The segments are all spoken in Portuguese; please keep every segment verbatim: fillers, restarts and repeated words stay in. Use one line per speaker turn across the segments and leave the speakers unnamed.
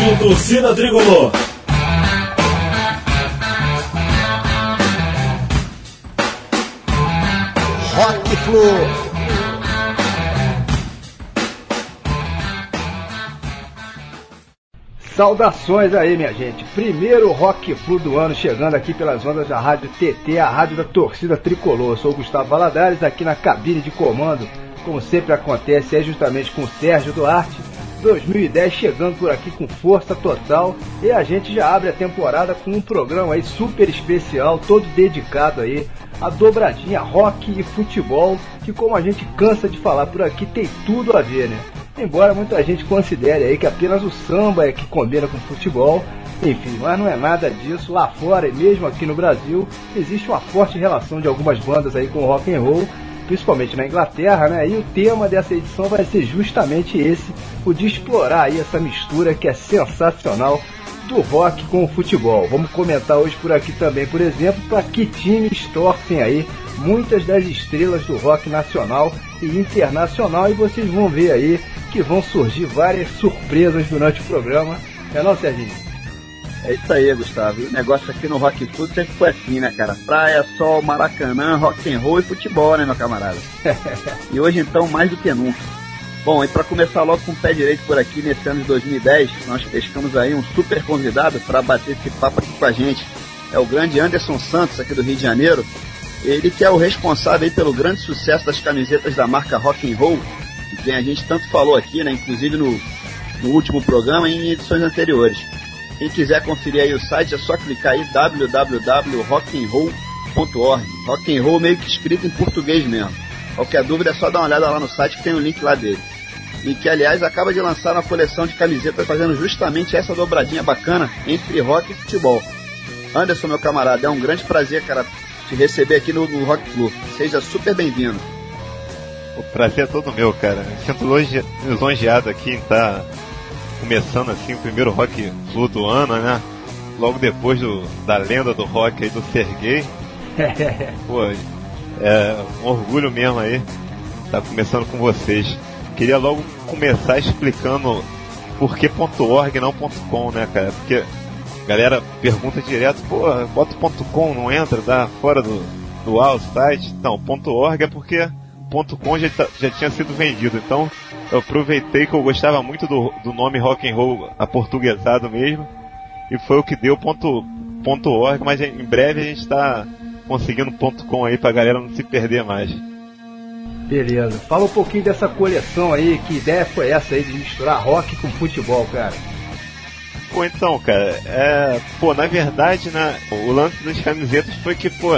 Rádio Torcida Tricolor.
Rock Flu. Saudações aí, minha gente. Primeiro Rock Flu do ano chegando aqui pelas ondas da Rádio T T, a rádio da Torcida Tricolor. Eu sou o Gustavo Valadares, aqui na cabine de comando, como sempre acontece, é justamente com o Sérgio Duarte. dois mil e dez chegando por aqui com força total, e a gente já abre a temporada com um programa aí super especial, todo dedicado aí à dobradinha rock e futebol, que, como a gente cansa de falar por aqui, tem tudo a ver, né? Embora muita gente considere aí que apenas o samba é que combina com futebol, enfim, mas não é nada disso. Lá fora e mesmo aqui no Brasil existe uma forte relação de algumas bandas aí com o rock and roll, principalmente na Inglaterra, né? E o tema dessa edição vai ser justamente esse, o de explorar aí essa mistura que é sensacional do rock com o futebol. Vamos comentar hoje por aqui também, por exemplo, para que times torcem aí muitas das estrelas do rock nacional e internacional, e vocês vão ver aí que vão surgir várias surpresas durante o programa. É não, Serginho?
É isso aí, Gustavo. E o negócio aqui no Rock Flu sempre foi assim, né, cara? Praia, sol, Maracanã, rock and roll e futebol, né, meu camarada? E hoje, então, mais do que nunca. Bom, e para começar logo com o pé direito por aqui, nesse ano de dois mil e dez, nós pescamos aí um super convidado para bater esse papo aqui com a gente. É o grande Anderson Santos, aqui do Rio de Janeiro. Ele que é o responsável aí pelo grande sucesso das camisetas da marca Rock and Roll, de quem a gente tanto falou aqui, né, inclusive no, no último programa e em edições anteriores. Quem quiser conferir aí o site, é só clicar aí w w w ponto rock and roll ponto org. Rock and Roll meio que escrito em português mesmo. Qualquer dúvida é só dar uma olhada lá no site que tem o link lá dele. E que, aliás, acaba de lançar uma coleção de camisetas fazendo justamente essa dobradinha bacana entre rock e futebol. Anderson, meu camarada, é um grande prazer, cara, te receber aqui no, no Rock Flu. Seja super bem-vindo.
O prazer é todo meu, cara. Me sinto lisonjeado aqui em estar começando assim o primeiro Rock Flu do ano, né? Logo depois do, da lenda do rock aí do Serguei. Pô, é um orgulho mesmo aí estar começando com vocês. Queria logo começar explicando por que .org e não .com, né, cara? Porque a galera pergunta direto, pô, bota .com, não entra, dá fora do, do A o site. Não, .org é porque .com já, já tinha sido vendido, então eu aproveitei que eu gostava muito do, do nome rock and roll aportuguesado mesmo, e foi o que deu ponto, ponto .org, mas em breve a gente está conseguindo .com aí pra galera não se perder mais.
Beleza, fala um pouquinho dessa coleção aí, que ideia foi essa aí de misturar rock com futebol, cara?
Pô, então, cara, é, pô, na verdade, né, o lance das camisetas foi que, pô,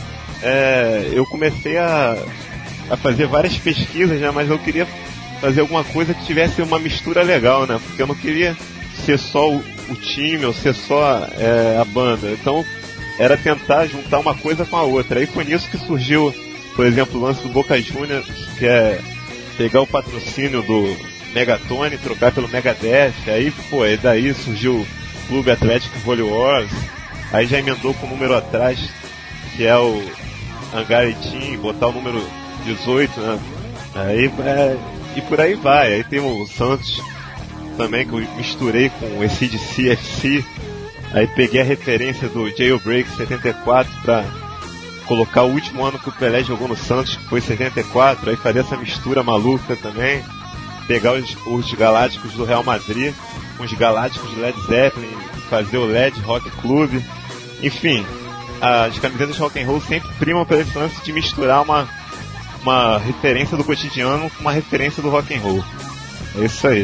é, eu comecei a, a fazer várias pesquisas, né, mas eu queria fazer alguma coisa que tivesse uma mistura legal, né, porque eu não queria ser só o, o time ou ser só é, a banda, então era tentar juntar uma coisa com a outra. Aí foi nisso que surgiu, por exemplo, o lance do Boca Juniors, que é pegar o patrocínio do Megatone, trocar pelo Megadeth, aí, pô, aí daí surgiu o Clube Atlético Volley Wars, aí já emendou com o número atrás, que é o Hungary Team, botar o número dezoito, né, aí, é, e por aí vai. Aí tem o Santos também, que eu misturei com o A C D C F C, aí peguei a referência do Jailbreak setenta e quatro pra colocar o último ano que o Pelé jogou no Santos, que foi setenta e quatro, aí fazer essa mistura maluca também, pegar os, os Galácticos do Real Madrid com os Galácticos do Led Zeppelin, fazer o Led Rock Club, enfim, as camisetas rock and roll sempre primam pela esse lance de misturar uma, uma referência do cotidiano com uma referência do rock and roll. É isso aí.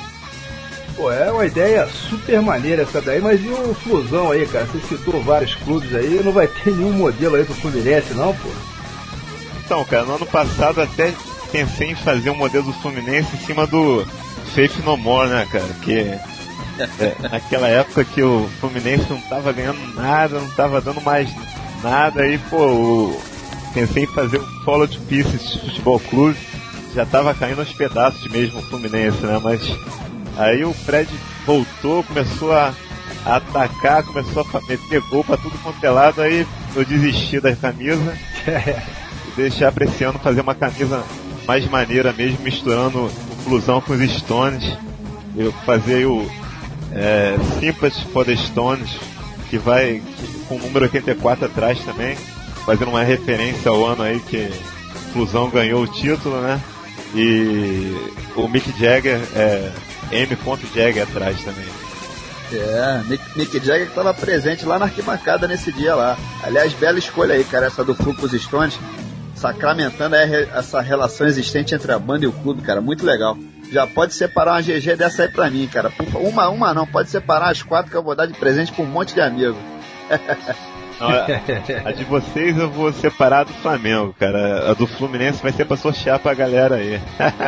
Pô, é uma ideia super maneira essa daí, mas e o Flusão aí, cara? Você citou vários clubes aí, não vai ter nenhum modelo aí pro Fluminense, não, pô?
Então, cara, no ano passado até pensei em fazer um modelo do Fluminense em cima do Faith No More, né, cara? Que é, naquela época que o Fluminense não tava ganhando nada, não tava dando mais nada, aí, pô, o... pensei em fazer o Follow to Pieces Futebol Clube, já tava caindo aos pedaços mesmo o Fluminense, né, mas aí o Fred voltou, começou a, a atacar, começou a meter gol pra tudo quanto é lado, aí eu desisti da camisa e deixar pra esse ano fazer uma camisa mais maneira mesmo, misturando o Flusão com os Stones. Eu fazer o é, Sympathy for the Stones, que vai com o número oitenta e quatro atrás também, fazendo uma referência ao ano aí que Fusão ganhou o título, né? E o Mick Jagger, é, M. Jagger atrás também.
É, Mick, Mick Jagger que estava presente lá na arquibancada nesse dia lá. Aliás, bela escolha aí, cara, essa do Flu com os Stones, sacramentando aí essa relação existente entre a banda e o clube, cara, muito legal. Já pode separar uma G G dessa aí pra mim, cara. Uma, uma não, pode separar as quatro que eu vou dar de presente pra um monte de amigo.
Não, a, a de vocês eu vou separar do Flamengo, cara. A do Fluminense vai ser pra sortear pra galera aí.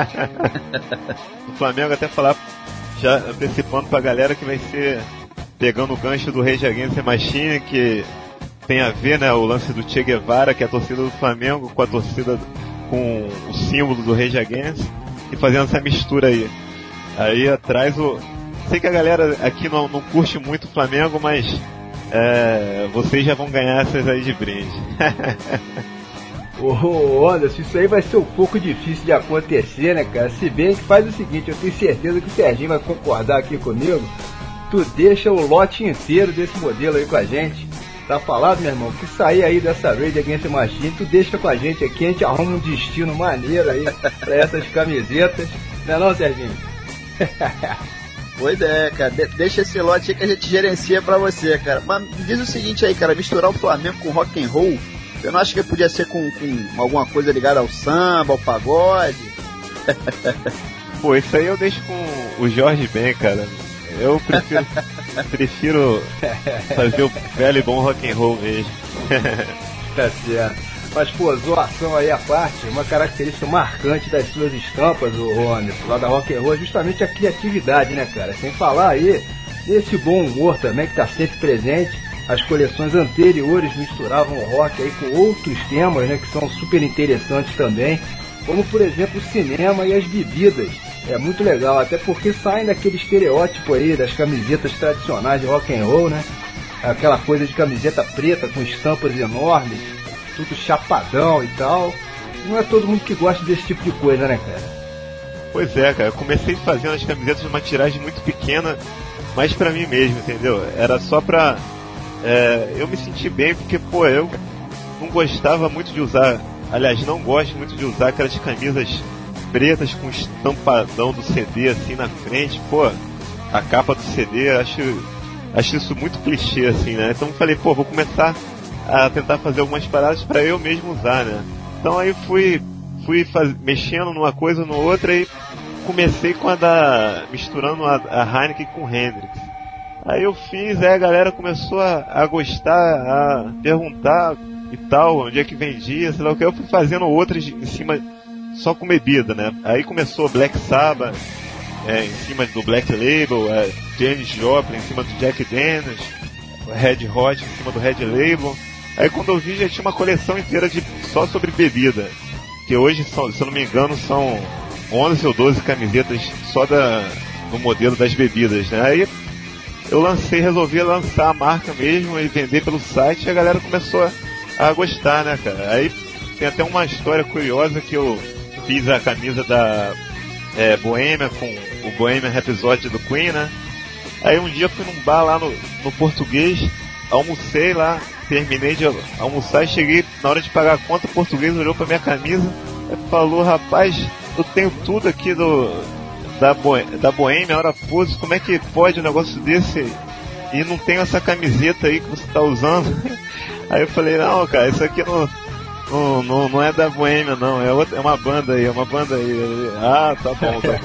O Flamengo até falar, já antecipando pra galera, que vai ser pegando o gancho do Rage Against the Machine, que tem a ver, né, o lance do Che Guevara, que é a torcida do Flamengo, com a torcida, com o símbolo do Rage Against, e fazendo essa mistura aí. Aí atrás o... Sei que a galera aqui não, não curte muito o Flamengo, mas é, vocês já vão ganhar essas aí de brinde.
Ô Anderson, isso aí vai ser um pouco difícil de acontecer, né, cara? Se bem que faz o seguinte, eu tenho certeza que o Serginho vai concordar aqui comigo. Tu deixa o lote inteiro desse modelo aí com a gente. Tá falado, meu irmão? Que sair aí dessa Rage Against the Machine, tu deixa com a gente aqui, a gente arruma um destino maneiro aí pra essas camisetas. Não é não, Serginho?
Boa ideia, cara. De- deixa esse lote aí que a gente gerencia pra você, cara. Mas me diz o seguinte aí, cara, misturar o Flamengo com rock and roll, eu não acho que podia ser com, com alguma coisa ligada ao samba, ao pagode?
Pô, isso aí eu deixo com o Jorge Ben, cara. Eu prefiro, prefiro fazer o velho e bom rock and roll mesmo.
Tá certo. Mas, pô, zoação aí à parte, uma característica marcante das suas estampas, o Anderson, lá da Rock and Roll, é justamente a criatividade, né, cara? Sem falar aí desse bom humor também que tá sempre presente. As coleções anteriores misturavam o rock aí com outros temas, né, que são super interessantes também, como, por exemplo, o cinema e as bebidas. É muito legal, até porque saem daquele estereótipo aí das camisetas tradicionais de rock and roll, né? Aquela coisa de camiseta preta com estampas enormes, tudo chapadão e tal. Não é todo mundo que gosta desse tipo de coisa, né, cara?
Pois é, cara, eu comecei fazendo as camisetas numa tiragem muito pequena, mas pra mim mesmo, entendeu? Era só pra é, eu me sentir bem, porque, pô, eu não gostava muito de usar, aliás, não gosto muito de usar aquelas camisas pretas com estampadão do C D assim na frente, pô, a capa do C D, acho, acho isso muito clichê, assim, né? Então falei, pô, vou começar a tentar fazer algumas paradas pra eu mesmo usar, né? Então aí fui, fui faz, mexendo numa coisa ou no outra e comecei com a da, misturando a, a Heineken com Hendrix. Aí eu fiz, aí a galera começou a, a gostar, a perguntar e tal, onde é que vendia, sei lá o que, eu fui fazendo outras em cima, só com bebida, né? Aí começou Black Sabbath, é, em cima do Black Label, é, Janis Joplin em cima do Jack Daniels, Red Hot em cima do Red Label. Aí quando eu vi já tinha uma coleção inteira de, só sobre bebida, que hoje, são, se eu não me engano, são onze ou doze camisetas só da, do modelo das bebidas, né? Aí eu lancei, resolvi lançar a marca mesmo e vender pelo site, e a galera começou a, a gostar, né, cara? Aí tem até uma história curiosa que eu fiz a camisa da é, Bohemia com o Bohemian Rhapsody do Queen, né? Aí um dia eu fui num bar lá no, no Português, almocei lá, terminei de almoçar e cheguei, na hora de pagar a conta, o português olhou pra minha camisa e falou, rapaz, eu tenho tudo aqui do da, Bo, da Bohemia, Hora Pose, como é que pode um negócio desse e não tem essa camiseta aí que você tá usando? Aí eu falei, não, cara, isso aqui não, não, não, não é da Bohemia, não, é, outra, é uma banda aí, é uma banda aí. Ah, tá bom, tá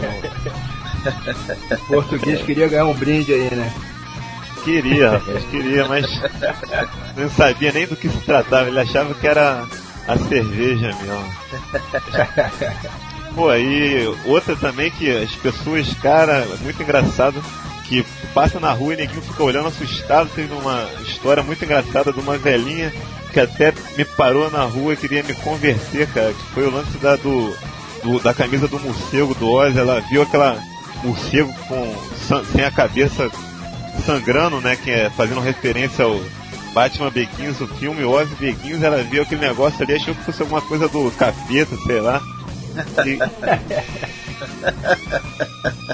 bom.
O português queria ganhar um brinde aí, né?
Queria, rapaz, queria, mas não sabia nem do que se tratava, ele achava que era a cerveja mesmo. Pô, aí outra também que as pessoas, cara, muito engraçado, que passa na rua e ninguém fica olhando assustado. Teve uma história muito engraçada de uma velhinha que até me parou na rua e queria me converter, cara, que foi o lance da, do, do, da camisa do morcego do Ozzy. Ela viu aquela morcego com, sem a cabeça sangrando, né, que é fazendo referência ao Batman Begins, o filme Ozzy Begins. Ela viu aquele negócio ali, achou que fosse alguma coisa do capeta, sei lá. E...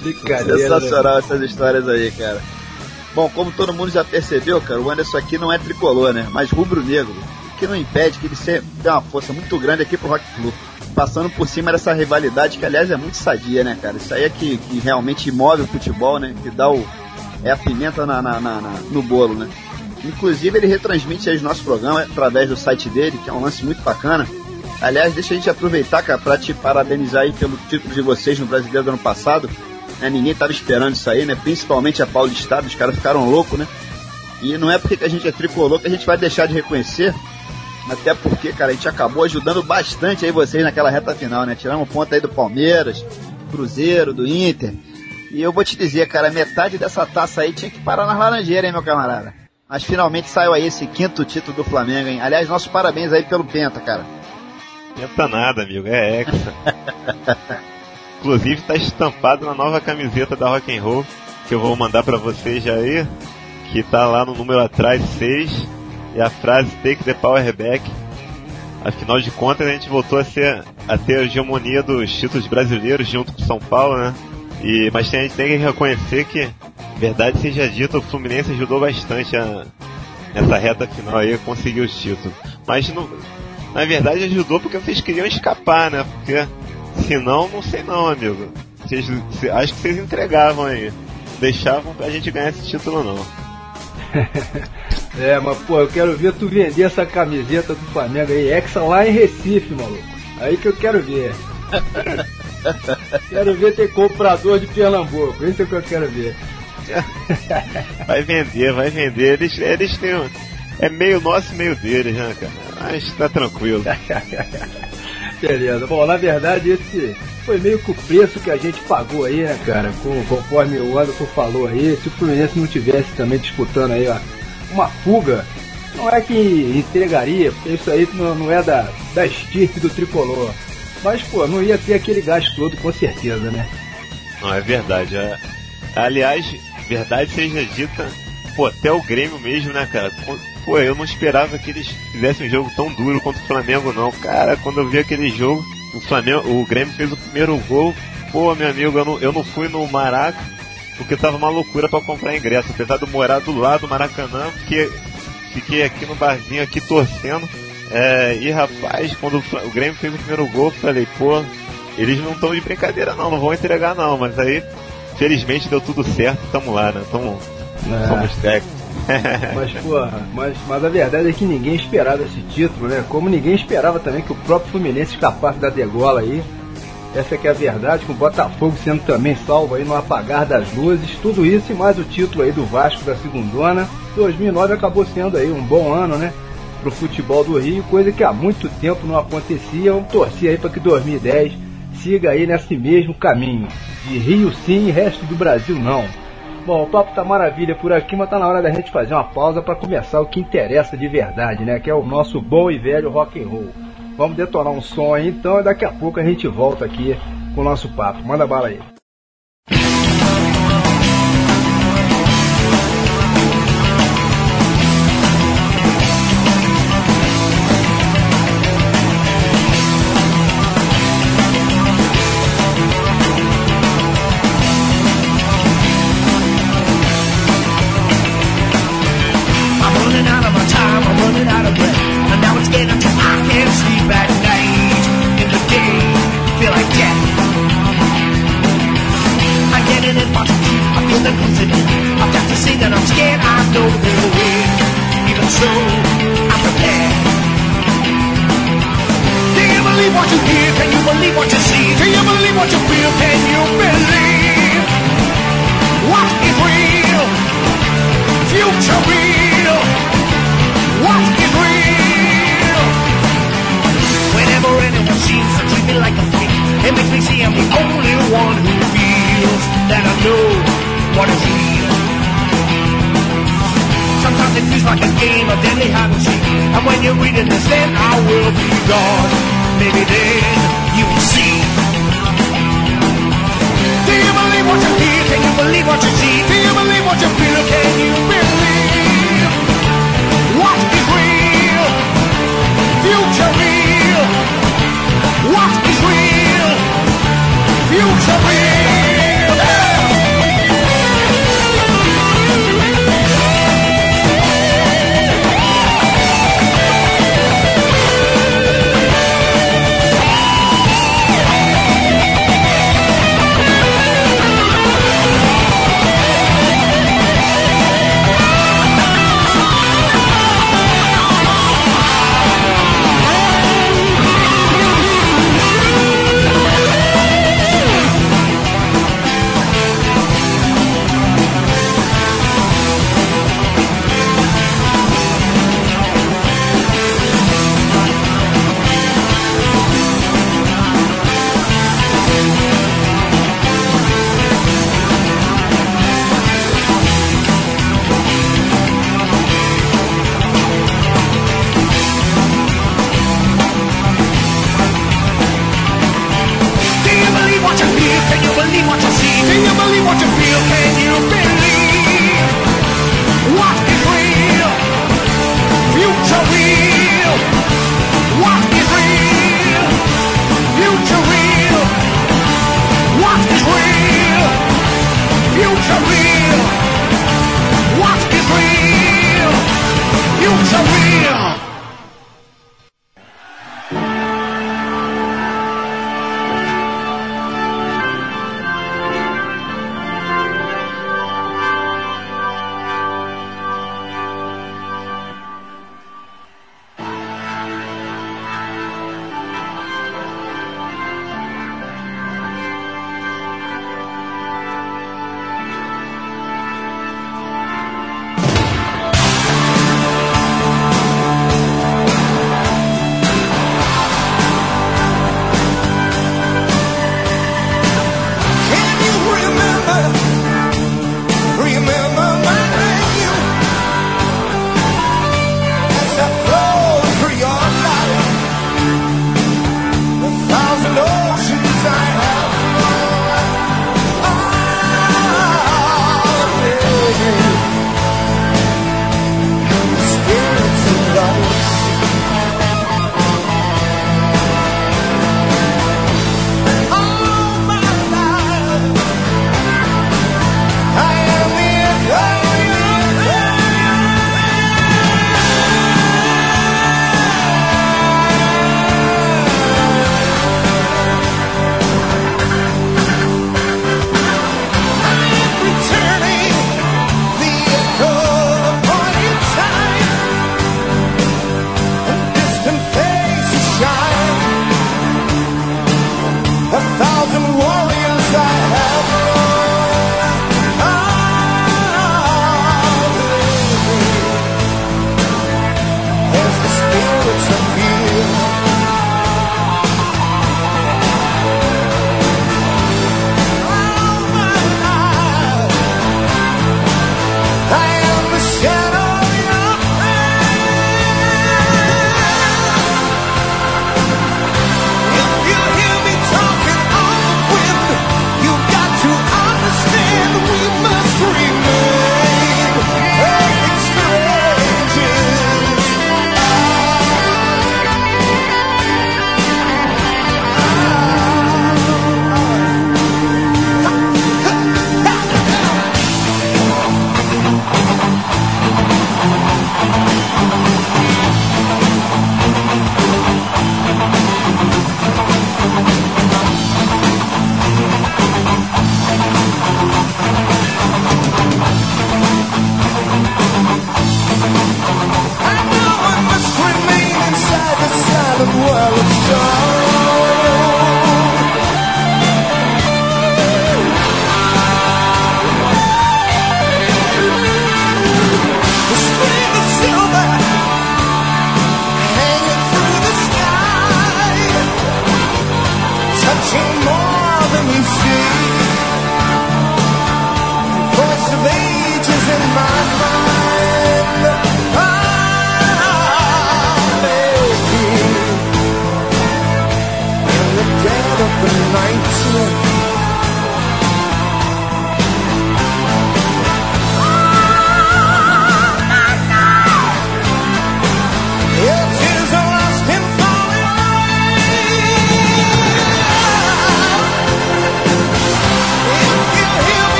Brincadeira.
Sensacional, né? Essas histórias aí, cara. Bom, como todo mundo já percebeu, cara, o Anderson aqui não é tricolor, né? Mas rubro-negro, o que não impede que ele sempre dê uma força muito grande aqui pro Rock Flu, passando por cima dessa rivalidade, que aliás é muito sadia, né, cara? Isso aí é que, que realmente move o futebol, né? Que dá o... é a pimenta na, na, na, na, no bolo, né? Inclusive ele retransmite aí o nosso programa através do site dele, que é um lance muito bacana. Aliás, deixa a gente aproveitar, cara, pra te parabenizar aí pelo título de vocês no Brasileiro do ano passado. Né? Ninguém tava esperando isso aí, né? Principalmente a Paulistana, os caras ficaram loucos, né? E não é porque a gente é tricolor que a gente vai deixar de reconhecer, até porque, cara, a gente acabou ajudando bastante aí vocês naquela reta final, né? Tiramos ponto aí do Palmeiras, Cruzeiro, do Inter. E eu vou te dizer, cara, metade dessa taça aí tinha que parar nas laranjeiras, hein, meu camarada? Mas finalmente saiu aí esse quinto título do Flamengo, hein? Aliás, nossos parabéns aí pelo Penta, cara.
Penta nada, amigo, é hexa. Inclusive tá estampado na nova camiseta da Rock and Roll, que eu vou mandar pra vocês já aí, que tá lá no número atrás, seis, e a frase Take the Power Back. Afinal de contas, a gente voltou a, ser, a ter a hegemonia dos títulos brasileiros junto com São Paulo, né? E, mas a gente tem que reconhecer que, verdade seja dita, o Fluminense ajudou bastante a, nessa reta final aí a conseguir os títulos. Mas não, na verdade ajudou porque vocês queriam escapar, né? Porque senão, não sei não, amigo. Vocês, acho que vocês entregavam aí. Deixavam pra gente ganhar esse título não.
É, mas pô, eu quero ver tu vender essa camiseta do Flamengo aí, Hexa lá em Recife, maluco. Aí que eu quero ver. Quero ver ter comprador de Pernambuco, isso é o que eu quero ver.
Vai vender, vai vender. Eles, eles têm um, é meio nosso e meio deles, né, cara? Mas tá tranquilo.
Beleza. Bom, na verdade esse foi meio que o preço que a gente pagou aí, né, cara? Com, conforme o Anderson falou aí, se o Fluminense não tivesse também disputando aí, ó, uma fuga, não é que entregaria, porque isso aí não, não é da, da estirpe do tricolor. Mas, pô, não ia ter aquele gasto todo, com certeza, né?
Não, é verdade. É... Aliás, verdade seja dita, pô, até o Grêmio mesmo, né, cara? Pô, eu não esperava que eles fizessem um jogo tão duro contra o Flamengo, não. Cara, quando eu vi aquele jogo, o Flamengo, o Grêmio fez o primeiro gol. Pô, meu amigo, eu não, eu não fui no Maraca, porque tava uma loucura pra comprar ingresso. Apesar de eu morar do lado do Maracanã, porque fiquei aqui no barzinho, aqui torcendo. É, e rapaz, quando o, o Grêmio fez o primeiro gol, eu falei, pô, eles não estão de brincadeira não, não vão entregar não. Mas aí, felizmente deu tudo certo, tamo lá, né? Tamo, é. Somos técnicos.
Mas, porra, mas, mas a verdade é que ninguém esperava esse título, né? Como ninguém esperava também que o próprio Fluminense escapasse da degola aí. Essa que é a verdade, com o Botafogo sendo também salvo aí no apagar das luzes. Tudo isso e mais o título aí do Vasco da segundona. dois mil e nove acabou sendo aí um bom ano, né? Pro futebol do Rio, coisa que há muito tempo não acontecia. Vamos torcer aí para que dois mil e dez siga aí nesse mesmo caminho. De Rio sim e resto do Brasil não. Bom, o papo tá maravilha por aqui, mas tá na hora da gente fazer uma pausa para começar o que interessa de verdade, né? Que é o nosso bom e velho rock and roll. Vamos detonar um som aí então e daqui a pouco a gente volta aqui com o nosso papo. Manda bala aí.
Future real. what you see? Do you believe what you feel? Can you believe what is real? Future real. What is real? Future real. What is real? Future real. What is real? Future real.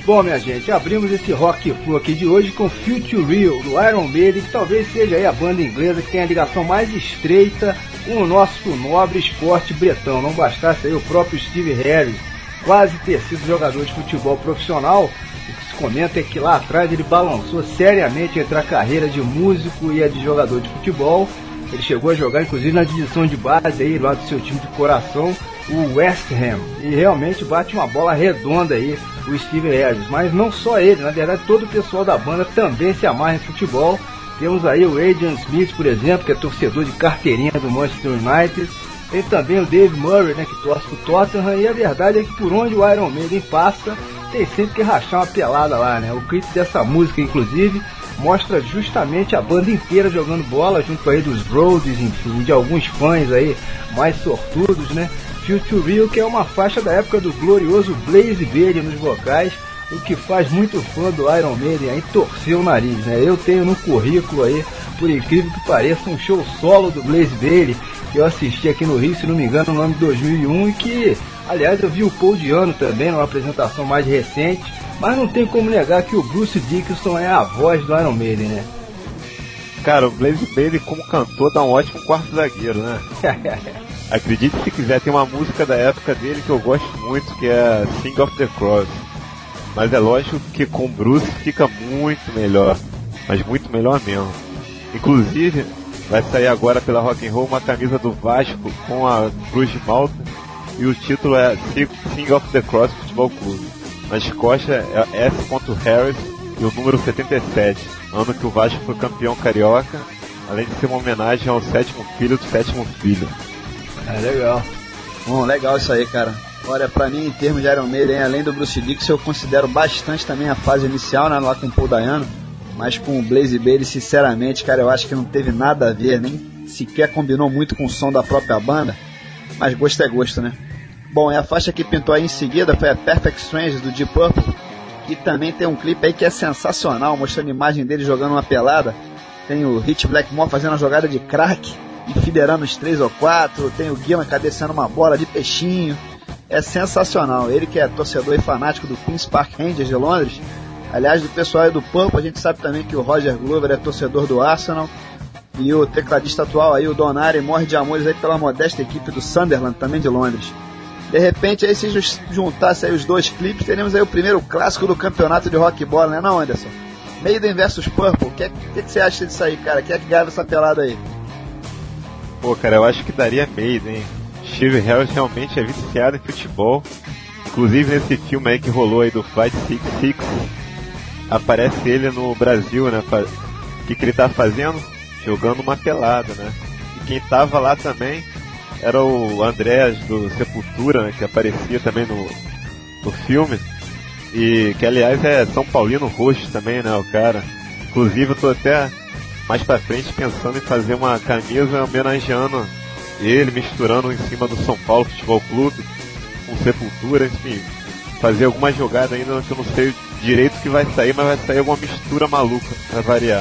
Bom, minha gente, abrimos esse Rock Flu aqui de hoje com Future Real, do Iron Maiden, que talvez seja aí a banda inglesa que tem a ligação mais estreita com o nosso nobre esporte bretão. Não bastasse aí o próprio Steve Harris quase ter sido jogador de futebol profissional, o que se comenta é que lá atrás ele balançou seriamente entre a carreira de músico e a de jogador de futebol. Ele chegou a jogar inclusive na divisão de base aí, lá do seu time de coração, o West Ham, e realmente bate uma bola redonda aí o Steve Harris, mas não só ele, na verdade todo o pessoal da banda também se amarra em futebol. Temos aí o Adrian Smith, por exemplo, que é torcedor de carteirinha do Manchester United. Tem também o Dave Murray, né, que torce pro Tottenham, e a verdade é que por onde o Iron Maiden passa, tem sempre que rachar uma pelada lá, né? O clipe dessa música, inclusive, mostra justamente a banda inteira jogando bola, junto aí dos Rhodes, enfim, de alguns fãs aí mais sortudos, né? Future Real, que é uma faixa da época do glorioso Blaze Bayley nos vocais, o que faz muito fã do Iron Maiden aí torcer o nariz, né? Eu tenho no currículo aí, por incrível que pareça, um show solo do Blaze Bayley, que eu assisti aqui no Rio, se não me engano, no ano de dois mil e um, e que, aliás, eu vi o Paul Diano também, numa apresentação mais recente, mas não tem como negar que o Bruce Dickinson é a voz do Iron Maiden, né?
Cara, o Blaze Bayley como cantor dá um ótimo quarto zagueiro, né? Acredite se quiser, tem uma música da época dele que eu gosto muito, que é Sing of the Cross. Mas é lógico que com o Bruce fica muito melhor, mas muito melhor mesmo. Inclusive, vai sair agora pela Rock and Roll uma camisa do Vasco com a Cruz de Malta, e o título é Sing of the Cross Futebol Clube. Nas costas é S. Harris e o número setenta e sete, ano que o Vasco foi campeão carioca, além de ser uma homenagem ao sétimo filho do sétimo filho.
É legal.
Bom, legal isso aí, cara. Olha, pra mim, em termos de Iron Maiden, além do Bruce Dickinson, eu considero bastante também a fase inicial, né, lá com o Paul Diano, mas com o Blaze Bayley, sinceramente, cara, eu acho que não teve nada a ver, nem sequer combinou muito com o som da própria banda, mas gosto é gosto, né? Bom, e a faixa que pintou aí em seguida foi a Perfect Strangers, do Deep Purple, e também tem um clipe aí que é sensacional, mostrando a imagem dele jogando uma pelada. Tem o Rich Blackmore fazendo uma jogada de crack, enfileirando os três ou quatro, tem o Gillan cabeceando uma bola de peixinho. É sensacional. Ele que é torcedor e fanático do Queen's Park Rangers de Londres, aliás, do pessoal aí do Purple, a gente sabe também que o Roger Glover é torcedor do Arsenal, e o tecladista atual aí, o Donari, morre de amores aí pela modesta equipe do Sunderland, também de Londres. De repente, aí se juntasse aí os dois clipes, teríamos aí o primeiro clássico do campeonato de rock bola, né não, Anderson? Maiden versus Purple, o que, que, que você acha disso aí, cara? Quem é que ganha essa pelada aí?
Pô, cara, eu acho que daria Maiden, hein? Steve Harris realmente é viciado em futebol. Inclusive nesse filme aí que rolou aí do Flight sessenta e seis, aparece ele no Brasil, né? O que, que ele tá fazendo? Jogando uma pelada, né? E quem tava lá também era o Andrés do Sepultura, né? Que aparecia também no, no filme. E que aliás é São Paulino roxo também, né? O cara. Inclusive eu tô até mais pra frente pensando em fazer uma camisa homenageando ele, misturando em cima do São Paulo Futebol Clube com Sepultura, enfim, fazer alguma jogada ainda que eu não sei direito o que vai sair, mas vai sair alguma mistura maluca pra variar,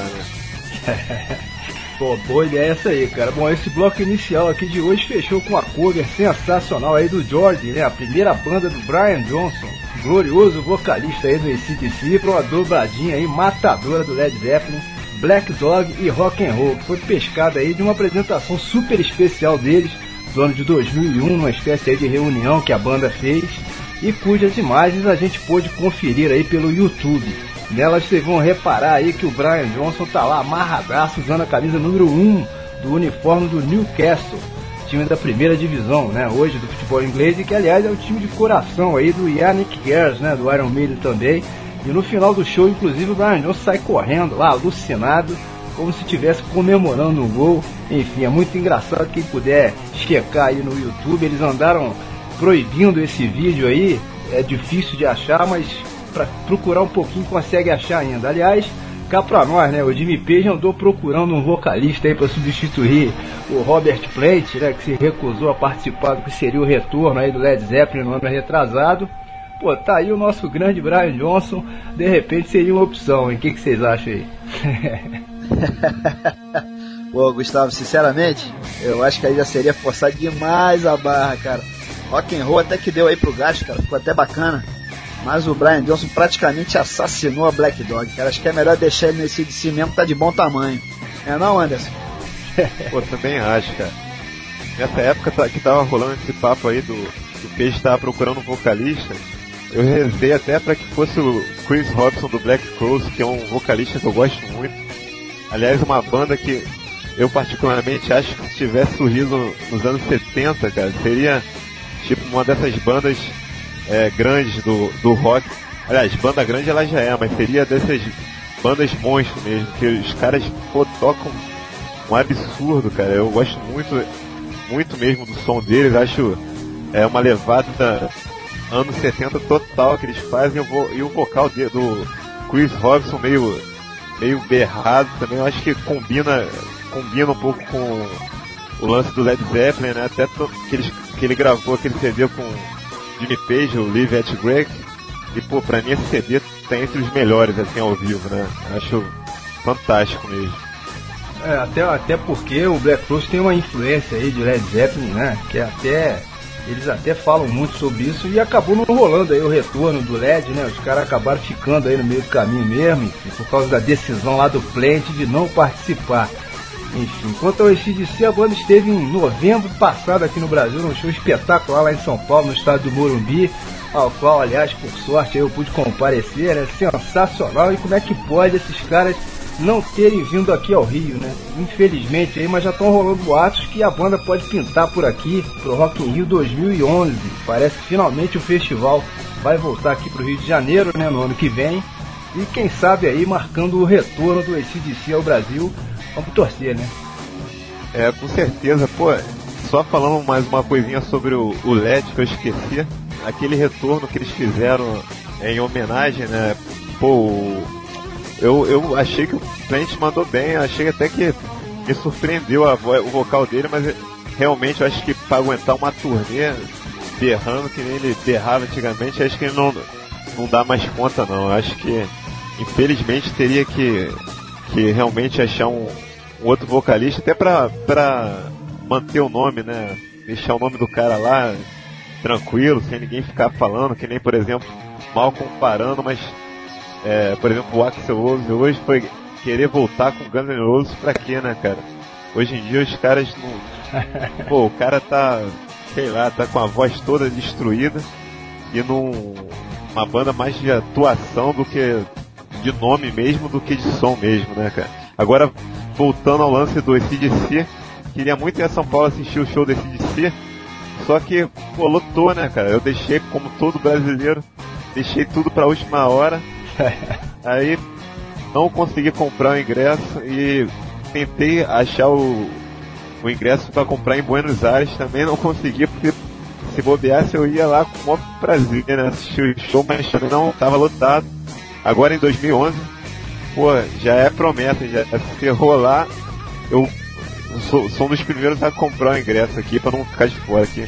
né?
Pô, boa ideia essa aí, cara. Bom, esse bloco inicial aqui de hoje fechou com a cover sensacional aí do George, né? A primeira banda do Brian Johnson, glorioso vocalista aí do A C D C, pra uma dobradinha aí matadora do Led Zeppelin, Black Dog e Rock and Roll, que foi pescada aí de uma apresentação super especial deles do ano de dois mil e um, numa espécie aí de reunião que a banda fez, e cujas imagens a gente pôde conferir aí pelo YouTube. Nelas vocês vão reparar aí que o Brian Johnson tá lá amarradaço, usando a camisa número um do uniforme do Newcastle, time da primeira divisão, né, hoje do futebol inglês, e que aliás é o time de coração aí do Yannick Gers, né, do Iron Maiden também. E no final do show, inclusive, o Brian Johnson sai correndo lá, alucinado, como se estivesse comemorando um gol. Enfim, é muito engraçado, quem puder checar aí no YouTube. Eles andaram proibindo esse vídeo aí, é difícil de achar, mas para procurar um pouquinho consegue achar ainda. Aliás, cá pra nós, né, o Jimmy Page andou procurando um vocalista aí para substituir o Robert Plant, né, que se recusou a participar do que seria o retorno aí do Led Zeppelin no ano retrasado. Pô, tá aí o nosso grande Brian Johnson, de repente seria uma opção, hein? O que, que vocês acham aí?
Pô, Gustavo, sinceramente, eu acho que aí já seria forçar demais a barra, cara. Rock and roll até que deu aí pro gasto, cara, ficou até bacana. Mas o Brian Johnson praticamente assassinou a Black Dog, cara. Acho que é melhor deixar ele nesse A C D C mesmo, tá de bom tamanho. É não, Anderson?
Pô, também acho, cara. Nessa época que tava rolando esse papo aí do, do Page tava procurando um vocalista, eu rezei até pra que fosse o Chris Robson do Black Crowes, que é um vocalista que eu gosto muito. Aliás, uma banda que eu particularmente acho que se tivesse surgido nos anos setenta, cara, seria tipo uma dessas bandas é, grandes do, do rock. Aliás, banda grande ela já é, mas seria dessas bandas monstro mesmo, que os caras pô, tocam um absurdo, cara. Eu gosto muito, muito mesmo do som deles, acho é uma levada anos setenta total que eles fazem, e o vocal de, do Chris Robson meio, meio berrado também, eu acho que combina, combina um pouco com o lance do Led Zeppelin, né? Até que, eles, que ele gravou aquele C D com Jimmy Page, o Live at Greg, e pô, pra mim esse C D tá entre os melhores assim ao vivo, né? Acho fantástico mesmo.
É, até, até porque o Black Crowes tem uma influência aí de Led Zeppelin, né? Que até eles até falam muito sobre isso, e acabou não rolando aí o retorno do Led, né? Os caras acabaram ficando aí no meio do caminho mesmo, enfim, por causa da decisão lá do Plant de não participar. Enfim, quanto ao A C D C, a banda esteve em novembro passado aqui no Brasil, num show espetacular lá em São Paulo, no estádio do Morumbi, ao qual, aliás, por sorte, eu pude comparecer, né? Sensacional. E como é que pode esses caras não terem vindo aqui ao Rio, né? Infelizmente, aí, mas já estão rolando boatos que a banda pode pintar por aqui pro Rock in Rio dois mil e onze. Parece que finalmente o festival vai voltar aqui pro Rio de Janeiro, né? No ano que vem. E quem sabe aí marcando o retorno do A C D C ao Brasil. Vamos torcer, né?
É, com certeza. Pô, só falando mais uma coisinha sobre o, o Led que eu esqueci. Aquele retorno que eles fizeram é, em homenagem, né? Pô, eu, eu achei que o Plant mandou bem, achei até que me surpreendeu a vo- o vocal dele, mas realmente eu acho que para aguentar uma turnê berrando que nem ele berrava antigamente, acho que ele não, não dá mais conta não. Eu acho que infelizmente teria que, que realmente achar um, um outro vocalista, até pra, pra manter o nome, né? Deixar o nome do cara lá tranquilo, sem ninguém ficar falando, que nem, por exemplo, mal comparando, mas é, por exemplo, o Axl Rose hoje foi querer voltar com Guns N' Roses pra quê, né, cara? Hoje em dia os caras não... Pô, o cara tá, sei lá, tá com a voz toda destruída e num uma banda mais de atuação do que de nome mesmo, do que de som mesmo, né, cara? Agora, voltando ao lance do A C D C, queria muito ir a São Paulo assistir o show do A C D C, só que, pô, lotou, né, cara? Eu deixei, como todo brasileiro, deixei tudo pra última hora, aí não consegui comprar o ingresso e tentei achar o, o ingresso pra comprar em Buenos Aires, também não consegui, porque se bobeasse eu ia lá com o maior prazer, né, assistir o show, mas também não tava lotado. Agora em dois mil e onze, pô, já é promessa, já se rolar, eu sou, sou um dos primeiros a comprar o ingresso aqui pra não ficar de fora aqui.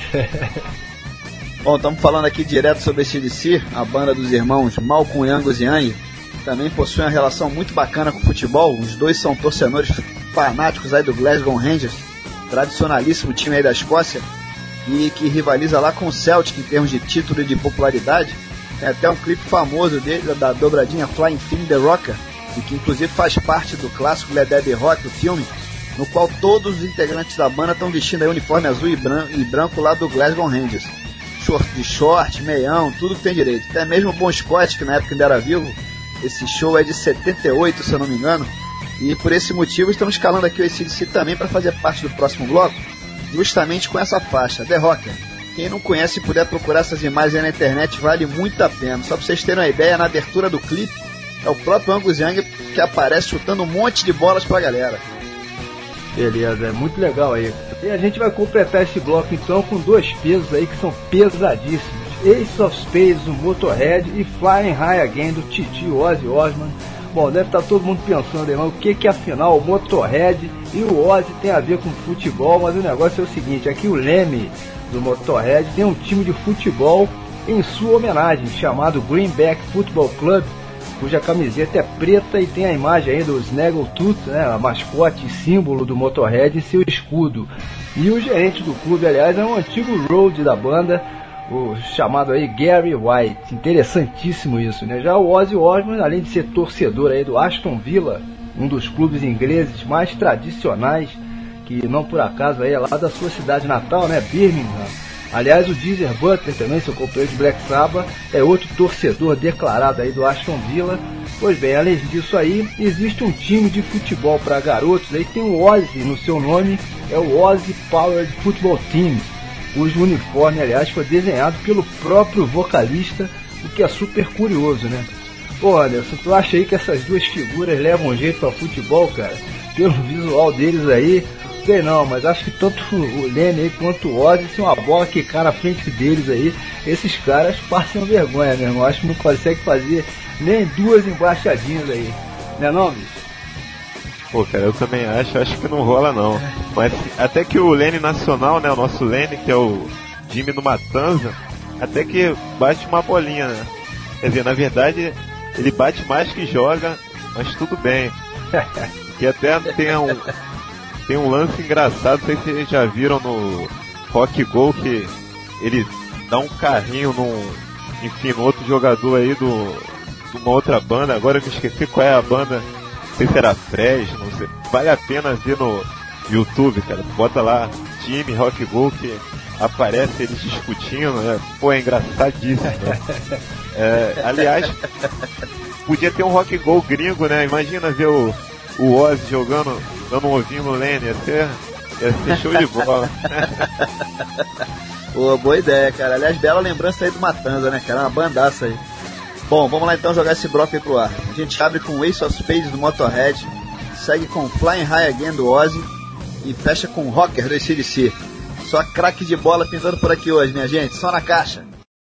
Bom, estamos falando aqui direto sobre a A C D C, a banda dos irmãos Malcolm e Angus Young, também possui uma relação muito bacana com o futebol. Os dois são torcedores fanáticos aí do Glasgow Rangers, tradicionalíssimo time aí da Escócia, e que rivaliza lá com o Celtic em termos de título e de popularidade. Tem até um clipe famoso dele, da dobradinha Flying Film The Rocker, e que inclusive faz parte do clássico Let There Be Rock, o filme, no qual todos os integrantes da banda estão vestindo aí uniforme azul e branco, e branco lá do Glasgow Rangers. Short de short, meião, tudo que tem direito. Até mesmo o Bon Scott, que na época ainda era vivo. Esse show é de setenta e oito, se eu não me engano. E por esse motivo estamos escalando aqui o A C D C também para fazer parte do próximo bloco, justamente com essa faixa, The Rocker. Quem não conhece e puder procurar essas imagens aí na internet, vale muito a pena. Só para vocês terem uma ideia, na abertura do clipe, é o próprio Angus Young que aparece chutando um monte de bolas pra galera.
Beleza, é muito legal aí. E a gente vai completar esse bloco então com dois pesos aí que são pesadíssimos. Ace of Spades, do Motorhead, e Flying High Again, do Titi Ozzy Osbourne. Bom, deve estar todo mundo pensando aí, mas o que que afinal o Motorhead e o Ozzy tem a ver com futebol? Mas o negócio é o seguinte, aqui o Leme do Motorhead tem um time de futebol em sua homenagem, chamado Greenback Football Club, cuja camiseta é preta e tem a imagem aí do Snaggletooth, né, a mascote e símbolo do Motorhead em seu escudo. E o gerente do clube, aliás, é um antigo road da banda, o chamado aí Gary White. Interessantíssimo isso, né? Já o Ozzy Osbourne, além de ser torcedor aí do Aston Villa, um dos clubes ingleses mais tradicionais, que não por acaso aí é lá da sua cidade natal, né? Birmingham. Aliás, o Geezer Butler também, seu companheiro de Black Sabbath, é outro torcedor declarado aí do Aston Villa. Pois bem, além disso aí, existe um time de futebol para garotos, aí tem o Ozzy no seu nome, é o Ozzy Powered Football Team, cujo uniforme, aliás, foi desenhado pelo próprio vocalista, o que é super curioso, né? Pô, Anderson, tu acha aí que essas duas figuras levam jeito para futebol, cara? Pelo visual deles aí, sei não, mas acho que tanto o Lenny aí quanto o Ozzy, se uma bola quicar na frente deles aí, esses caras passam vergonha, meu irmão. Acho que não consegue fazer nem duas embaixadinhas aí, né não, bicho?
Pô, cara, eu também acho, acho que não rola não. Mas até que o Lenny Nacional, né, o nosso Lenny, que é o Jimmy do Matanza, até que bate uma bolinha, né? Quer dizer, na verdade, ele bate mais que joga, mas tudo bem. Que até tem um, tem um lance engraçado, não sei se vocês já viram no Rock Go, que ele dá um carrinho num, enfim, no outro jogador aí do, de uma outra banda, agora eu me esqueci qual é a banda, não sei se era Fresh, não sei. Vale a pena ver no YouTube, cara. Bota lá time Rock Go que aparece eles discutindo, né? Pô, é engraçadíssimo, né? É, aliás, podia ter um Rock Go gringo, né? Imagina ver o, o Ozzy jogando, dando um ovinho no Lenny, ia ser, ia ser show de bola.
Pô, boa ideia, cara. Aliás, bela lembrança aí do Matanza, né, cara? Uma bandaça aí. Bom, vamos lá então jogar esse bloco aí pro ar. A gente abre com Ace of Spades do Motorhead, segue com Flying High Again do Ozzy e fecha com Rocker do A C D C. Só craque de bola pintando por aqui hoje, minha gente. Só na caixa.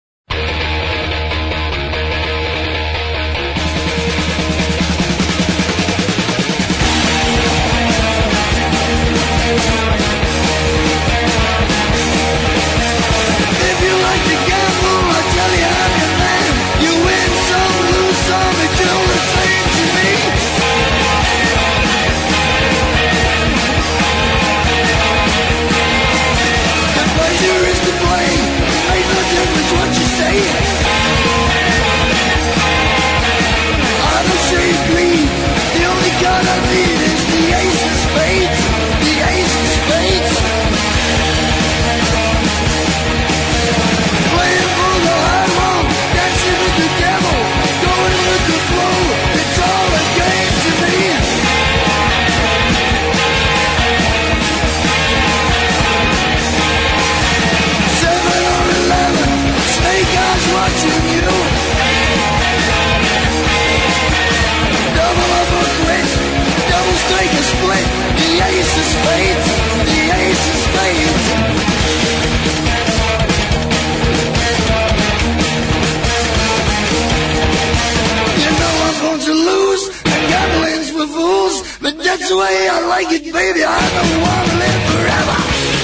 That's the way I like it, baby. I don't want to live forever.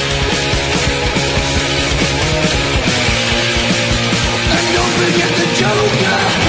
And don't forget the Joker.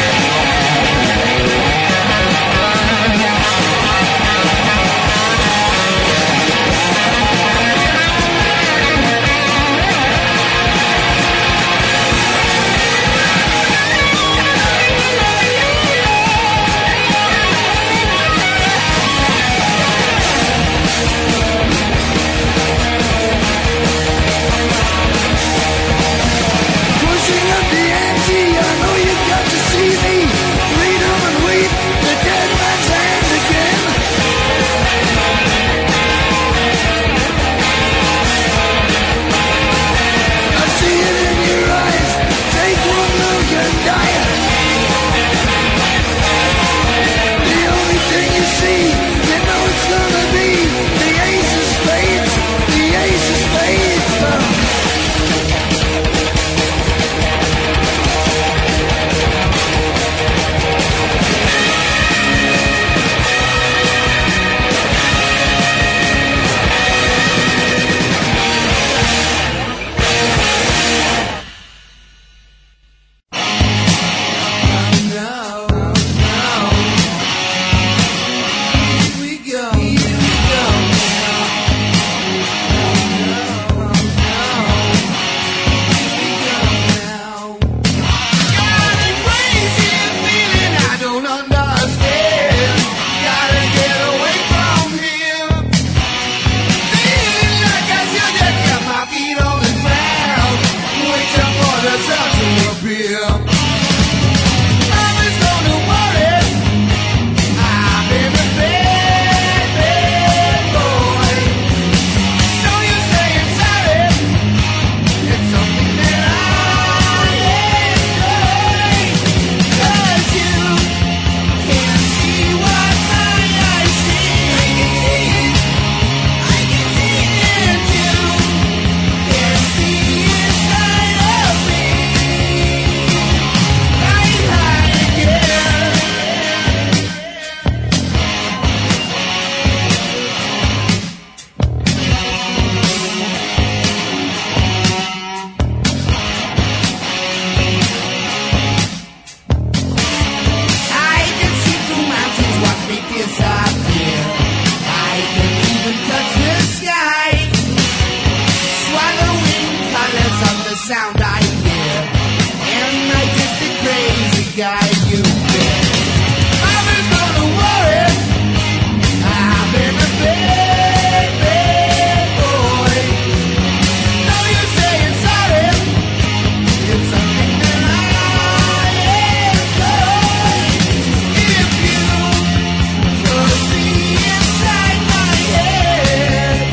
sound I hear. And I just a crazy guy you've been. I was gonna worry. I've been a bad, bad boy. No, you saying sorry. It's something that I enjoy. If you could see inside my head,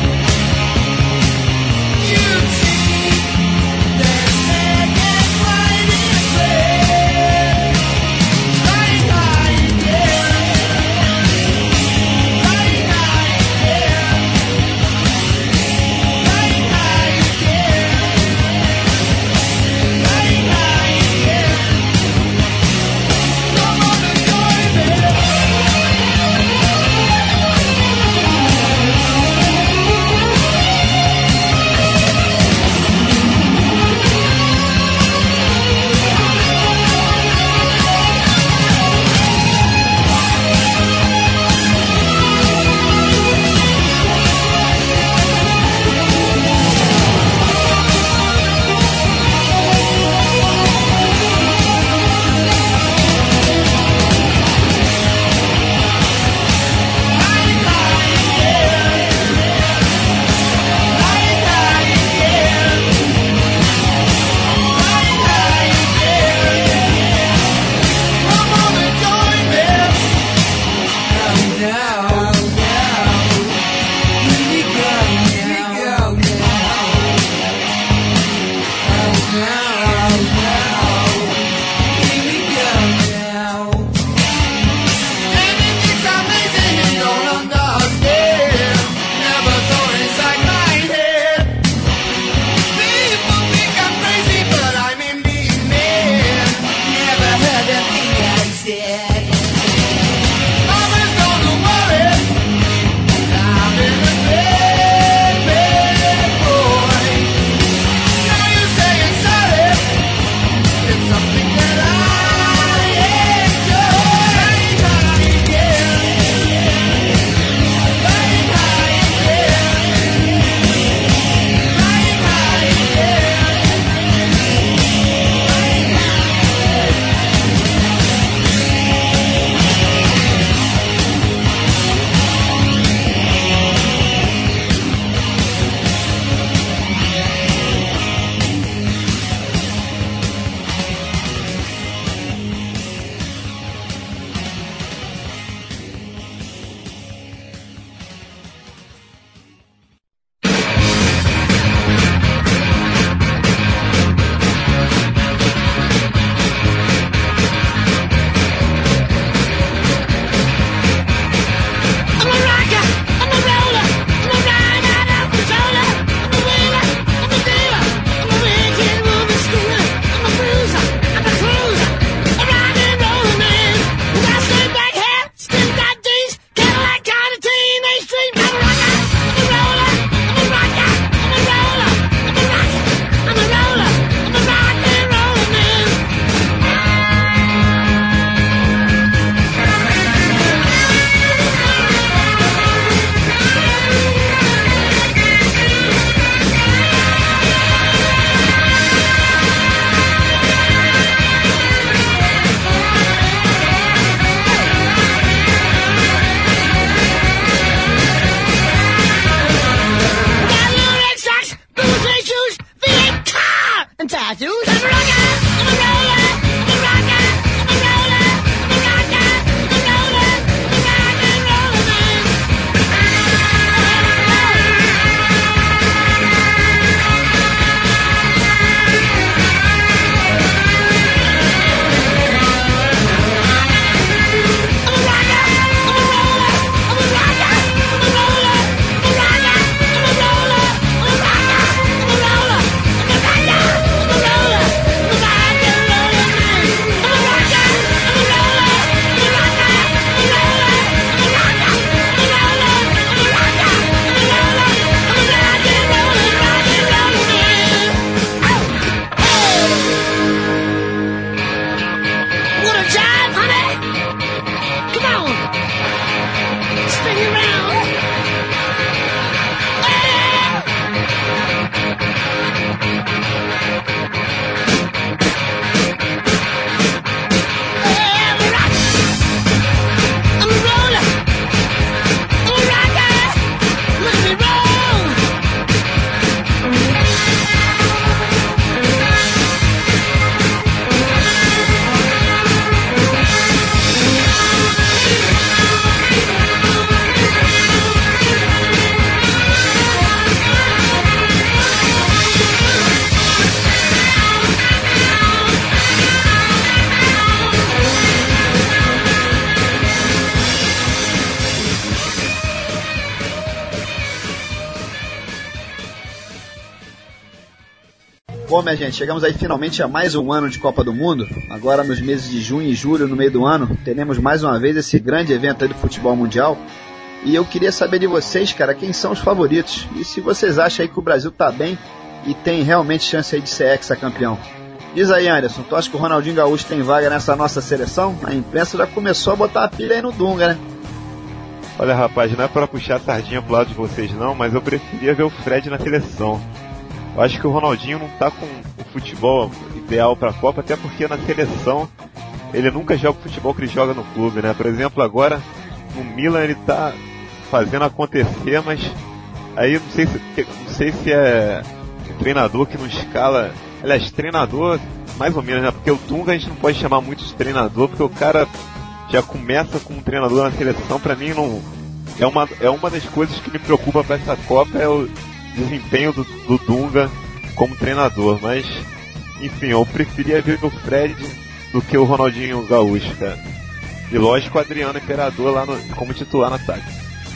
you'd see there's maggots right in red. Right, right, yeah. Right, right, yeah. Right, right, yeah. Right, right, yeah. Come on and join me.
Bom, minha gente, chegamos aí finalmente a mais um ano de Copa do Mundo. Agora nos meses de junho e julho, no meio do ano, teremos mais uma vez esse grande evento aí do futebol mundial. E eu queria saber de vocês, cara, quem são os favoritos? E se vocês acham aí que o Brasil tá bem e tem realmente chance aí de ser hexacampeão. Diz aí, Anderson, tu acha que o Ronaldinho Gaúcho tem vaga nessa nossa seleção? A imprensa já começou a botar a pilha aí no Dunga, né?
Olha, rapaz, não é pra puxar a sardinha pro lado de vocês não, mas eu preferia ver o Fred na seleção. Eu acho que o Ronaldinho não tá com o futebol ideal pra Copa, até porque na seleção ele nunca joga o futebol que ele joga no clube, né? Por exemplo, agora no Milan ele tá fazendo acontecer, mas aí não sei se, não sei se é o treinador que não escala. Aliás, treinador, mais ou menos, né? Porque o Dunga a gente não pode chamar muito de treinador, porque o cara já começa com um treinador na seleção. Pra mim, não é uma, é uma das coisas que me preocupa pra essa Copa, é o desempenho do, do Dunga como treinador, mas enfim, eu preferia ver o Fred do que o Ronaldinho Gaúcho, cara. E lógico o Adriano Imperador lá no, como titular no ataque.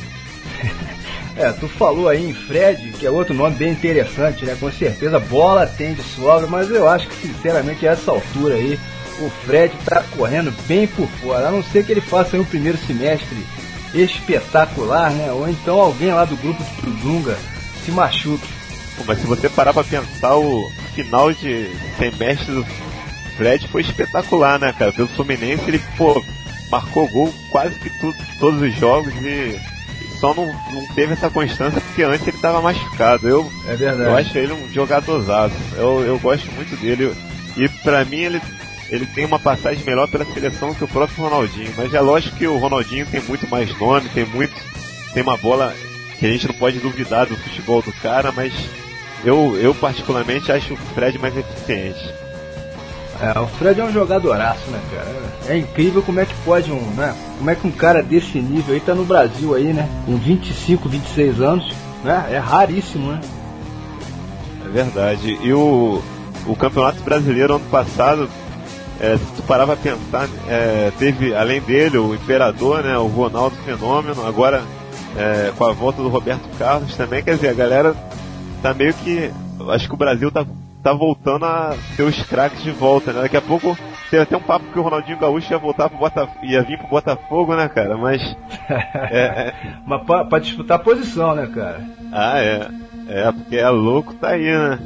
É, tu falou aí em Fred, que é outro nome bem interessante, né? Com certeza bola tem de sobra, mas eu acho que sinceramente a essa altura aí o Fred tá correndo bem por fora, a não ser que ele faça aí um primeiro semestre espetacular, né? Ou então alguém lá do grupo do Dunga se machuque.
Pô, mas se você parar pra pensar, o final de semestre do Fred foi espetacular, né, cara? Pelo Fluminense ele, pô, marcou gol quase que tudo, todos os jogos e só não, não teve essa constância porque antes ele tava machucado. Eu,
é verdade.
Eu acho ele um jogadorzaço. Eu, eu gosto muito dele e pra mim ele, ele tem uma passagem melhor pela seleção que o próprio Ronaldinho. Mas é lógico que o Ronaldinho tem muito mais nome, tem muito, tem uma bola que a gente não pode duvidar do futebol do cara, mas eu, eu particularmente acho o Fred mais eficiente.
É, o Fred é um jogadoraço, né, cara? É incrível como é que pode um, né? Como é que um cara desse nível aí tá no Brasil aí, né? Com vinte e cinco, vinte e seis anos, né? É raríssimo, né?
É verdade. E o, o Campeonato Brasileiro ano passado, é, se tu parar pra pensar, é, teve além dele o Imperador, né? O Ronaldo Fenômeno, agora É, com a volta do Roberto Carlos também, quer dizer, a galera tá meio que, acho que o Brasil tá, tá voltando a ter os craques de volta, né? Daqui a pouco teve até um papo que o Ronaldinho Gaúcho ia voltar pro Botafogo, ia vir pro Botafogo, né, cara? Mas é, é...
mas pra, pra disputar a posição, né, cara?
Ah, é, é, porque é louco, tá aí, né?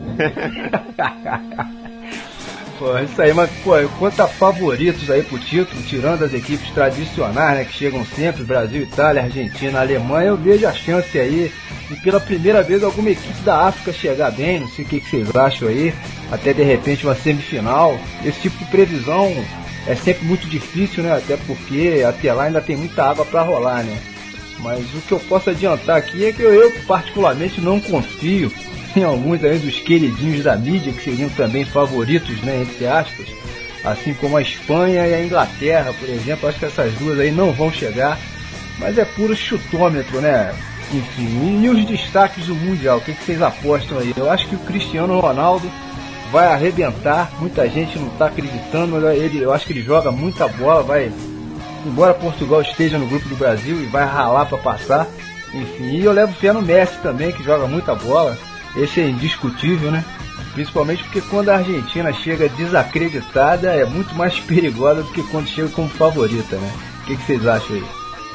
Pô, isso aí, mas pô, quanto a favoritos aí pro título, tirando as equipes tradicionais, né, que chegam sempre, Brasil, Itália, Argentina, Alemanha, eu vejo a chance aí de pela primeira vez alguma equipe da África chegar bem, não sei o que, que vocês acham aí, até de repente uma semifinal. Esse tipo de previsão é sempre muito difícil, né, até porque até lá ainda tem muita água para rolar, né. Mas o que eu posso adiantar aqui é que eu, eu particularmente não confio em alguns aí dos queridinhos da mídia, que seriam também favoritos, né, entre aspas, assim como a Espanha e a Inglaterra, por exemplo. Acho que essas duas aí não vão chegar, mas é puro chutômetro, né? Enfim, e os destaques do Mundial, o que, que vocês apostam aí? Eu acho que o Cristiano Ronaldo vai arrebentar, muita gente não está acreditando, mas ele, eu acho que ele joga muita bola, vai, embora Portugal esteja no grupo do Brasil, e vai ralar para passar, enfim, e eu levo fé no Messi também, que joga muita bola. Esse é indiscutível, né? Principalmente porque quando a Argentina chega desacreditada, é muito mais perigosa do que quando chega como favorita, né? O que, que vocês acham aí?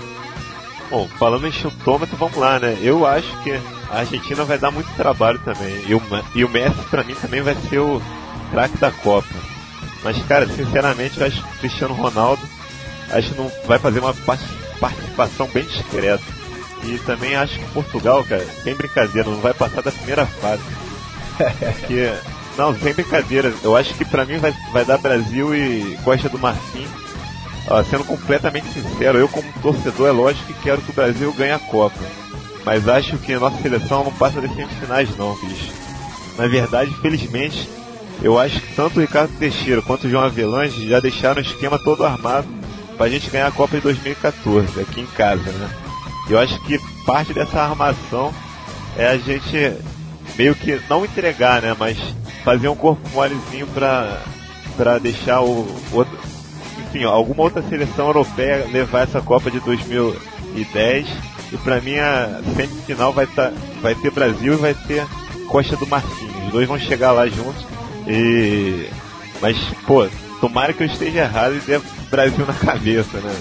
Bom, falando em chutômetro, vamos lá, né? Eu acho que a Argentina vai dar muito trabalho também. E o, e o Messi, pra mim, também vai ser o craque da Copa. Mas, cara, sinceramente, eu acho que o Cristiano Ronaldo acho que não vai fazer uma participação bem discreta. E também acho que Portugal, cara, sem brincadeira, não vai passar da primeira fase. Porque, não, sem brincadeira, eu acho que pra mim vai, vai dar Brasil e Costa do Marfim. Ó, sendo completamente sincero, eu como torcedor, é lógico que quero que o Brasil ganhe a Copa. Mas acho que a nossa seleção não passa das semifinais não, bicho. Na verdade, infelizmente, eu acho que tanto o Ricardo Teixeira quanto o João Avelange já deixaram o esquema todo armado pra gente ganhar a Copa de dois mil e catorze, aqui em casa, né? Eu acho que parte dessa armação é a gente meio que não entregar, né, mas fazer um corpo molezinho pra, pra deixar o outro, enfim, alguma outra seleção europeia levar essa Copa de dois mil e dez. E pra mim a semifinal vai, tá, vai ter Brasil e vai ter Costa do Marfim. Os dois vão chegar lá juntos E... Mas, pô, tomara que eu esteja errado e dê Brasil na cabeça, né?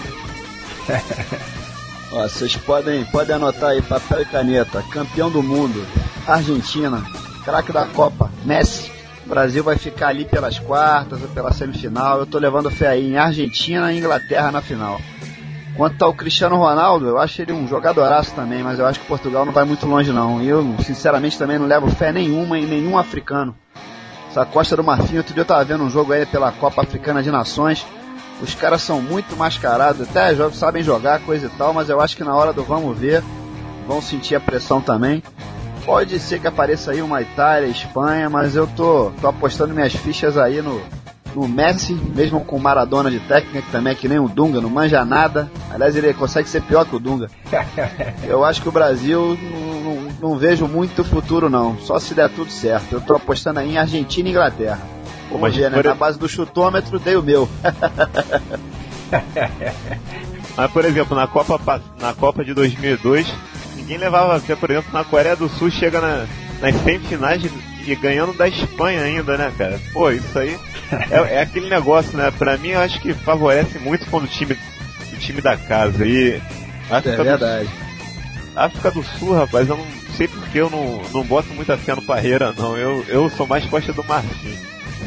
Ó, vocês podem, podem anotar aí, papel e caneta. Campeão do mundo, Argentina. Craque da Copa, Messi. O Brasil vai ficar ali pelas quartas ou pela semifinal. Eu tô levando fé aí em Argentina e Inglaterra na final. Quanto ao Cristiano Ronaldo, eu acho ele um jogadoraço também, mas eu acho que Portugal não vai muito longe não. E eu, sinceramente, também não levo fé nenhuma em nenhum africano. Essa Costa do Marfim, outro dia eu tava vendo um jogo aí pela Copa Africana de Nações. Os caras são muito mascarados, até jogos sabem jogar, coisa e tal, mas eu acho que na hora do vamos ver, vão sentir a pressão também. Pode ser que apareça aí uma Itália, Espanha, mas eu tô, tô apostando minhas fichas aí no, no Messi, mesmo com o Maradona de técnica, que também é que nem o Dunga, não manja nada. Aliás, ele consegue ser pior que o Dunga. Eu acho que o Brasil, não, não, não vejo muito futuro não, só se der tudo certo. Eu tô apostando aí em Argentina e Inglaterra. Vamos ver, né? Na base do chutômetro, dei o meu.
Mas, por exemplo, na Copa, na Copa de dois mil e dois, ninguém levava fé, por exemplo, na Coreia do Sul, chega na, nas semifinais e ganhando da Espanha ainda, né, cara? Pô, isso aí é, é aquele negócio, né? Pra mim, eu acho que favorece muito quando o time, o time da casa. E
África é verdade.
Do, África do Sul, rapaz, eu não sei porque eu não, não boto muita fé no Parreira, não. Eu, eu sou mais Costa do Marfim.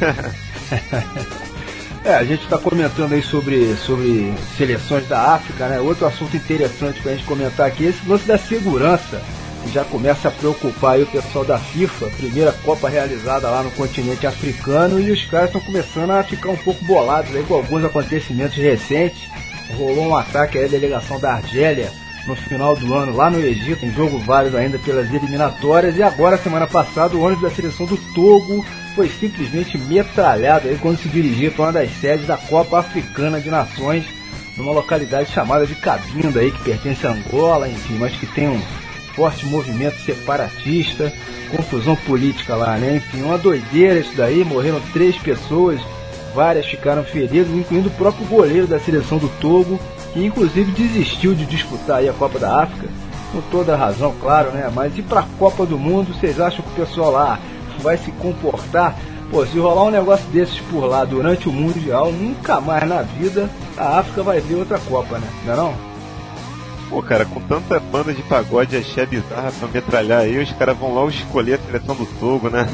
É, a gente está comentando aí sobre, sobre seleções da África, né? Outro assunto interessante para a gente comentar aqui é esse lance da segurança, que já começa a preocupar aí o pessoal da FIFA, primeira Copa realizada lá no continente africano, e os caras estão começando a ficar um pouco bolados aí com alguns acontecimentos recentes. Rolou um ataque aí à delegação da Argélia no final do ano lá no Egito, um jogo válido ainda pelas eliminatórias, e agora, semana passada, o ônibus da seleção do Togo foi simplesmente metralhado aí quando se dirigia para uma das sedes da Copa Africana de Nações, numa localidade chamada de Cabinda, aí, que pertence a Angola, enfim, mas que tem um forte movimento separatista, confusão política lá, né? Enfim, uma doideira isso daí, morreram três pessoas, várias ficaram feridas, incluindo o próprio goleiro da seleção do Togo, que inclusive desistiu de disputar aí a Copa da África, com toda a razão, claro, né? Mas e para a Copa do Mundo, vocês acham que o pessoal lá vai se comportar? Pô, se rolar um negócio desses por lá durante o Mundial, nunca mais na vida a África vai ver outra Copa, né? Não é não?
Pô, cara, com tanta banda de pagode e axé bizarra pra metralhar aí, os caras vão logo escolher a seleção do Togo, né?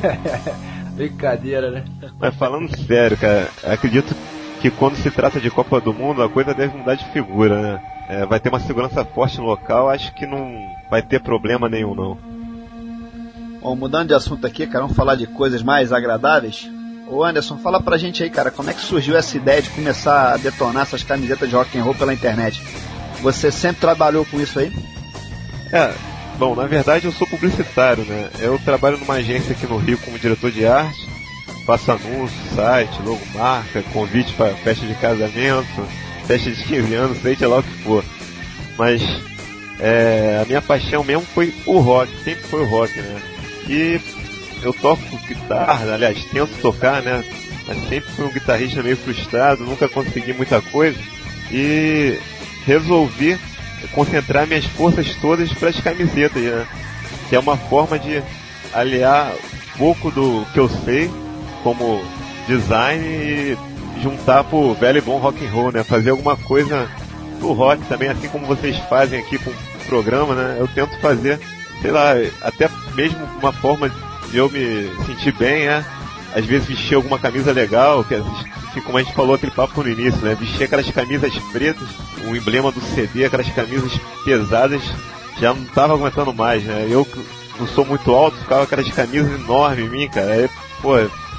Brincadeira, né?
Mas falando sério, cara, acredito que quando se trata de Copa do Mundo, a coisa deve mudar de figura, né? É, vai ter uma segurança forte no local, acho que não vai ter problema nenhum, não.
Bom, mudando de assunto aqui, cara, vamos falar de coisas mais agradáveis. Ô Anderson, fala pra gente aí, cara, como é que surgiu essa ideia de começar a detonar essas camisetas de rock and roll pela internet? Você sempre trabalhou com isso aí?
É, bom, na verdade eu sou publicitário, né? Eu trabalho numa agência aqui no Rio como diretor de arte, faço anúncio, site, logomarca, convite para festa de casamento, festa de quinze anos, seja lá o que for. Mas é, a minha paixão mesmo foi o rock, sempre foi o rock, né? E eu toco guitarra, aliás, tento tocar, né? Mas sempre fui um guitarrista meio frustrado, nunca consegui muita coisa. E resolvi concentrar minhas forças todas para as camisetas, né? Que é uma forma de aliar um pouco do que eu sei como design e juntar pro velho e bom rock and roll, né? Fazer alguma coisa do rock também, assim como vocês fazem aqui com o programa, né? Eu tento fazer, sei lá, até mesmo uma forma de eu me sentir bem, né? Às vezes vestir alguma camisa legal, que assim como a gente falou aquele papo no início, né? Vestir aquelas camisas pretas, o emblema do C D, aquelas camisas pesadas, já não tava aguentando mais, né? Eu não sou muito alto, ficava aquelas camisas enormes em mim, cara. Aí, pô,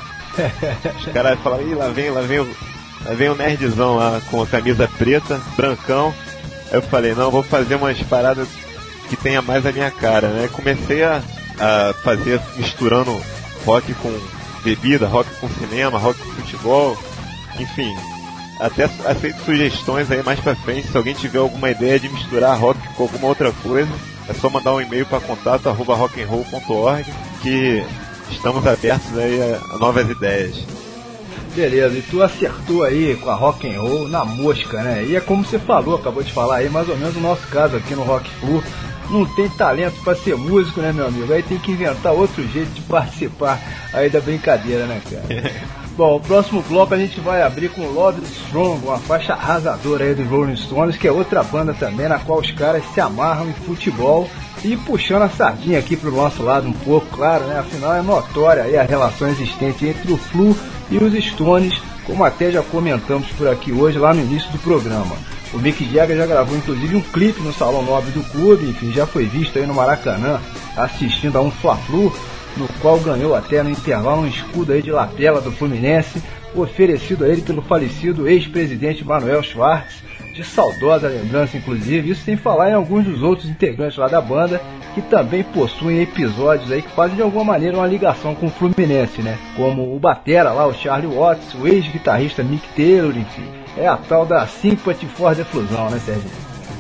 os caras falaram, ih, lá vem, lá vem, lá vem o nerdzão lá com a camisa preta, brancão. Aí eu falei, não, vou fazer umas paradas que tenha mais a minha cara, né? Comecei a, a fazer, misturando rock com bebida, rock com cinema, rock com futebol, enfim, até aceito sugestões aí mais pra frente, se alguém tiver alguma ideia de misturar rock com alguma outra coisa, é só mandar um e-mail para contato arroba rockandroll ponto org, que estamos abertos aí a, a novas ideias.
Beleza, e tu acertou aí com a rock and roll na mosca, né? E é como você falou, acabou de falar aí, mais ou menos o nosso caso aqui no Rock Flu. Não tem talento pra ser músico, né, meu amigo? Aí tem que inventar outro jeito de participar aí da brincadeira, né, cara? Bom, o próximo bloco a gente vai abrir com Love Strong, uma faixa arrasadora aí dos Rolling Stones, que é outra banda também na qual os caras se amarram em futebol. E puxando a sardinha aqui pro nosso lado um pouco, claro, né? Afinal é notória aí a relação existente entre o Flu e os Stones, como até já comentamos por aqui hoje, lá no início do programa. O Mick Jagger já gravou inclusive um clipe no Salão Nobre do clube, enfim, já foi visto aí no Maracanã, assistindo a um Fla-Flu, no qual ganhou até no intervalo um escudo aí de lapela do Fluminense, oferecido a ele pelo falecido ex-presidente Manuel Schwartz, de saudosa lembrança inclusive, isso sem falar em alguns dos outros integrantes lá da banda, que também possuem episódios aí que fazem de alguma maneira uma ligação com o Fluminense, né? Como o batera lá, o Charlie Watts, o ex-guitarrista Mick Taylor, enfim. É a tal da Sympathy for the Flusão, né, Sérgio?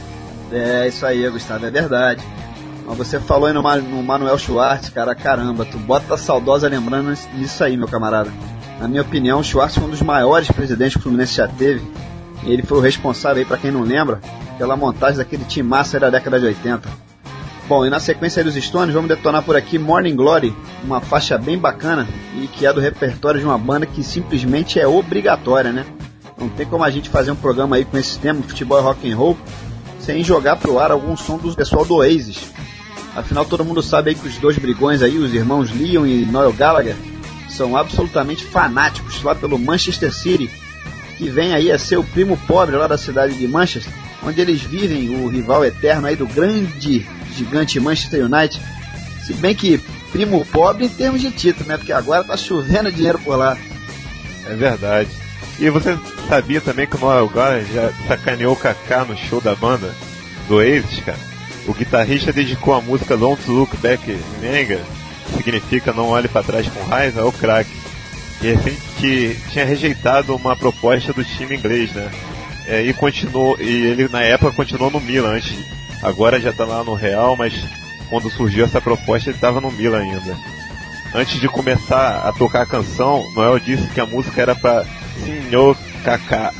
É, isso aí, Gustavo, é verdade. Mas você falou aí no, no Manuel Schwartz, cara, caramba, tu bota a saudosa lembrança nisso aí, meu camarada. Na minha opinião, o Schwartz foi um dos maiores presidentes que o Fluminense já teve. Ele foi o responsável aí, pra quem não lembra, pela montagem daquele time massa da década de oitenta. Bom, e na sequência dos Stones, vamos detonar por aqui Morning Glory, uma faixa bem bacana e que é do repertório de uma banda que simplesmente é obrigatória, né? Não tem como a gente fazer um programa aí com esse tema, futebol e rock and roll, sem jogar pro ar algum som do pessoal do Oasis. Afinal, todo mundo sabe aí que os dois brigões aí, os irmãos Liam e Noel Gallagher, são absolutamente fanáticos lá pelo Manchester City, que vem aí a ser o primo pobre lá da cidade de Manchester, onde eles vivem, o rival eterno aí do grande gigante Manchester United. Se bem que primo pobre em termos de título, né? Porque agora tá chovendo dinheiro por lá.
É verdade. E você sabia também que o Noel Gallagher já sacaneou o Kaká no show da banda do Oasis, cara? O guitarrista dedicou a música Don't Look Back in Anger, que significa Não Olhe Pra Trás com Raiva, ao craque, que, que tinha rejeitado uma proposta do time inglês, né? É, e, continuou, e ele na época continuou no Milan, antes, agora já tá lá no Real, mas quando surgiu essa proposta ele estava no Milan ainda. Antes de começar a tocar a canção, Noel disse que a música era para Senhor Kaká.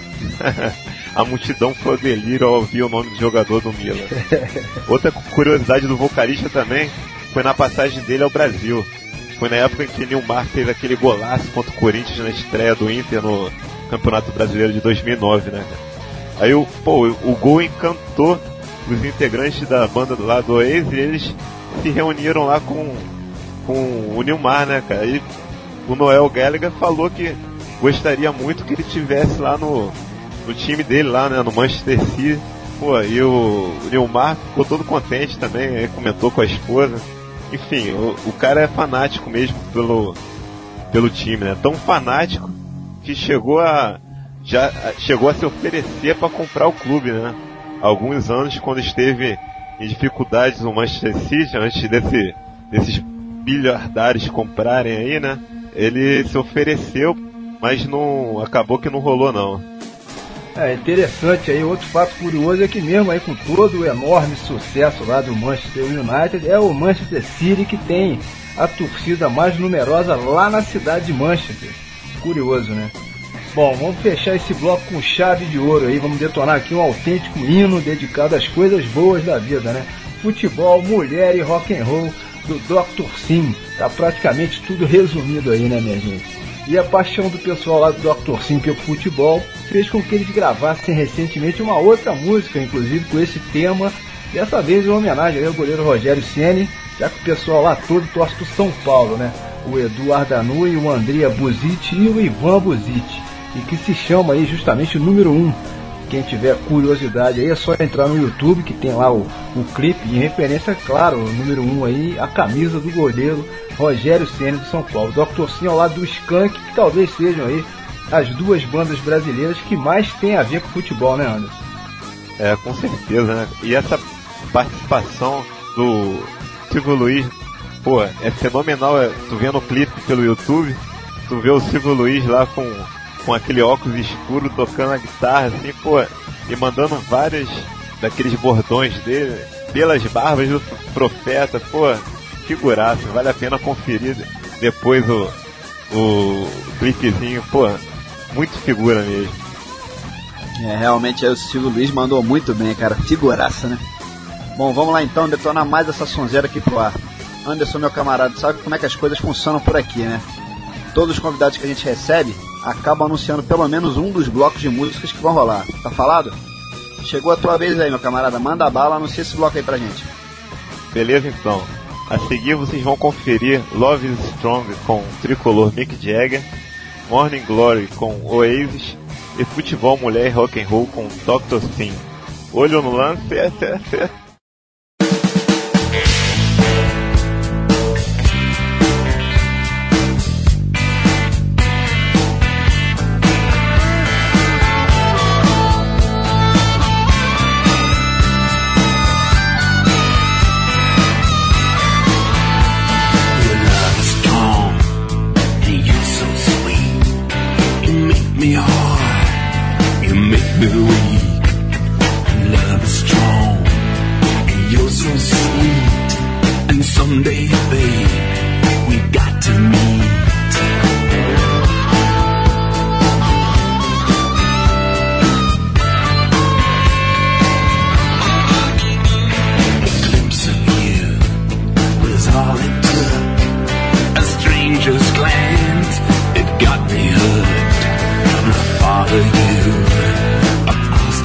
A multidão foi ao delírio ao ouvir o nome do jogador do Milan. Outra curiosidade do vocalista também foi na passagem dele ao Brasil. Foi na época em que Nilmar fez aquele golaço contra o Corinthians na estreia do Inter no Campeonato Brasileiro de dois mil e nove, né? Aí o, pô, o gol encantou os integrantes da banda do lado do Oasis e eles se reuniram lá com, com o Nilmar, né, cara? E o Noel Gallagher falou que gostaria muito que ele tivesse lá no, no time dele, lá, né, no Manchester City. Pô, e o, o Nilmar ficou todo contente também, aí comentou com a esposa. Enfim, o, o cara é fanático mesmo pelo, pelo time, né? Tão fanático que chegou a, já, chegou a se oferecer para comprar o clube, né? Há alguns anos, quando esteve em dificuldades no Manchester City, antes desse, desses bilhardários comprarem aí, né? Ele se ofereceu, mas não, acabou que não rolou, não.
É interessante aí, outro fato curioso é que mesmo aí com todo o enorme sucesso lá do Manchester United, é o Manchester City que tem a torcida mais numerosa lá na cidade de Manchester. Curioso, né? Bom, vamos fechar esse bloco com chave de ouro aí, vamos detonar aqui um autêntico hino dedicado às coisas boas da vida, né? Futebol, mulher e rock and roll do doutor Sim. Tá praticamente tudo resumido aí, né, minha gente? E a paixão do pessoal lá do doutor Sim pelo futebol fez com que eles gravassem recentemente uma outra música, inclusive com esse tema, dessa vez em homenagem ao goleiro Rogério Ceni, já que o pessoal lá todo torce pro São Paulo, né? O Edu Ardanui, o Andrea Buzitti e o Ivan Buzitti, e que se chama aí justamente o número um. Quem tiver curiosidade aí é só entrar no YouTube, que tem lá o, o clipe, em referência, claro, o número um aí, a camisa do goleiro Rogério Ceni do São Paulo. doutor Sim ao lado do Skank, que talvez sejam aí as duas bandas brasileiras que mais tem a ver com futebol, né, Anderson?
É, com certeza, né? E essa participação do Silvio Luiz, pô, é fenomenal. É, tu vendo o clipe pelo YouTube, tu vê o Silvio Luiz lá com, com aquele óculos escuro tocando a guitarra, assim, pô, e mandando várias daqueles bordões dele pelas barbas do profeta, pô, figuraça, vale a pena conferir depois o, o clipezinho, pô, muito figura mesmo.
É, realmente aí o Silvio Luiz mandou muito bem, cara, figuraça, né? Bom, vamos lá então, detonar mais essa sonzeira aqui pro ar. Anderson, meu camarada, sabe como é que as coisas funcionam por aqui, né? Todos os convidados que a gente recebe acabam anunciando pelo menos um dos blocos de músicas que vão rolar. Tá falado? Chegou a tua vez aí, meu camarada. Manda a bala, anuncia esse bloco aí pra gente.
Beleza, então. A seguir vocês vão conferir Love is Strong com Tricolor Mick Jagger, Morning Glory com Oasis e Futebol, Mulher e Rock and Roll com doutor Sim. Olho no lance, é, é, é.
Me hard, you make me weak. Love is strong, and you're so sweet. And someday, babe, we got to meet. A glimpse of you was all it took. A stranger's glance, it got me hooked. Follow you across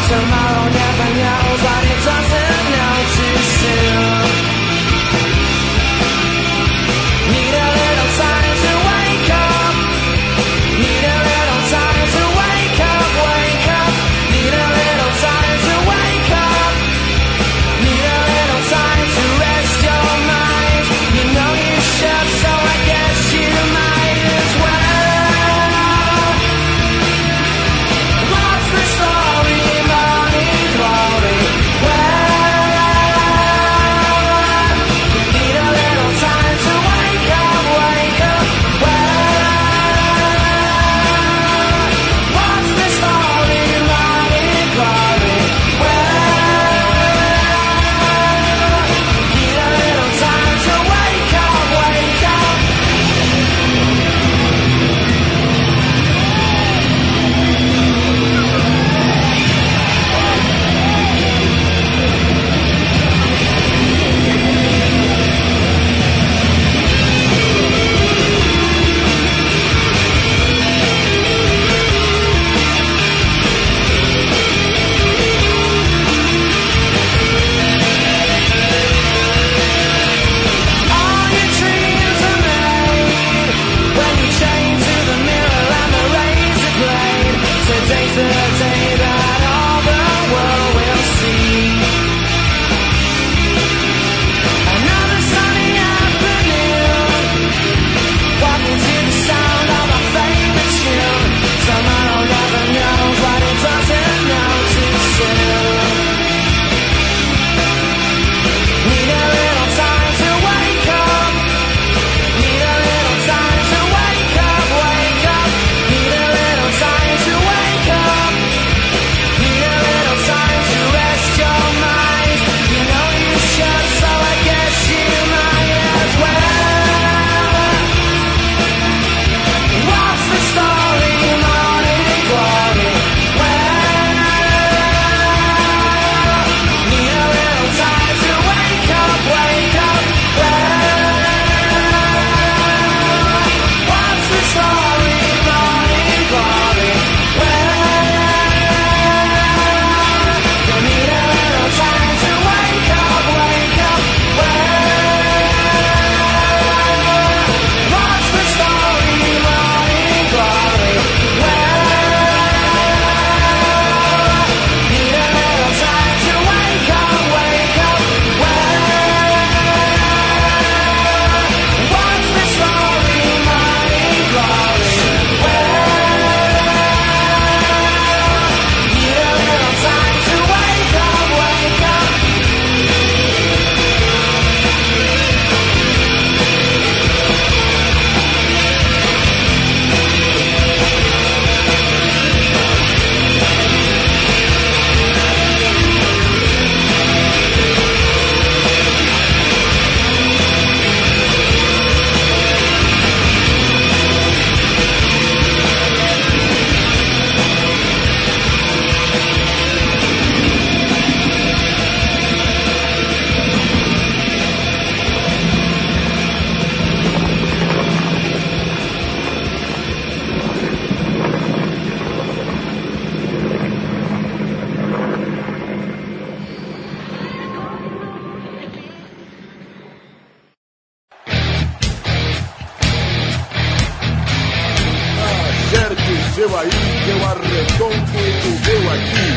seu aí, que eu arredondo o meu aqui.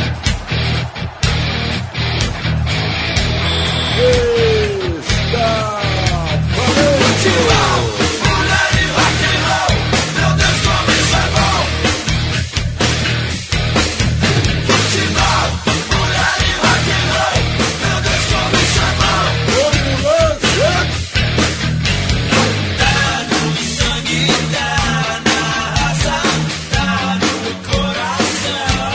Está valente!
Tá no sangue, tá na raça, tá no coração.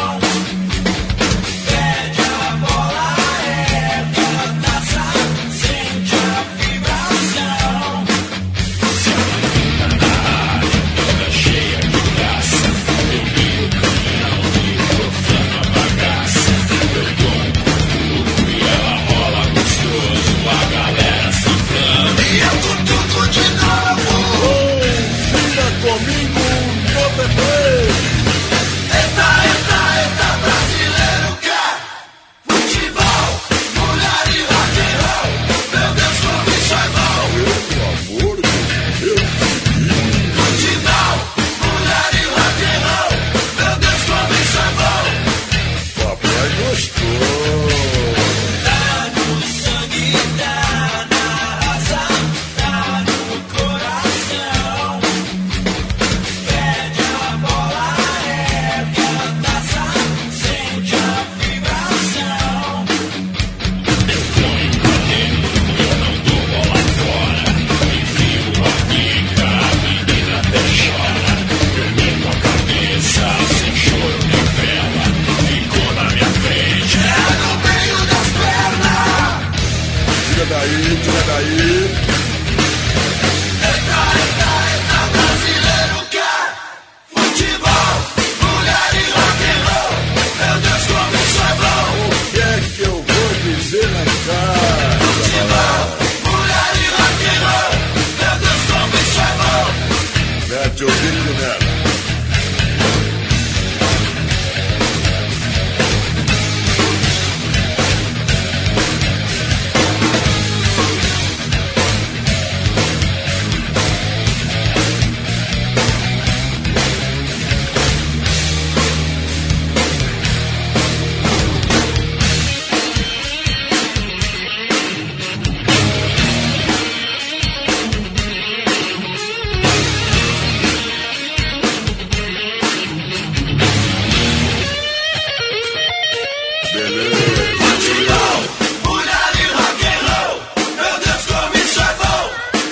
beleza.
Futebol, mulher e rock and roll. Meu Deus, como isso é bom.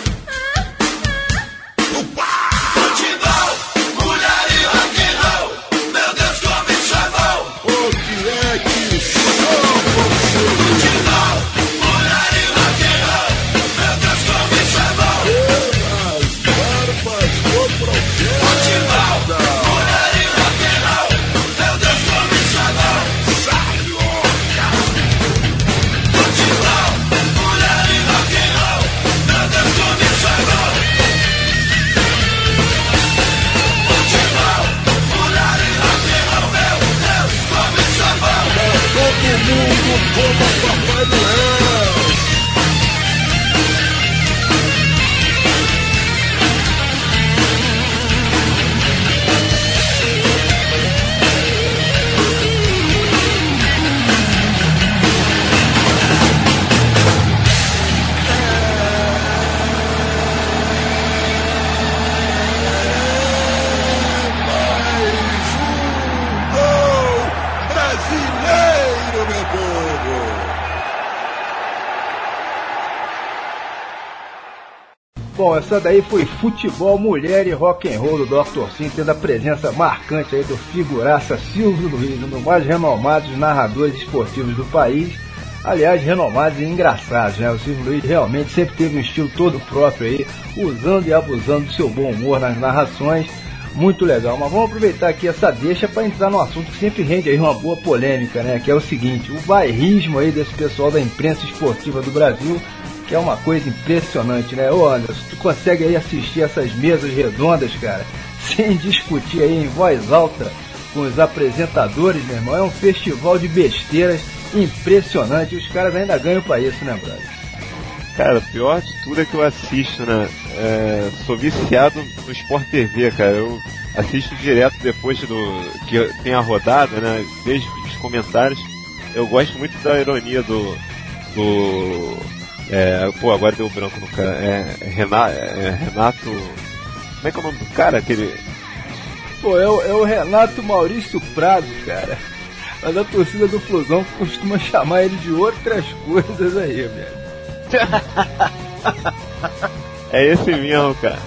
Futebol, mulher e rock and roll. Meu Deus, como isso é bom.
O que é que sou você?
Futebol, mulher e rock and roll. Meu Deus, como isso é bom.
Pelas barbas do profeta.
Futebol, mulher e rock and roll. Meu Deus, como isso é bom.
Sarioca.
Futebol, mulher e rock and roll. Meu Deus, como isso é bom. Futebol, mulher e rock and roll. Meu Deus, como isso é bom.
Todo mundo como Papai Noel. Gol brasileiro, meu povo.
Bom, essa daí foi Futebol, Mulher e Rock and Roll do doutor Sim, tendo a presença marcante aí do figuraça Silvio Luiz, um dos mais renomados narradores esportivos do país. Aliás, renomados e engraçados, né? O Silvio Luiz realmente sempre teve um estilo todo próprio aí, usando e abusando do seu bom humor nas narrações. Muito legal, mas vamos aproveitar aqui essa deixa para entrar no assunto que sempre rende aí uma boa polêmica, né? Que é o seguinte, o bairrismo aí desse pessoal da imprensa esportiva do Brasil, que é uma coisa impressionante, né? Ô Anderson, tu consegue aí assistir essas mesas redondas, cara, sem discutir aí em voz alta com os apresentadores, meu irmão? É um festival de besteiras impressionante, e os caras ainda ganham pra isso, né, brother?
Cara, o pior de tudo é que eu assisto, né? É, sou viciado no Sport T V, cara. Eu assisto direto depois do que tem a rodada, né? Vejo os comentários. Eu gosto muito da ironia do. do é, pô, agora deu branco no cara. É, Renato, é, Renato. Como é que é o nome do cara? Aquele.
Pô, é o, é o Renato Maurício Prado, cara. Mas a torcida do Flusão costuma chamar ele de outras coisas aí, velho.
É esse mesmo, cara.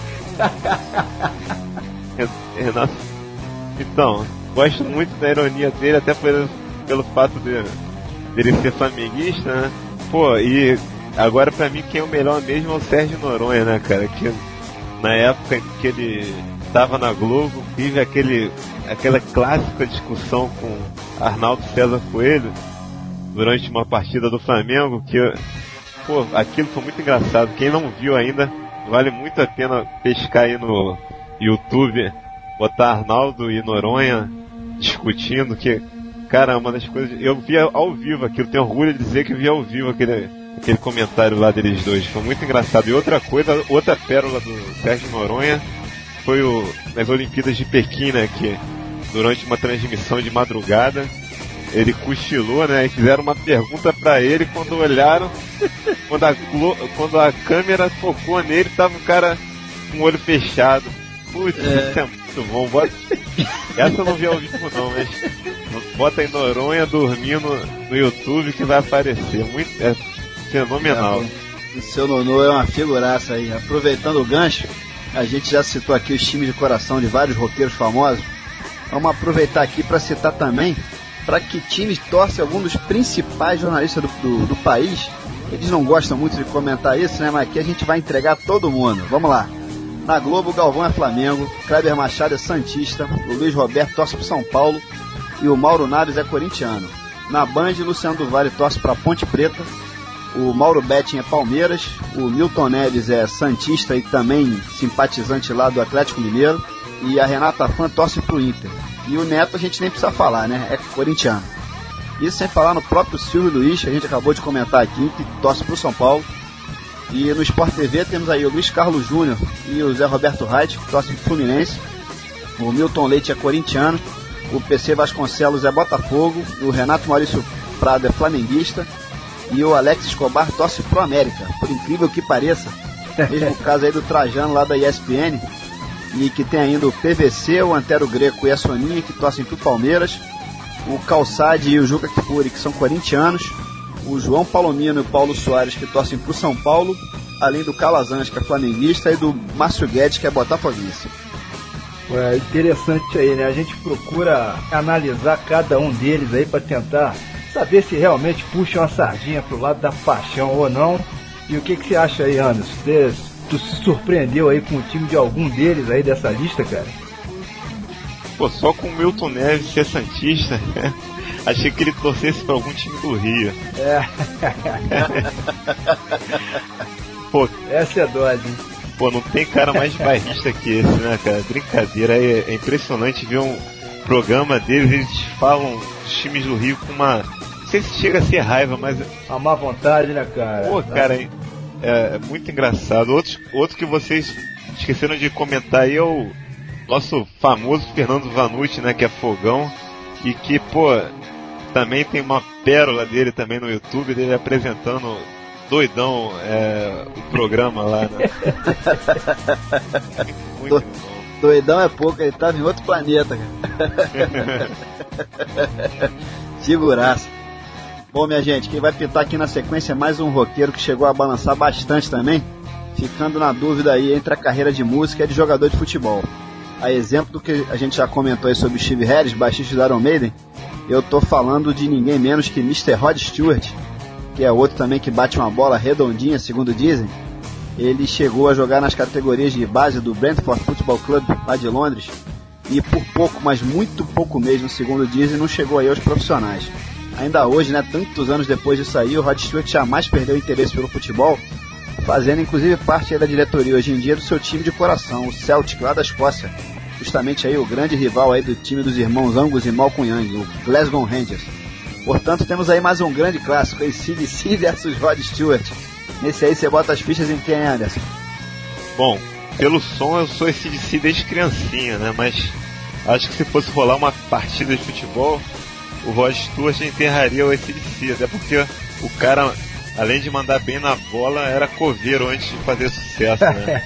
Renato. Então, gosto muito da ironia dele, até pelo, pelo fato de dele ser flamenguista, né? Pô, e agora pra mim quem é o melhor mesmo é o Sérgio Noronha, né, cara? Que na época em que ele tava na Globo, tive aquele, aquela clássica discussão com Arnaldo César Coelho durante uma partida do Flamengo, que pô, aquilo foi muito engraçado. Quem não viu ainda, vale muito a pena pescar aí no YouTube, botar Arnaldo e Noronha discutindo, que, cara, uma das coisas... Eu vi ao vivo aquilo, tenho orgulho de dizer que vi ao vivo aquele, aquele comentário lá deles dois, foi muito engraçado. E outra coisa, outra pérola do Sérgio Noronha foi o, nas Olimpíadas de Pequim, né, que durante uma transmissão de madrugada, ele cochilou, né? E fizeram uma pergunta pra ele quando olharam, quando a, quando a câmera focou nele, tava o cara com o olho fechado. Putz, é. Isso é muito bom. Bota... Essa eu não vi ao vivo não, mas bota aí Noronha dormindo no YouTube que vai aparecer. Muito, é fenomenal.
É, o seu Nonô é uma figuraça aí. Aproveitando o gancho, a gente já citou aqui os times de coração de vários roqueiros famosos. Vamos aproveitar aqui para citar também para que times torcem algum dos principais jornalistas do, do, do país. Eles não gostam muito de comentar isso, né? Mas aqui a gente vai entregar todo mundo. Vamos lá. Na Globo, o Galvão é Flamengo, Kleber Machado é Santista, o Luiz Roberto torce para São Paulo e o Mauro Naves é corintiano. Na Band, Luciano do Vale torce para Ponte Preta, o Mauro Betting é Palmeiras, o Milton Neves é Santista e também simpatizante lá do Atlético Mineiro, e a Renata Fã torce para o Inter. E o Neto a gente nem precisa falar, né? É corintiano. Isso sem falar no próprio Silvio Luiz, que a gente acabou de comentar aqui, que torce para o São Paulo. E no Sport T V temos aí o Luiz Carlos Júnior e o Zé Roberto Reit, que torcem para o Fluminense. O Milton Leite é corintiano, o P C Vasconcelos é Botafogo, o Renato Maurício Prado é flamenguista e o Alex Escobar torce para o América, por incrível que pareça. Mesmo caso aí do Trajano lá da E S P N, e que tem ainda o P V C, o Antero Greco e a Soninha, que torcem para o Palmeiras. o Calçade e o Juca Kfouri, que são corintianos, o João Palomino e o Paulo Soares, que torcem pro São Paulo, além do Calazans, que é flamenguista, e do Márcio Guedes, que é botafoguense.
É interessante aí, né? A gente procura analisar cada um deles aí para tentar saber se realmente puxam a sardinha pro lado da paixão ou não. E o que, que você acha aí, Anderson? Você, tu se surpreendeu aí com o time de algum deles aí dessa lista, cara?
Pô, só com o Milton Neves ser santista, achei que ele torcesse pra algum time do Rio.
É.
Pô,
essa é dose, hein?
Pô, não tem cara mais bairrista que esse, né, cara? Brincadeira, é, é impressionante ver um programa deles, eles falam dos times do Rio com uma... Não sei se chega a ser raiva, mas...
Uma má vontade, né, cara?
Pô, cara, é, é muito engraçado. Outro, outro que vocês esqueceram de comentar aí é o nosso famoso Fernando Vanucci, né, que é Fogão, e que, pô, também tem uma pérola dele também no YouTube, dele apresentando doidão é, o programa lá, né? Muito
Do,
bom.
Doidão é pouco, ele tava em outro planeta, cara. Figuraça. Bom, minha gente, quem vai pintar aqui na sequência é mais um roqueiro que chegou a balançar bastante também, ficando na dúvida aí entre a carreira de música e de jogador de futebol. A exemplo do que a gente já comentou aí sobre o Steve Harris, baixista do Iron Maiden, eu tô falando de ninguém menos que mister Rod Stewart, que é outro também que bate uma bola redondinha, segundo dizem. Ele chegou a jogar nas categorias de base do Brentford Football Club, lá de Londres, e por pouco, mas muito pouco mesmo, segundo dizem, não chegou aí aos profissionais. Ainda hoje, né, tantos anos depois disso aí, o Rod Stewart jamais perdeu o interesse pelo futebol, fazendo inclusive parte aí da diretoria hoje em dia do seu time de coração, o Celtic, lá da Escócia. Justamente aí o grande rival aí do time dos irmãos Angus e Malcolm Young, o Glasgow Rangers. Portanto, temos aí mais um grande clássico, A C D C versus Rod Stewart. Nesse aí você bota as fichas em quem, Anderson?
Bom, pelo som eu sou A C D C desde criancinha, né? Mas acho que se fosse rolar uma partida de futebol, o Rod Stewart enterraria o A C D C, até porque o cara, além de mandar bem na bola, era coveiro antes de fazer sucesso, né?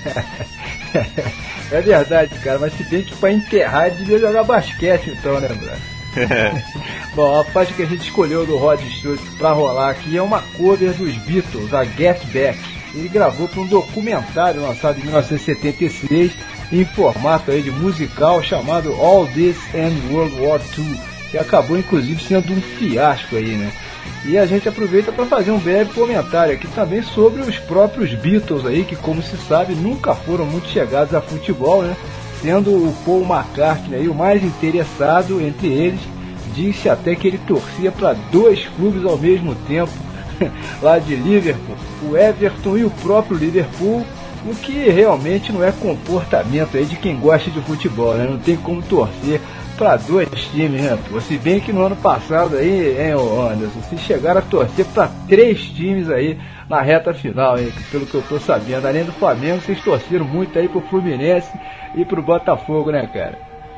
É verdade, cara, mas se bem que pra enterrar devia jogar basquete então, né, brother? Bom, a faixa que a gente escolheu do Rod Stewart pra rolar aqui é uma cover dos Beatles, a Get Back. Ele gravou para um documentário lançado em mil novecentos e setenta e seis em formato aí de musical chamado All This and World War Two, que acabou inclusive sendo um fiasco aí, né? E a gente aproveita para fazer um breve comentário aqui também sobre os próprios Beatles aí, que como se sabe nunca foram muito chegados a futebol, né? Sendo o Paul McCartney aí o mais interessado entre eles, disse até que ele torcia para dois clubes ao mesmo tempo, lá de Liverpool, o Everton e o próprio Liverpool, o que realmente não é comportamento aí de quem gosta de futebol, né? Não tem como torcer para dois times, né? Pô? Se bem que no ano passado aí, hein, Anderson, se chegaram a torcer para três times aí na reta final, hein? Pelo que eu tô sabendo, além do Flamengo, vocês torceram muito aí pro Fluminense e pro Botafogo, né, cara?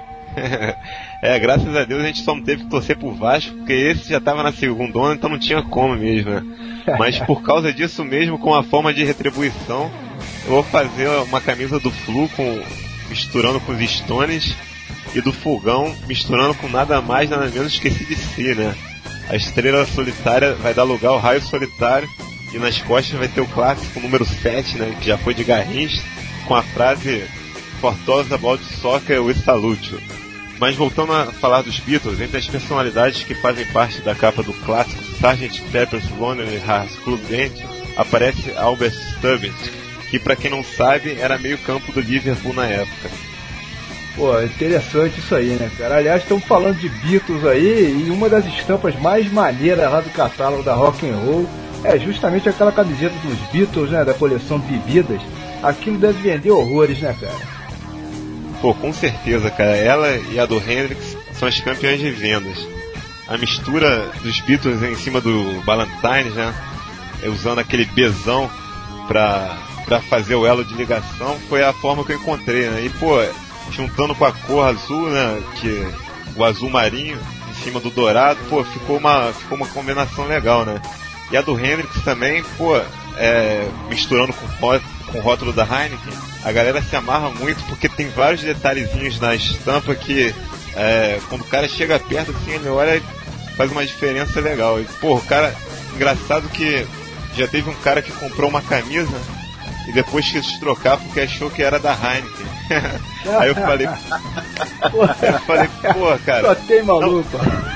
É, graças a Deus a gente só não teve que torcer pro Vasco, porque esse já tava na segunda onda, então não tinha como mesmo, né? Mas por causa disso mesmo, com a forma de retribuição, eu vou fazer uma camisa do Flu com, misturando com os Stones, e do Fogão misturando com nada mais, nada menos que A C D C, né? A estrela solitária vai dar lugar ao raio solitário, e nas costas vai ter o clássico número sete, né? Que já foi de Garrincha, com a frase For those about soccer we salute you. Mas voltando a falar dos Beatles, entre as personalidades que fazem parte da capa do clássico sergeant Pepper's Lonely Hearts Club Band, aparece Albert Stubbins, que pra quem não sabe, era meio campo do Liverpool na época.
Pô, interessante isso aí, né, cara? Aliás, estamos falando de Beatles aí, e uma das estampas mais maneiras lá do catálogo da Rock and Roll é justamente aquela camiseta dos Beatles, né, da coleção Bebidas. Aquilo deve vender horrores, né, cara?
Pô, com certeza, cara. Ela e a do Hendrix são as campeãs de vendas. A mistura dos Beatles em cima do Ballantines, né, usando aquele bezão pra, pra fazer o elo de ligação, foi a forma que eu encontrei, né? E, pô, juntando com a cor azul, né, que o azul marinho em cima do dourado, pô, ficou uma, ficou uma combinação legal, né? E a do Hendrix também, pô, é, misturando com, com o rótulo da Heineken, a galera se amarra muito porque tem vários detalhezinhos na estampa que é, quando o cara chega perto, assim, ele olha e faz uma diferença legal. E, pô, o cara, engraçado que já teve um cara que comprou uma camisa e depois quis trocar porque achou que era da Heineken. Aí eu falei, aí eu falei, pô, cara.
Só tem maluco.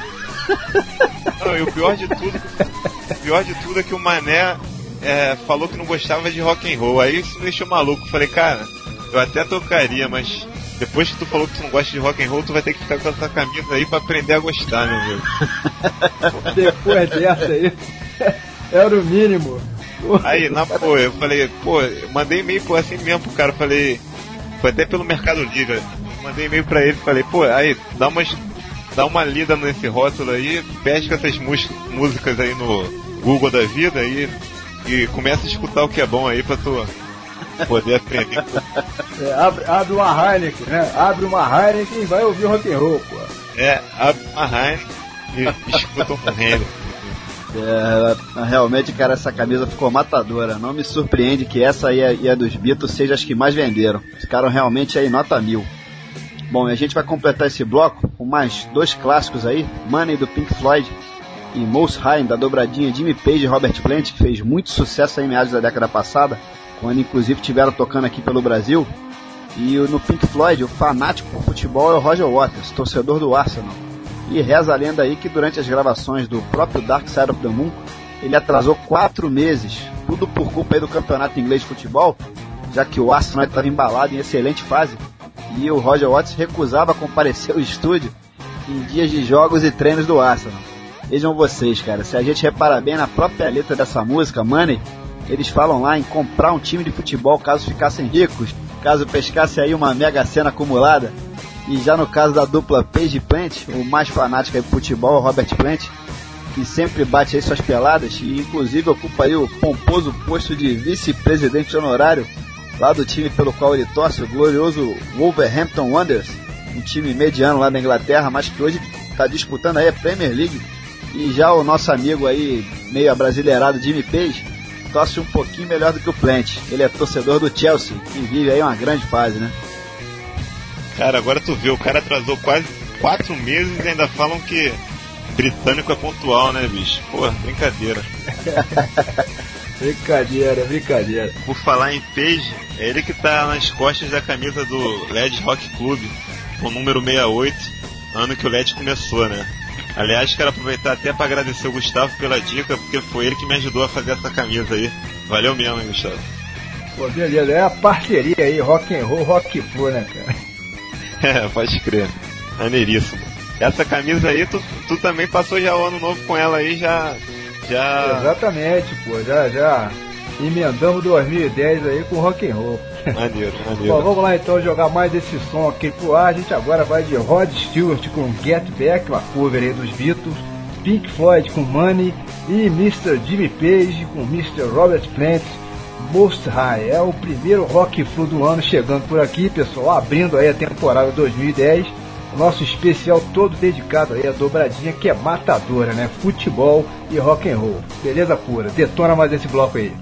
Não, não, e o pior de tudo, o pior de tudo é que o Mané é, falou que não gostava de rock and roll. Aí isso me deixou maluco. Eu falei, cara, eu até tocaria, mas depois que tu falou que tu não gosta de rock and roll, tu vai ter que ficar com essa camisa aí pra aprender a gostar, meu amigo.
Depois dessa aí, era o mínimo.
Aí, na pô, eu falei, pô, eu mandei e-mail pô, assim mesmo pro cara, falei, foi até pelo Mercado Livre, mandei e-mail pra ele, falei, pô, aí, dá umas, dá uma lida nesse rótulo aí, pesca essas músicas aí no Google da vida aí, e começa a escutar o que é bom aí pra tu poder aprender.
É, abre, abre uma Heineken, né? Abre uma Heineken e vai ouvir rock and roll, pô.
É, abre uma Heineken e escuta um Henry.
É, realmente, cara, essa camisa ficou matadora. Não me surpreende que essa e a, e a dos Beatles sejam as que mais venderam. Ficaram realmente aí nota mil. Bom, e a gente vai completar esse bloco com mais dois clássicos aí, Money do Pink Floyd e Most High da dobradinha Jimmy Page e Robert Plant, que fez muito sucesso aí em meados da década passada, quando inclusive tiveram tocando aqui pelo Brasil. E no Pink Floyd, o fanático por futebol é o Roger Waters, torcedor do Arsenal. E reza a lenda aí que durante as gravações do próprio Dark Side of the Moon, ele atrasou quatro meses, tudo por culpa aí do campeonato inglês de futebol, já que o Arsenal estava embalado em excelente fase, e o Roger Waters recusava comparecer ao estúdio em dias de jogos e treinos do Arsenal. Vejam vocês, cara, se a gente reparar bem na própria letra dessa música, Money, eles falam lá em comprar um time de futebol caso ficassem ricos, caso pescasse aí uma mega cena acumulada. E já no caso da dupla Page e Plant, o mais fanático aí pro futebol é o Robert Plant, que sempre bate aí suas peladas e inclusive ocupa aí o pomposo posto de vice-presidente honorário lá do time pelo qual ele torce, o glorioso Wolverhampton Wanderers, um time mediano lá da Inglaterra, mas que hoje está disputando aí a Premier League. E já o nosso amigo aí, meio abrasileirado, Jimmy Page, torce um pouquinho melhor do que o Plant. Ele é torcedor do Chelsea, que vive aí uma grande fase, né?
Cara, agora tu vê, o cara atrasou quase quatro meses e ainda falam que britânico é pontual, né, bicho? Pô, brincadeira.
Brincadeira, brincadeira.
Por falar em Page, é ele que tá nas costas da camisa do L E D Rock Club, com o número sessenta e oito, ano que o L E D começou, né? Aliás, quero aproveitar até para agradecer o Gustavo pela dica, porque foi ele que me ajudou a fazer essa camisa aí. Valeu mesmo, hein, Gustavo?
Pô, beleza, é a parceria aí, rock and roll, rock flu, né, cara?
É, pode crer. Maneiríssimo. Essa camisa aí, tu, tu também passou já o ano novo com ela aí, já... já...
Exatamente, pô, já, já emendamos dois mil e dez aí com rock and roll.
Maneiro, maneiro.
Bom, vamos lá então jogar mais esse som aqui pro ar. A gente agora vai de Rod Stewart com Get Back, uma cover aí dos Beatles, Pink Floyd com Money e mister Jimmy Page com mister Robert Plant, Most High. É o primeiro rock flu do ano chegando por aqui, pessoal, abrindo aí a temporada dois mil e dez. O nosso especial todo dedicado aí à dobradinha que é matadora, né? Futebol e rock and roll. Beleza pura. Detona mais esse bloco aí.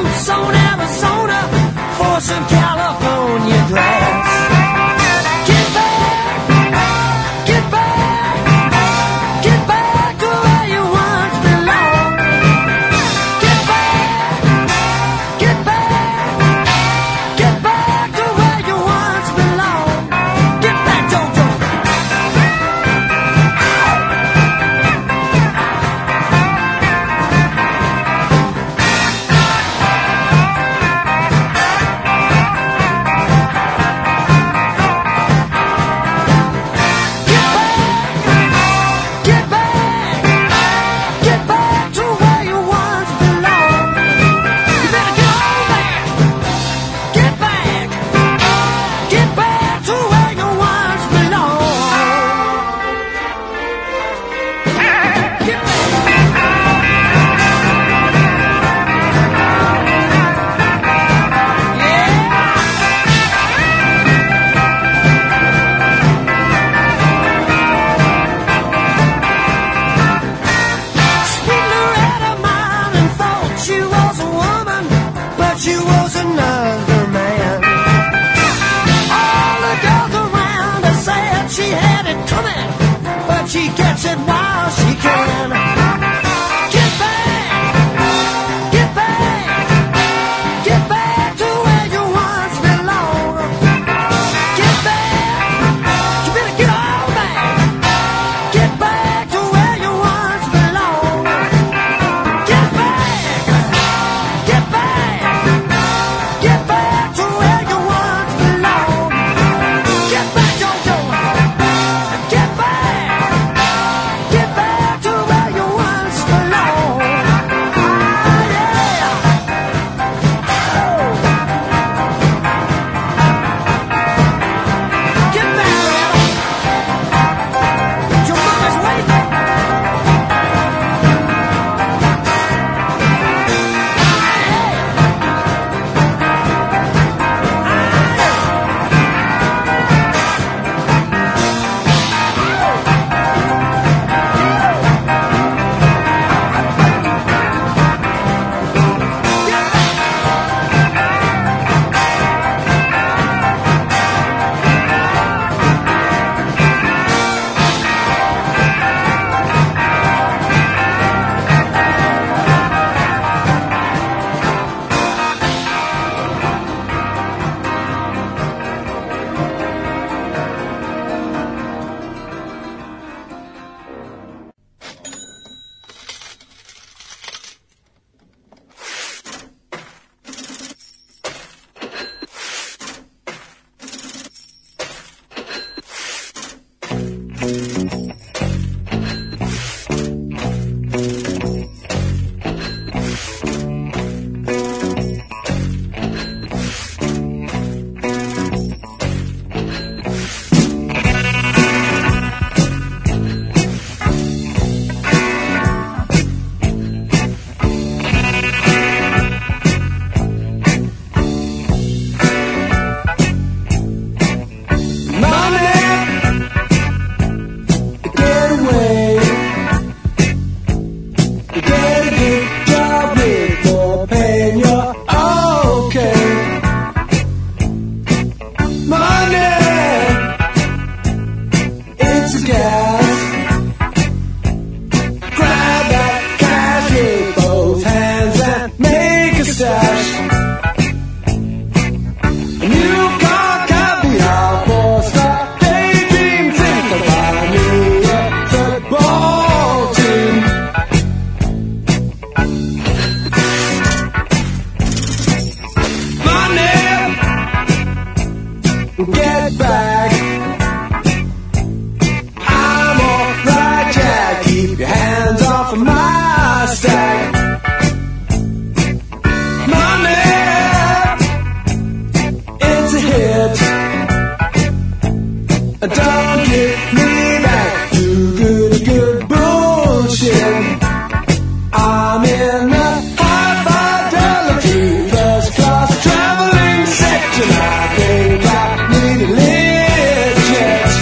Some California glass. Keep get back. I'm alright, Jack. Keep your hands off of my stack. Money, it's a hit. Don't get me back to good, good bullshit. I'm in the high fidelity first class traveling section. I think I need a lift jet.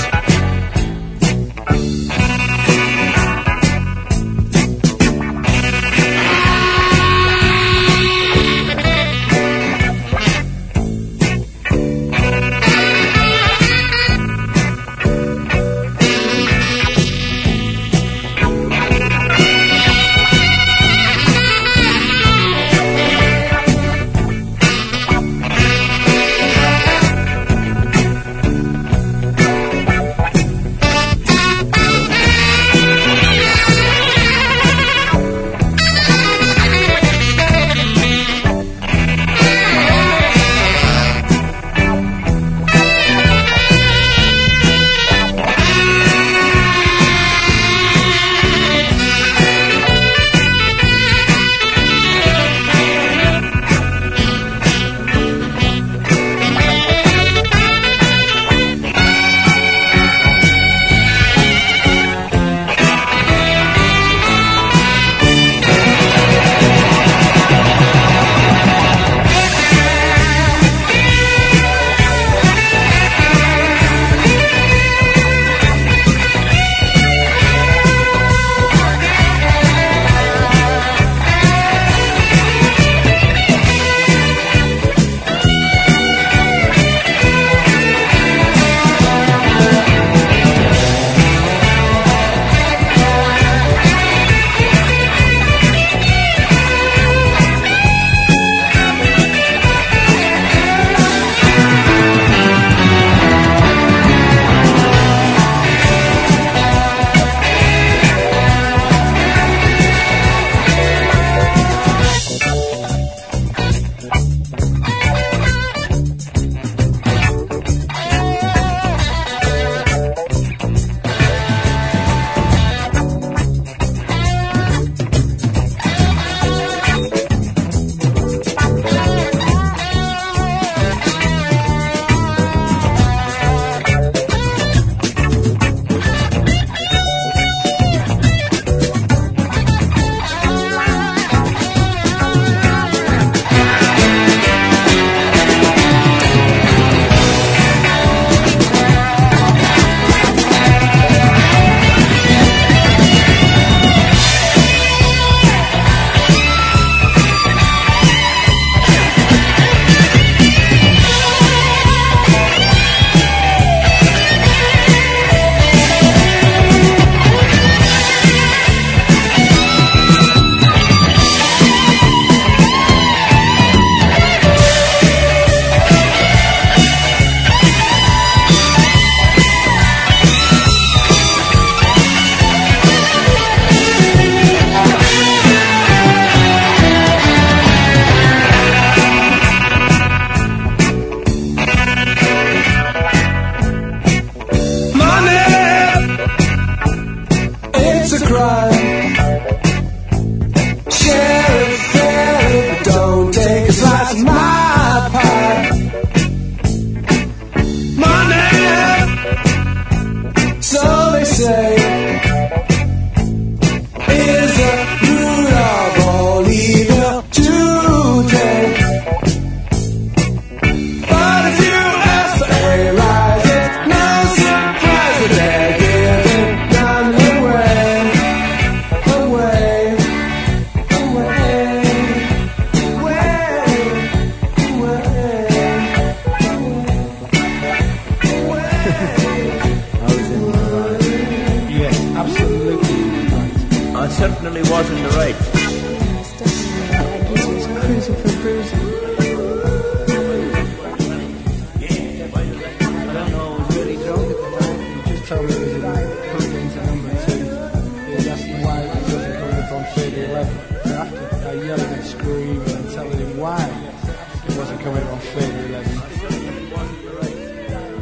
Why it wasn't coming on Flavor eleven.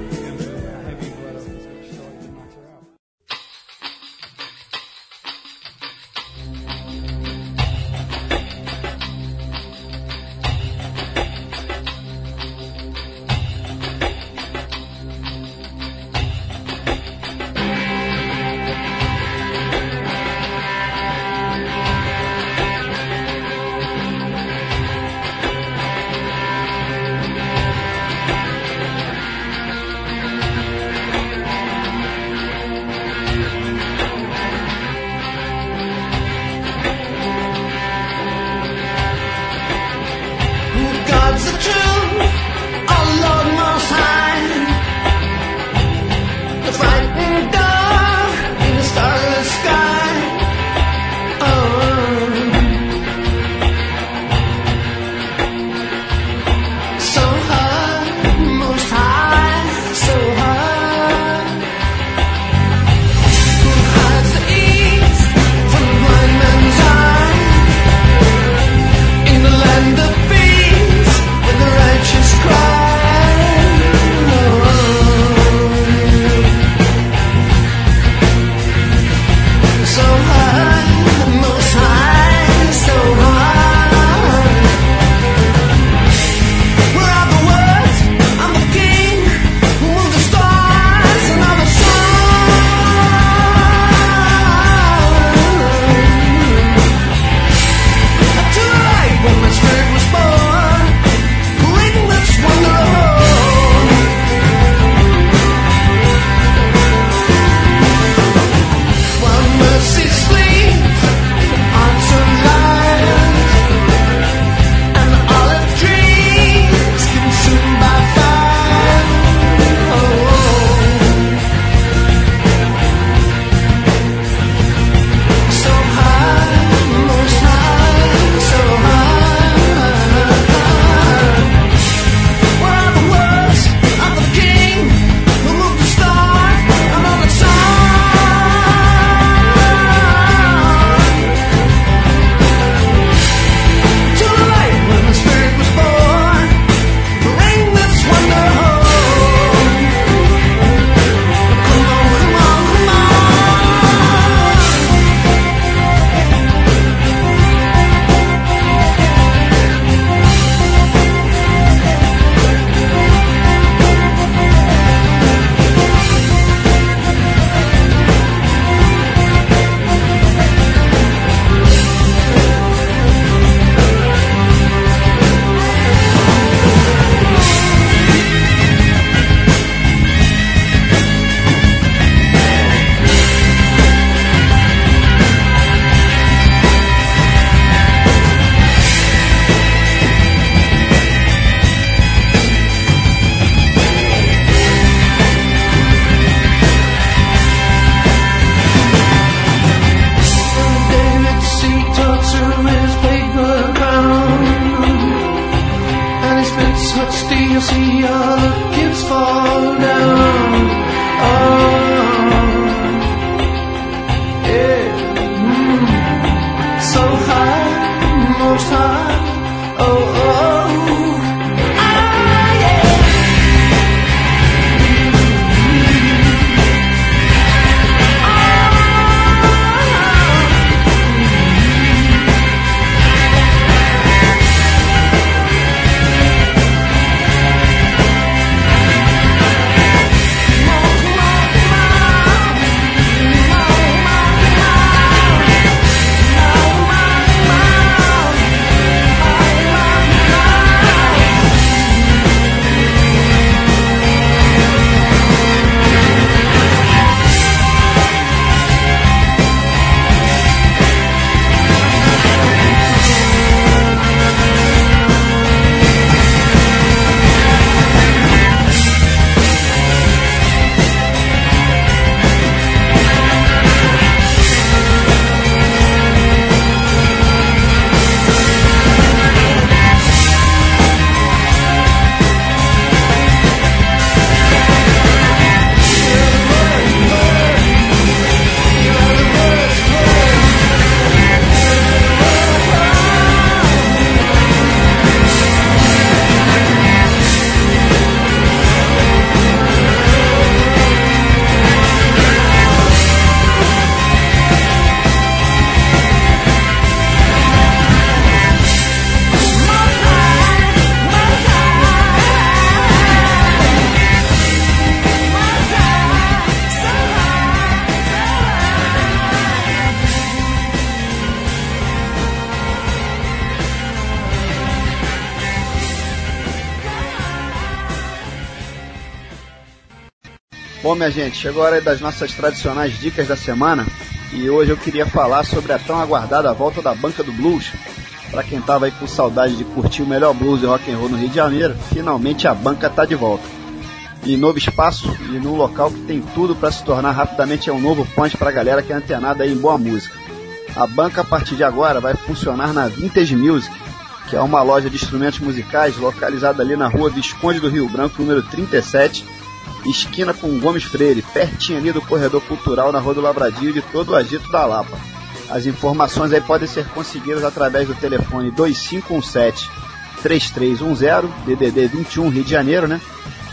Bom, minha gente, chegou a hora das nossas tradicionais dicas da semana. E hoje eu queria falar sobre a tão aguardada volta da Banca do Blues. Para quem tava aí com saudade de curtir o melhor blues e rock and roll no Rio de Janeiro, finalmente a banca tá de volta. Em novo espaço e num local que tem tudo para se tornar rapidamente um novo ponte para a galera que é antenada aí em boa música. A banca, a partir de agora, vai funcionar na Vintage Music, que é uma loja de instrumentos musicais localizada ali na rua Visconde do Rio Branco, número trinta e sete, esquina com Gomes Freire, pertinho ali do corredor cultural na Rua do Lavradio e de todo o agito da Lapa. As informações aí podem ser conseguidas através do telefone dois cinco um sete, três três um zero, D D D vinte e um, Rio de Janeiro, né?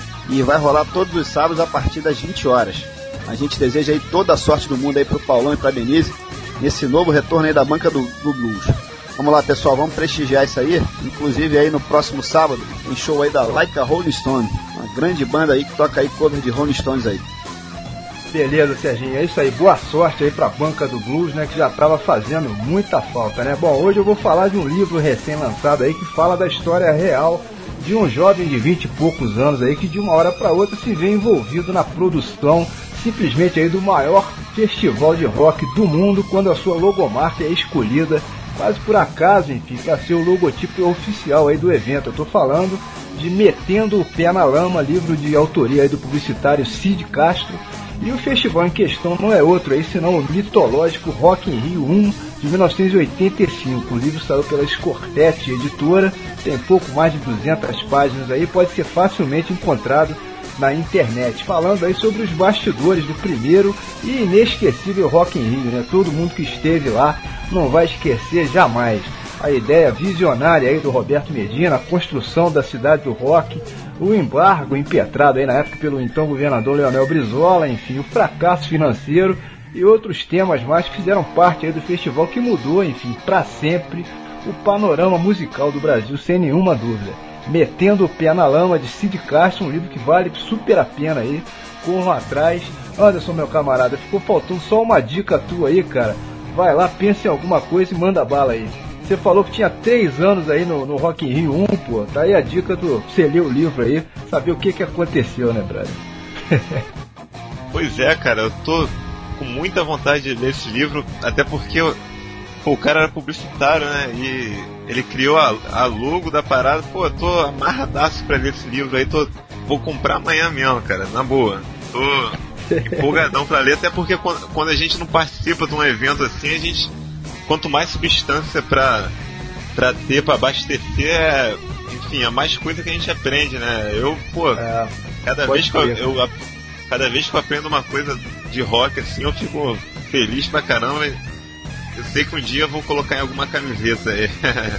E vai rolar todos os sábados a partir das vinte horas. A gente deseja aí toda a sorte do mundo aí pro Paulão e pra Denise, nesse novo retorno aí da Banca do, do Blues. Vamos lá, pessoal, vamos prestigiar isso aí. Inclusive aí no próximo sábado, tem show aí da Like a Rolling Stone, uma grande banda aí que toca aí cover de Rolling Stones aí.
Beleza, Serginho, é isso aí, boa sorte aí pra Banca do Blues, né, que já tava fazendo muita falta, né? Bom, hoje eu vou falar de um livro recém-lançado aí que fala da história real de um jovem de vinte e poucos anos aí que de uma hora para outra se vê envolvido na produção simplesmente aí do maior festival de rock do mundo, quando a sua logomarca é escolhida quase por acaso, enfim, para ser o logotipo oficial aí do evento. Eu tô falando de Metendo o Pé na Lama, livro de autoria aí do publicitário Cid Castro. E o festival em questão não é outro aí, senão o mitológico Rock in Rio um de mil novecentos e oitenta e cinco. O livro saiu pela Scortetti Editora, tem pouco mais de duzentas páginas aí, pode ser facilmente encontrado na internet, falando aí sobre os bastidores do primeiro e inesquecível Rock in Rio, né? Todo mundo que esteve lá não vai esquecer jamais. A ideia visionária aí do Roberto Medina, a construção da cidade do rock, o embargo impetrado aí na época pelo então governador Leonel Brizola, enfim, o fracasso financeiro e outros temas mais que fizeram parte aí do festival, que mudou, enfim, para sempre o panorama musical do Brasil, sem nenhuma dúvida. Metendo o Pé na Lama, de Cid Castro, um livro que vale super a pena aí, corram atrás. Anderson, meu camarada, ficou faltando só uma dica tua aí, cara. Vai lá, pensa em alguma coisa e manda bala aí. Você falou que tinha três anos aí no, no Rock in Rio um, pô. Tá aí a dica do você ler o livro aí, saber o que que aconteceu, né, brother?
Pois é, cara, eu tô com muita vontade de ler esse livro, até porque eu, pô, o cara era publicitário, né, e ele criou a, a logo da parada. Pô, eu tô amarradaço pra ler esse livro aí, tô, vou comprar amanhã mesmo, cara, na boa. Tô empolgadão pra ler, até porque quando, quando a gente não participa de um evento assim, a gente... Quanto mais substância pra, pra ter, pra abastecer, é, enfim, é mais coisa que a gente aprende, né? Eu, pô, é, cada, vez que eu, eu, cada vez que eu aprendo uma coisa de rock, assim, eu fico feliz pra caramba. Eu sei que um dia eu vou colocar em alguma camiseta aí.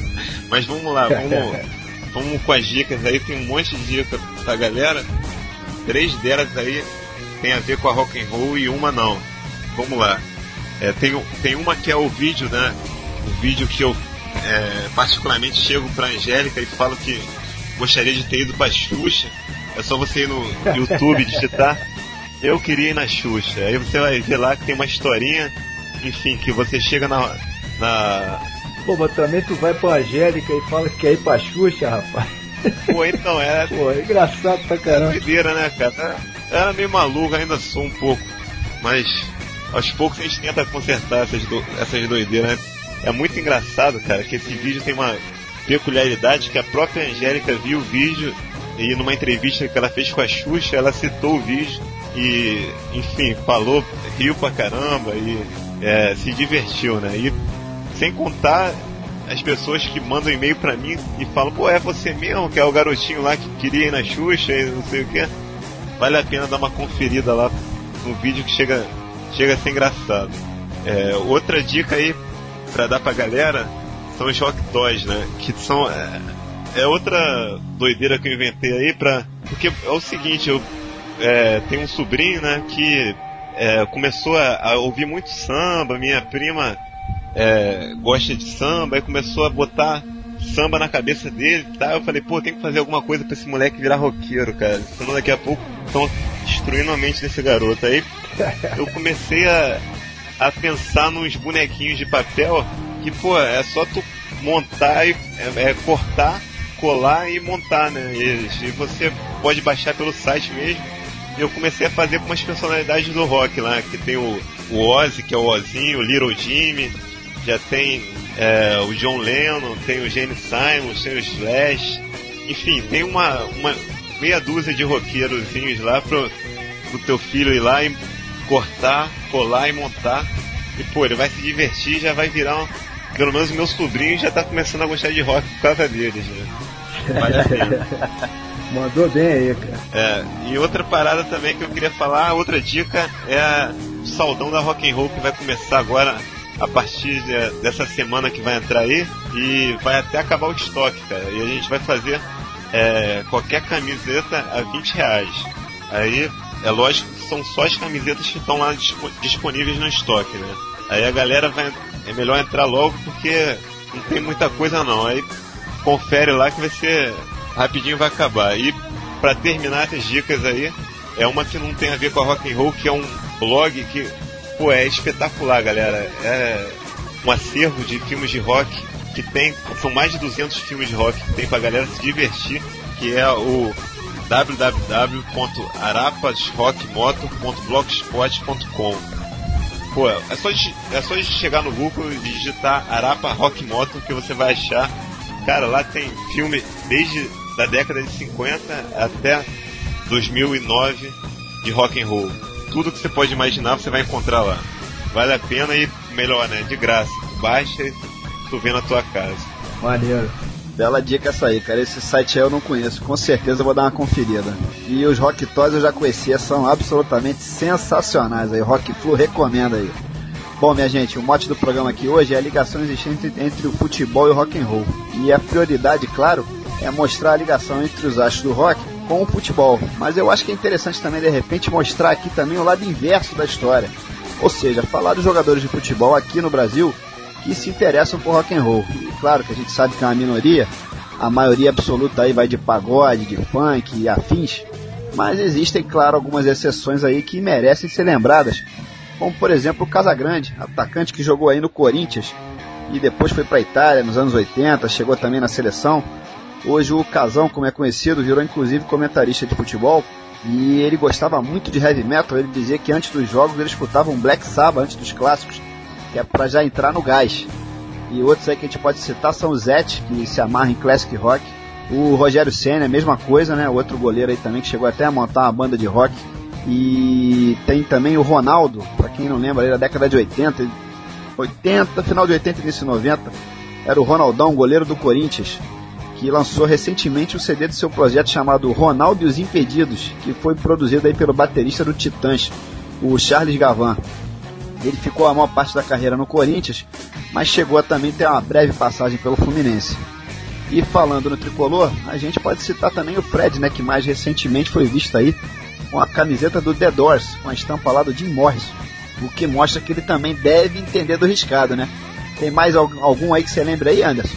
Mas vamos lá, vamos, vamos com as dicas aí. Tem um monte de dicas pra galera. Três delas aí tem a ver com a rock and roll e uma não. Vamos lá. É, tem, tem uma que é o vídeo, né? O vídeo que eu é, particularmente chego pra Angélica e falo que gostaria de ter ido pra Xuxa. É só você ir no YouTube digitar Eu Queria Ir na Xuxa. Aí você vai ver lá que tem uma historinha, enfim, que você chega na... na...
Pô, mas também tu vai pra Angélica e fala que quer ir pra Xuxa, rapaz.
Pô, então é...
Pô, é engraçado pra caramba.
É doideira, né, cara? Era meio maluco, ainda sou um pouco, mas... Aos poucos a gente tenta consertar essas, do, essas doideiras, né? É muito engraçado, cara, que esse vídeo tem uma peculiaridade, que a própria Angélica viu o vídeo e numa entrevista que ela fez com a Xuxa, ela citou o vídeo e, enfim, falou, riu pra caramba e é, se divertiu, né? E sem contar as pessoas que mandam e-mail pra mim e falam, pô, é você mesmo que é o garotinho lá que queria ir na Xuxa e não sei o que. Vale a pena dar uma conferida lá no vídeo que chega... Chega a ser engraçado. É, outra dica aí pra dar pra galera são os rock toys, né? Que são... É, é outra doideira que eu inventei aí pra... Porque é o seguinte, eu é, tenho um sobrinho, né? Que é, começou a, a ouvir muito samba. Minha prima é, gosta de samba. Aí começou a botar samba na cabeça dele, tá? Eu falei, pô, tem que fazer alguma coisa pra esse moleque virar roqueiro, cara. Senão daqui a pouco estão destruindo a mente desse garoto. Aí eu comecei a, a pensar nos bonequinhos de papel que, pô, é só tu montar e é, é cortar, colar e montar, né? Eles. E você pode baixar pelo site mesmo eu comecei a fazer com umas personalidades do rock lá, que tem o, o Ozzy, que é o Ozinho, o Little Jimmy, já tem é, o John Lennon, tem o Gene Simons, tem o Slash, enfim, tem uma, uma meia dúzia de roqueirozinhos lá pro, pro teu filho ir lá e cortar, colar e montar, e pô, ele vai se divertir, já vai virar um, pelo menos o meu sobrinho já tá começando a gostar de rock por causa deles, né? Vale a pena.
Mandou bem aí, cara.
É, e outra parada também que eu queria falar, outra dica é o Saudão da Rock and Roll, que vai começar agora a partir de, dessa semana que vai entrar aí, e vai até acabar o estoque, cara. E a gente vai fazer é, qualquer camiseta a vinte reais. Aí é lógico que são só as camisetas que estão lá disponíveis no estoque, né? Aí a galera vai, é melhor entrar logo porque não tem muita coisa não. Aí confere lá que vai ser rapidinho, vai acabar. E pra terminar essas dicas aí, é uma que não tem a ver com a rock and roll, que é um blog que, pô, é espetacular, galera. É um acervo de filmes de rock que tem, são mais de duzentos filmes de rock que tem pra galera se divertir, que é o w w w ponto arapas rock motor ponto blogspot ponto com. Pô, é só, de, é só de chegar no Google e digitar Arapa Rock Motor que você vai achar. Cara, lá tem filme desde da década de cinquenta até dois mil e nove de rock and roll. Tudo que você pode imaginar você vai encontrar lá. Vale a pena e melhor, né? De graça. Baixa e tu vê na tua casa.
Maneiro.
Bela dica essa aí, cara. Esse site aí eu não conheço. Com certeza eu vou dar uma conferida. E os Rock Toys eu já conhecia, são absolutamente sensacionais aí. Rock Flu recomenda aí. Bom, minha gente, o mote do programa aqui hoje é a ligação existente entre, entre o futebol e o rock and roll. E a prioridade, claro, é mostrar a ligação entre os astros do rock com o futebol. Mas eu acho que é interessante também, de repente, mostrar aqui também o lado inverso da história. Ou seja, falar dos jogadores de futebol aqui no Brasil que se interessam por rock and roll. E claro que a gente sabe que é uma minoria, a maioria absoluta aí vai de pagode, de funk e afins, mas existem, claro, algumas exceções aí que merecem ser lembradas, como por exemplo o Casagrande, atacante que jogou aí no Corinthians e depois foi para a Itália nos anos oitenta, chegou também na seleção. Hoje o Casão, como é conhecido, virou inclusive comentarista de futebol, e ele gostava muito de heavy metal. Ele dizia que antes dos jogos ele escutava um Black Sabbath antes dos clássicos, que é para já entrar no gás. E outros aí que a gente pode citar são o Zete, que se amarra em classic rock, o Rogério Ceni, a mesma coisa, né? Outro goleiro aí também que chegou até a montar uma banda de rock. E tem também o Ronaldo, para quem não lembra, ele da década de oitenta, oitenta, final de oitenta e início de noventa, era o Ronaldão, goleiro do Corinthians, que lançou recentemente um C D do seu projeto chamado Ronaldo e os Impedidos, que foi produzido aí pelo baterista do Titãs, o Charles Gavan. Ele ficou a maior parte da carreira no Corinthians, mas chegou a também ter uma breve passagem pelo Fluminense. E falando no tricolor, a gente pode citar também o Fred, né, que mais recentemente foi visto aí com a camiseta do The Doors, com a estampa lá do Jim Morrison, o que mostra que ele também deve entender do riscado, né? Tem mais algum aí que você lembra aí, Anderson?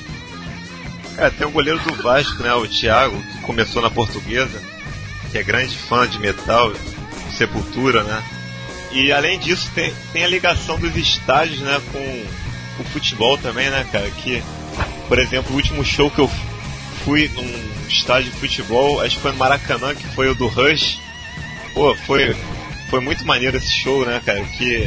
É, tem o goleiro do Vasco, né, o Thiago, que começou na Portuguesa, que é grande fã de metal, Sepultura, né? E além disso tem, tem a ligação dos estádios, né, com o futebol também, né, cara? Que, por exemplo, o último show que eu fui num estádio de futebol, acho que foi no Maracanã, que foi o do Rush. Pô, foi, foi muito maneiro esse show, né, cara? Que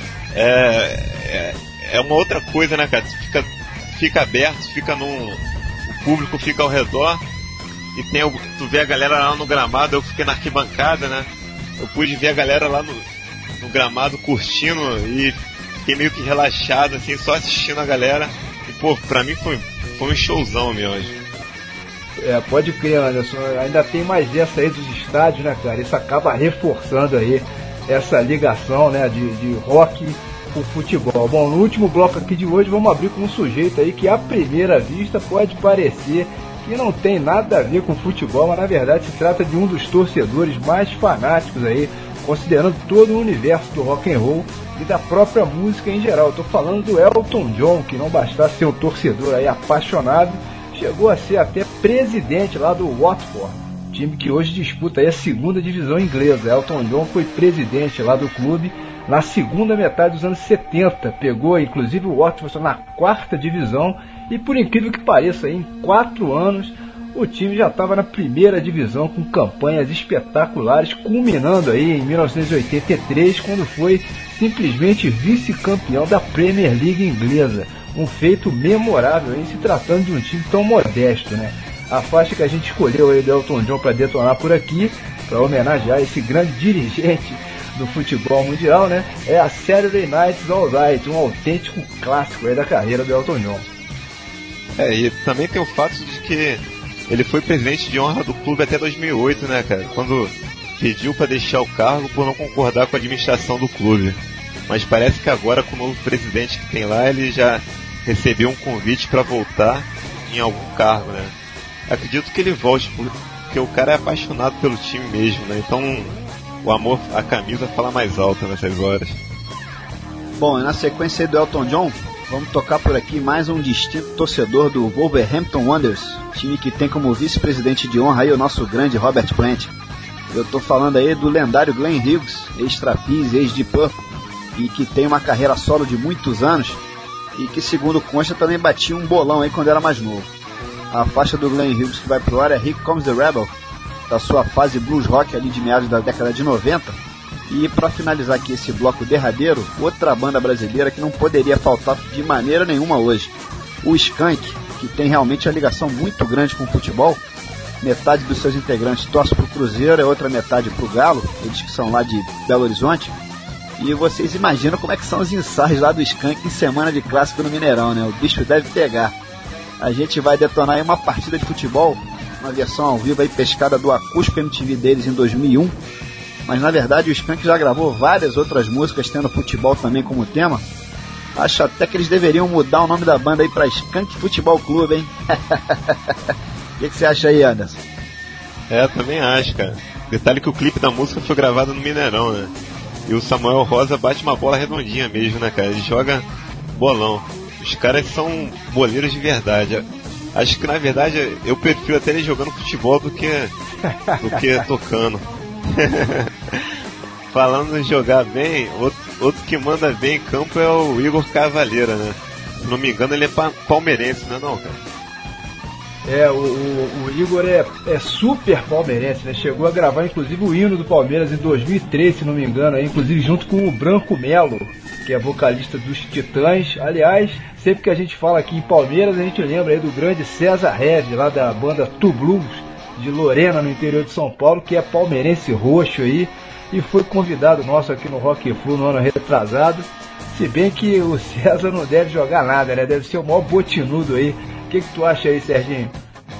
é, é, é uma outra coisa, né, cara? Tu fica, fica aberto, fica num... O público fica ao redor e tem, tu vê a galera lá no gramado. Eu fiquei na arquibancada, né? Eu pude ver a galera lá no, no gramado curtindo e fiquei meio que relaxado, assim, só assistindo a galera. E, pô, pra mim foi, foi um showzão mesmo.
É, pode crer, Anderson. Ainda tem mais essa aí dos estádios, né, cara? Isso acaba reforçando aí essa ligação, né, de, de rock com futebol. Bom, no último bloco aqui de hoje vamos abrir com um sujeito aí que à primeira vista pode parecer que não tem nada a ver com futebol, mas na verdade se trata de um dos torcedores mais fanáticos aí, considerando todo o universo do rock and roll e da própria música em geral. Eu tô falando do Elton John, que não bastasse ser um torcedor aí apaixonado, chegou a ser até presidente lá do Watford, time que hoje disputa aí a segunda divisão inglesa. Elton John foi presidente lá do clube na segunda metade dos anos setenta, pegou inclusive o Watford na quarta divisão e, por incrível que pareça, em quatro anos o time já estava na primeira divisão com campanhas espetaculares, culminando aí em mil novecentos e oitenta e três, quando foi simplesmente vice-campeão da Premier League inglesa. Um feito memorável em se tratando de um time tão modesto, né? A faixa que a gente escolheu aí do Elton John para detonar por aqui, para homenagear esse grande dirigente do futebol mundial, né? É a Saturday Night's Alright, um autêntico clássico aí da carreira do Elton John.
É, e também tem o fato de que ele foi presidente de honra do clube até dois mil e oito, né, cara? Quando pediu para deixar o cargo por não concordar com a administração do clube. Mas parece que agora, com o novo presidente que tem lá, ele já recebeu um convite para voltar em algum cargo, né? Acredito que ele volte, porque o cara é apaixonado pelo time mesmo, né? Então o amor à camisa fala mais alto nessas horas.
Bom, e na sequência aí do Elton John, vamos tocar por aqui mais um distinto torcedor do Wolverhampton Wanderers, time que tem como vice-presidente de honra aí o nosso grande Robert Plant. Eu tô falando aí do lendário Glenn Hughes, ex-Trapeze, ex-Deep Purple, e que tem uma carreira solo de muitos anos, e que, segundo consta, também batia um bolão aí quando era mais novo. A faixa do Glenn Hughes que vai pro ar é Here Comes the Rebel, da sua fase blues rock ali de meados da década de noventa. E para finalizar aqui esse bloco derradeiro, outra banda brasileira que não poderia faltar de maneira nenhuma hoje, o Skank, que tem realmente a ligação muito grande com o futebol. Metade dos seus integrantes torce pro Cruzeiro, a outra metade pro Galo, eles que são lá de Belo Horizonte. E vocês imaginam como é que são os ensaios lá do Skank em semana de clássico no Mineirão, né? O bicho deve pegar. A gente vai detonar aí uma partida de futebol, uma versão ao vivo aí pescada do Acústico M T V deles em dois mil e um. Mas na verdade o Skank já gravou várias outras músicas tendo futebol também como tema. Acho até que eles deveriam mudar o nome da banda aí pra Skank Futebol Clube, hein? O que, que você acha aí, Anderson?
É, também acho, cara. Detalhe que o clipe da música foi gravado no Mineirão, né? E o Samuel Rosa bate uma bola redondinha mesmo, né, cara? Ele joga bolão. Os caras são boleiros de verdade. Acho que, na verdade, eu prefiro até ele jogando futebol do que, do que tocando. Falando em jogar bem, outro, outro que manda bem em campo é o Igor Cavaleira, né? Se não me engano, ele é pa- palmeirense, não é não, cara?
É, o, o, o Igor é, é super palmeirense, né? Chegou a gravar inclusive o hino do Palmeiras em dois mil e três, se não me engano, aí, inclusive junto com o Branco Melo, que é vocalista dos Titãs. Aliás, sempre que a gente fala aqui em Palmeiras, a gente lembra aí do grande César Reve, lá da banda Tu Blues, de Lorena, no interior de São Paulo, que é palmeirense roxo aí, e foi convidado nosso aqui no Rock Flu no ano retrasado. Se bem que o César não deve jogar nada, né? Deve ser o maior botinudo aí. O que, que tu acha aí, Serginho?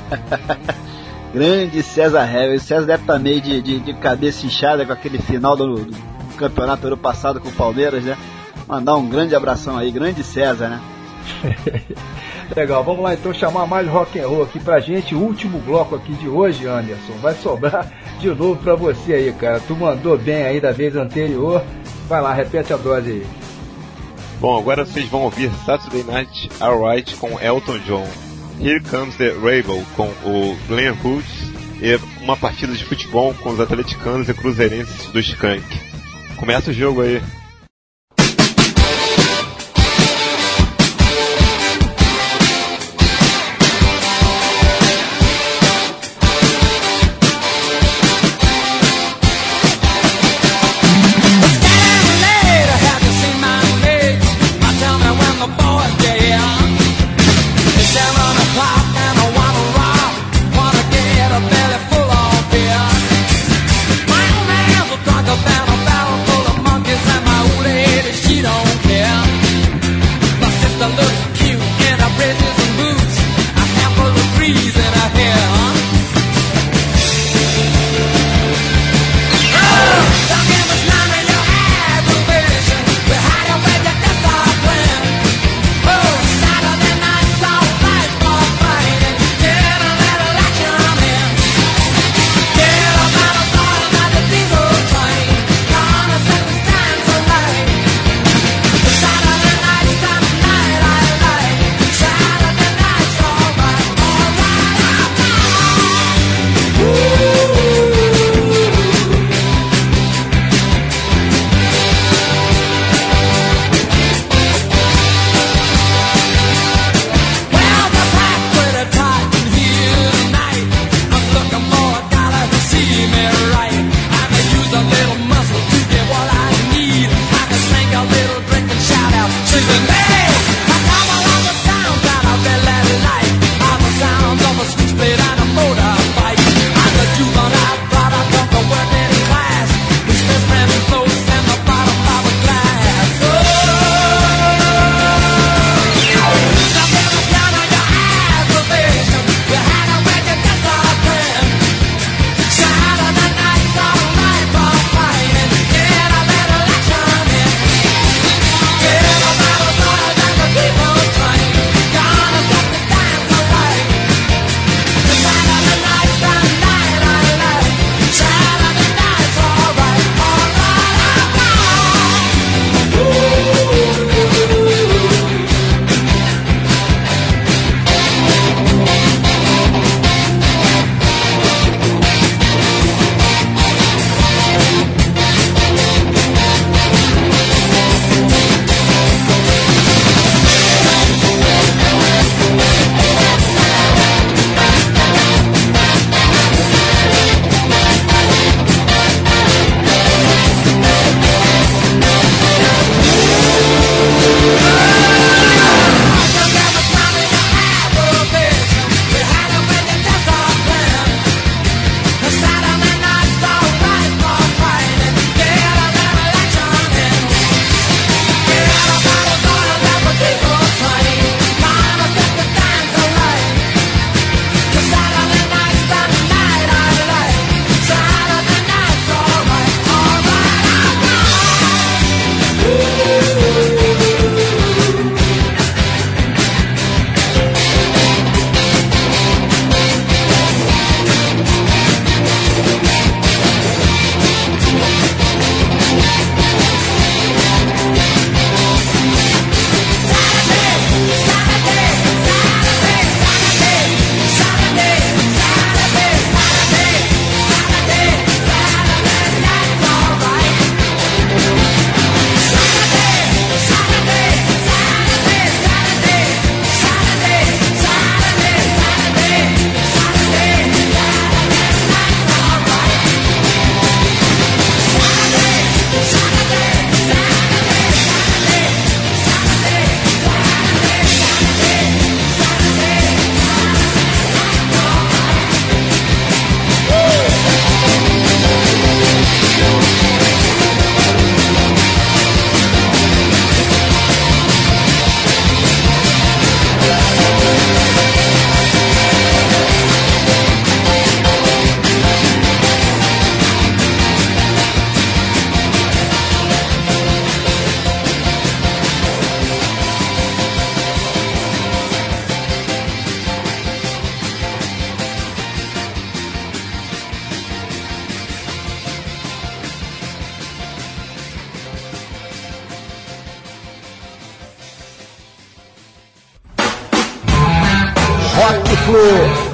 Grande César Reve. O César deve estar meio de, de, de cabeça inchada com aquele final do, do campeonato ano passado com o Palmeiras, né? Mandar um grande abração aí, grande César, né?
Legal, vamos lá então chamar mais rock and roll aqui pra gente. O último bloco aqui de hoje, Anderson, vai sobrar de novo pra você aí, cara. Tu mandou bem aí da vez anterior. Vai lá, repete a dose aí.
Bom, agora vocês vão ouvir Saturday Night Alright com Elton John, Here Comes the Rebel com o Glenn Hughes e uma partida de futebol com os atleticanos e cruzeirenses do Skank. Começa o jogo aí.
About a barrel full of monkeys and my
Flu.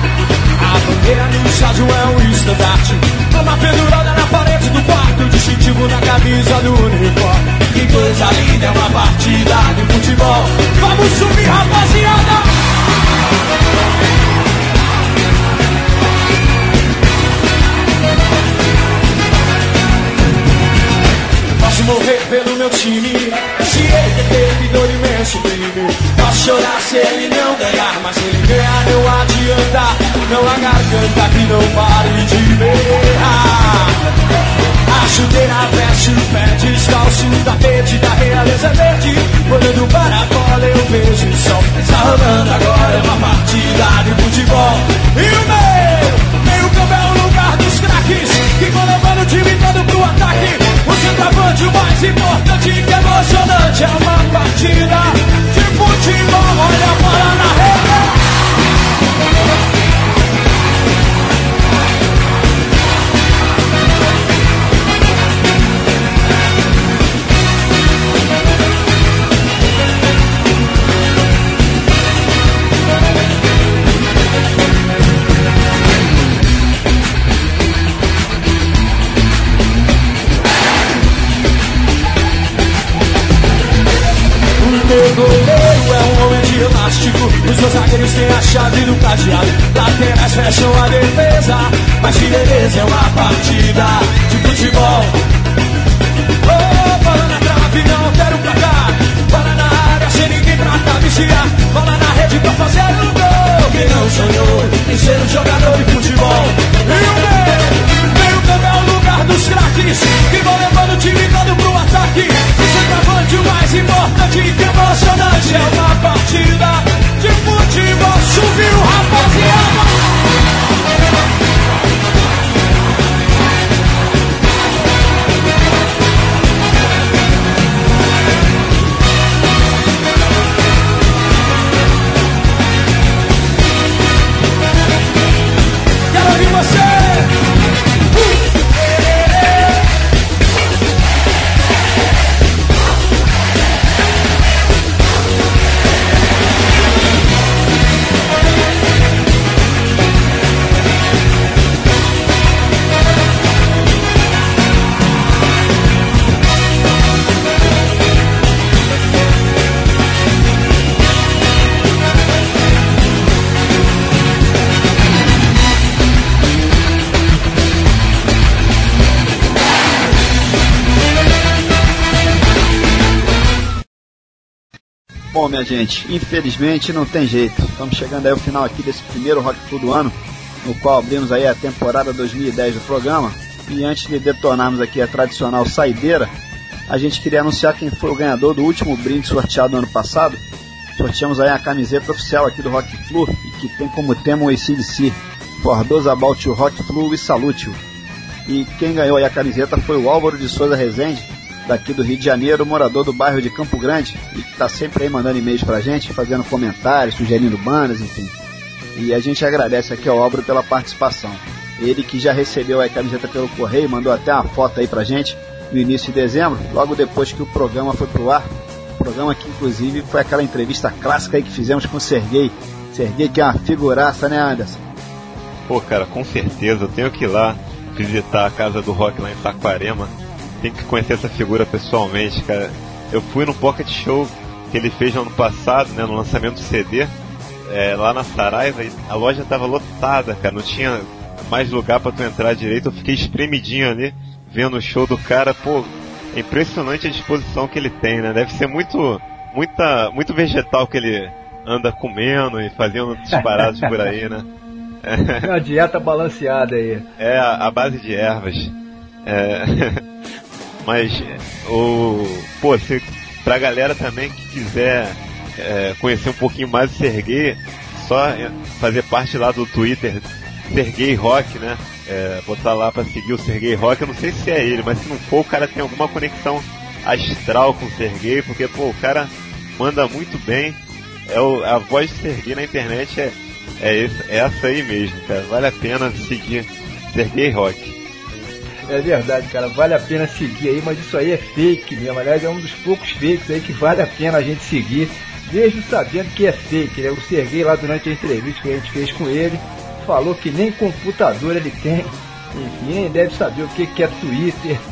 estádio é um estandarte. Uma pendurada na parede do quarto, distintivo adesivo na camisa do uniforme. Que coisa linda, é uma partida de futebol. Vamos subir, rapaziada! Posso morrer pelo meu time, se ele teve dor imenso crime. Posso chorar se ele não ganhar, mas se ele ganhar não adianta. Não há garganta que não pare de berrar. A chuteira veste o pé, descalço o tapete da realeza verde. Olhando para a bola eu vejo o sol. Está rolando agora, é uma partida de futebol. E o meu, meio campo é o lugar dos craques, que vão levando o time todo pro ataque. O centroavante, o mais importante, que é emocionante, é uma partida de futebol. Olha a bola na rede. Meu goleiro é um homem de elástico. Os dois zagueiros têm a chave do cadeado. Laterais fecham a defesa. Mas que beleza, é uma partida de futebol. Oh, bola na trave, não quero placar. Bola na área, sem ninguém pra cabecear. Bola na rede pra fazer um gol. Quem não sonhou em ser um jogador de futebol? E o meu, meio campo é o lugar dos craques, que vão levando o time todo pro ataque. O centroavante, o mais importante, que emocionante, é uma partida de futebol. Subiu, rapaziada! Quero ouvir você!
Bom, minha gente, infelizmente não tem jeito. Estamos chegando aí ao final aqui desse primeiro Rock Flu do ano, no qual abrimos aí a temporada dois mil e dez do programa. E antes de detonarmos aqui a tradicional saideira, a gente queria anunciar quem foi o ganhador do último brinde sorteado no ano passado. Sorteamos aí a camiseta oficial aqui do Rock Flu, e que tem como tema o A C D C, For those about you Rock Flu, we salute you. E quem ganhou aí a camiseta foi o Álvaro de Souza Rezende, daqui do Rio de Janeiro, morador do bairro de Campo Grande, e que está sempre aí mandando e-mails pra gente, fazendo comentários, sugerindo bandas, enfim. E a gente agradece aqui ao Álvaro pela participação. Ele que já recebeu a camiseta pelo correio, mandou até uma foto aí pra gente no início de dezembro, logo depois que o programa foi pro ar. O programa que inclusive foi aquela entrevista clássica aí que fizemos com o Serguei. Serguei que é uma figuraça, né, Anderson?
Pô, cara, com certeza, eu tenho que ir lá visitar a casa do rock lá em Saquarema. Tem que conhecer essa figura pessoalmente, cara. Eu fui no Pocket Show que ele fez no ano passado, né, no lançamento do C D, é, lá na Saraiva, e a loja tava lotada, cara, não tinha mais lugar pra tu entrar direito. Eu fiquei espremidinho ali, vendo o show do cara. Pô, é impressionante a disposição que ele tem, né? Deve ser muito, muita, muito vegetal que ele anda comendo e fazendo disparados por aí, né?
É uma dieta balanceada aí.
É, a, a base de ervas. É... Mas, o, pô, se, pra galera também que quiser é, conhecer um pouquinho mais o Serguei, só fazer parte lá do Twitter, Serguei Rock, né? É, botar lá pra seguir o Serguei Rock. Eu não sei se é ele, mas se não for, o cara tem alguma conexão astral com o Serguei, porque, pô, o cara manda muito bem. É o, a voz do Serguei na internet é, é, esse, é essa aí mesmo, cara. Vale a pena seguir Serguei Rock.
É verdade, cara, vale a pena seguir aí, mas isso aí é fake mesmo. Aliás, é um dos poucos fakes aí que vale a pena a gente seguir, mesmo sabendo que é fake, né? O Serguei lá durante a entrevista que a gente fez com ele, falou que nem computador ele tem, enfim, deve saber o que, que é Twitter.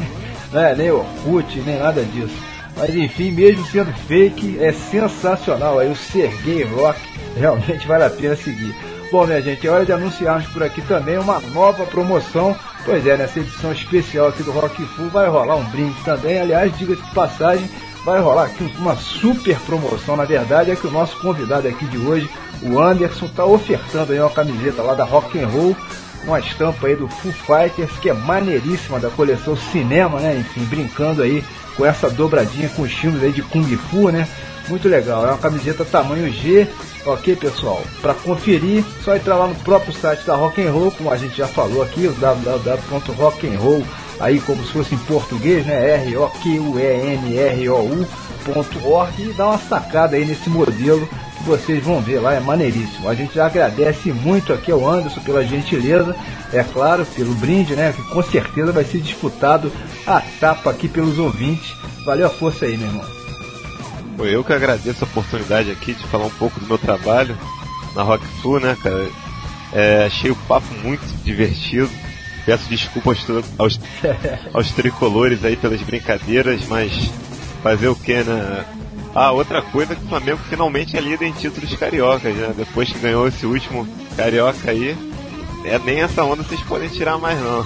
Não é nem Orkut, nem nada disso. Mas enfim, mesmo sendo fake, é sensacional aí o Sergei Rock, realmente vale a pena seguir. Bom, minha gente, é hora de anunciarmos por aqui também uma nova promoção. Pois é, nessa edição especial aqui do Rock Flu vai rolar um brinde também. Aliás, diga-se de passagem, vai rolar aqui uma super promoção. Na verdade é que o nosso convidado aqui de hoje, o Anderson, está ofertando aí uma camiseta lá da Rock and Roll, uma estampa aí do Foo Fighters, que é maneiríssima, da coleção Cinema, né? Enfim, brincando aí com essa dobradinha com os filmes aí de Kung Fu, né? Muito legal, é uma camiseta tamanho G, ok, pessoal? Para conferir, só entrar lá no próprio site da Rock and Roll, como a gente já falou aqui, o w w w ponto rock and roll, aí como se fosse em português, né? R O Q U E N R O U ponto org, e dá uma sacada aí nesse modelo que vocês vão ver lá, é maneiríssimo. A gente já agradece muito aqui ao Anderson pela gentileza, é claro, pelo brinde, né? Que com certeza vai ser disputado a tapa aqui pelos ouvintes. Valeu a força aí, meu irmão.
Eu que agradeço a oportunidade aqui de falar um pouco do meu trabalho na Rock Flu, né, cara? É, achei o papo muito divertido. Peço desculpas aos, aos tricolores aí pelas brincadeiras, mas fazer o que, né? Ah, outra coisa que o Flamengo finalmente é líder em títulos cariocas, né? Depois que ganhou esse último carioca aí, é, nem essa onda vocês podem tirar mais não.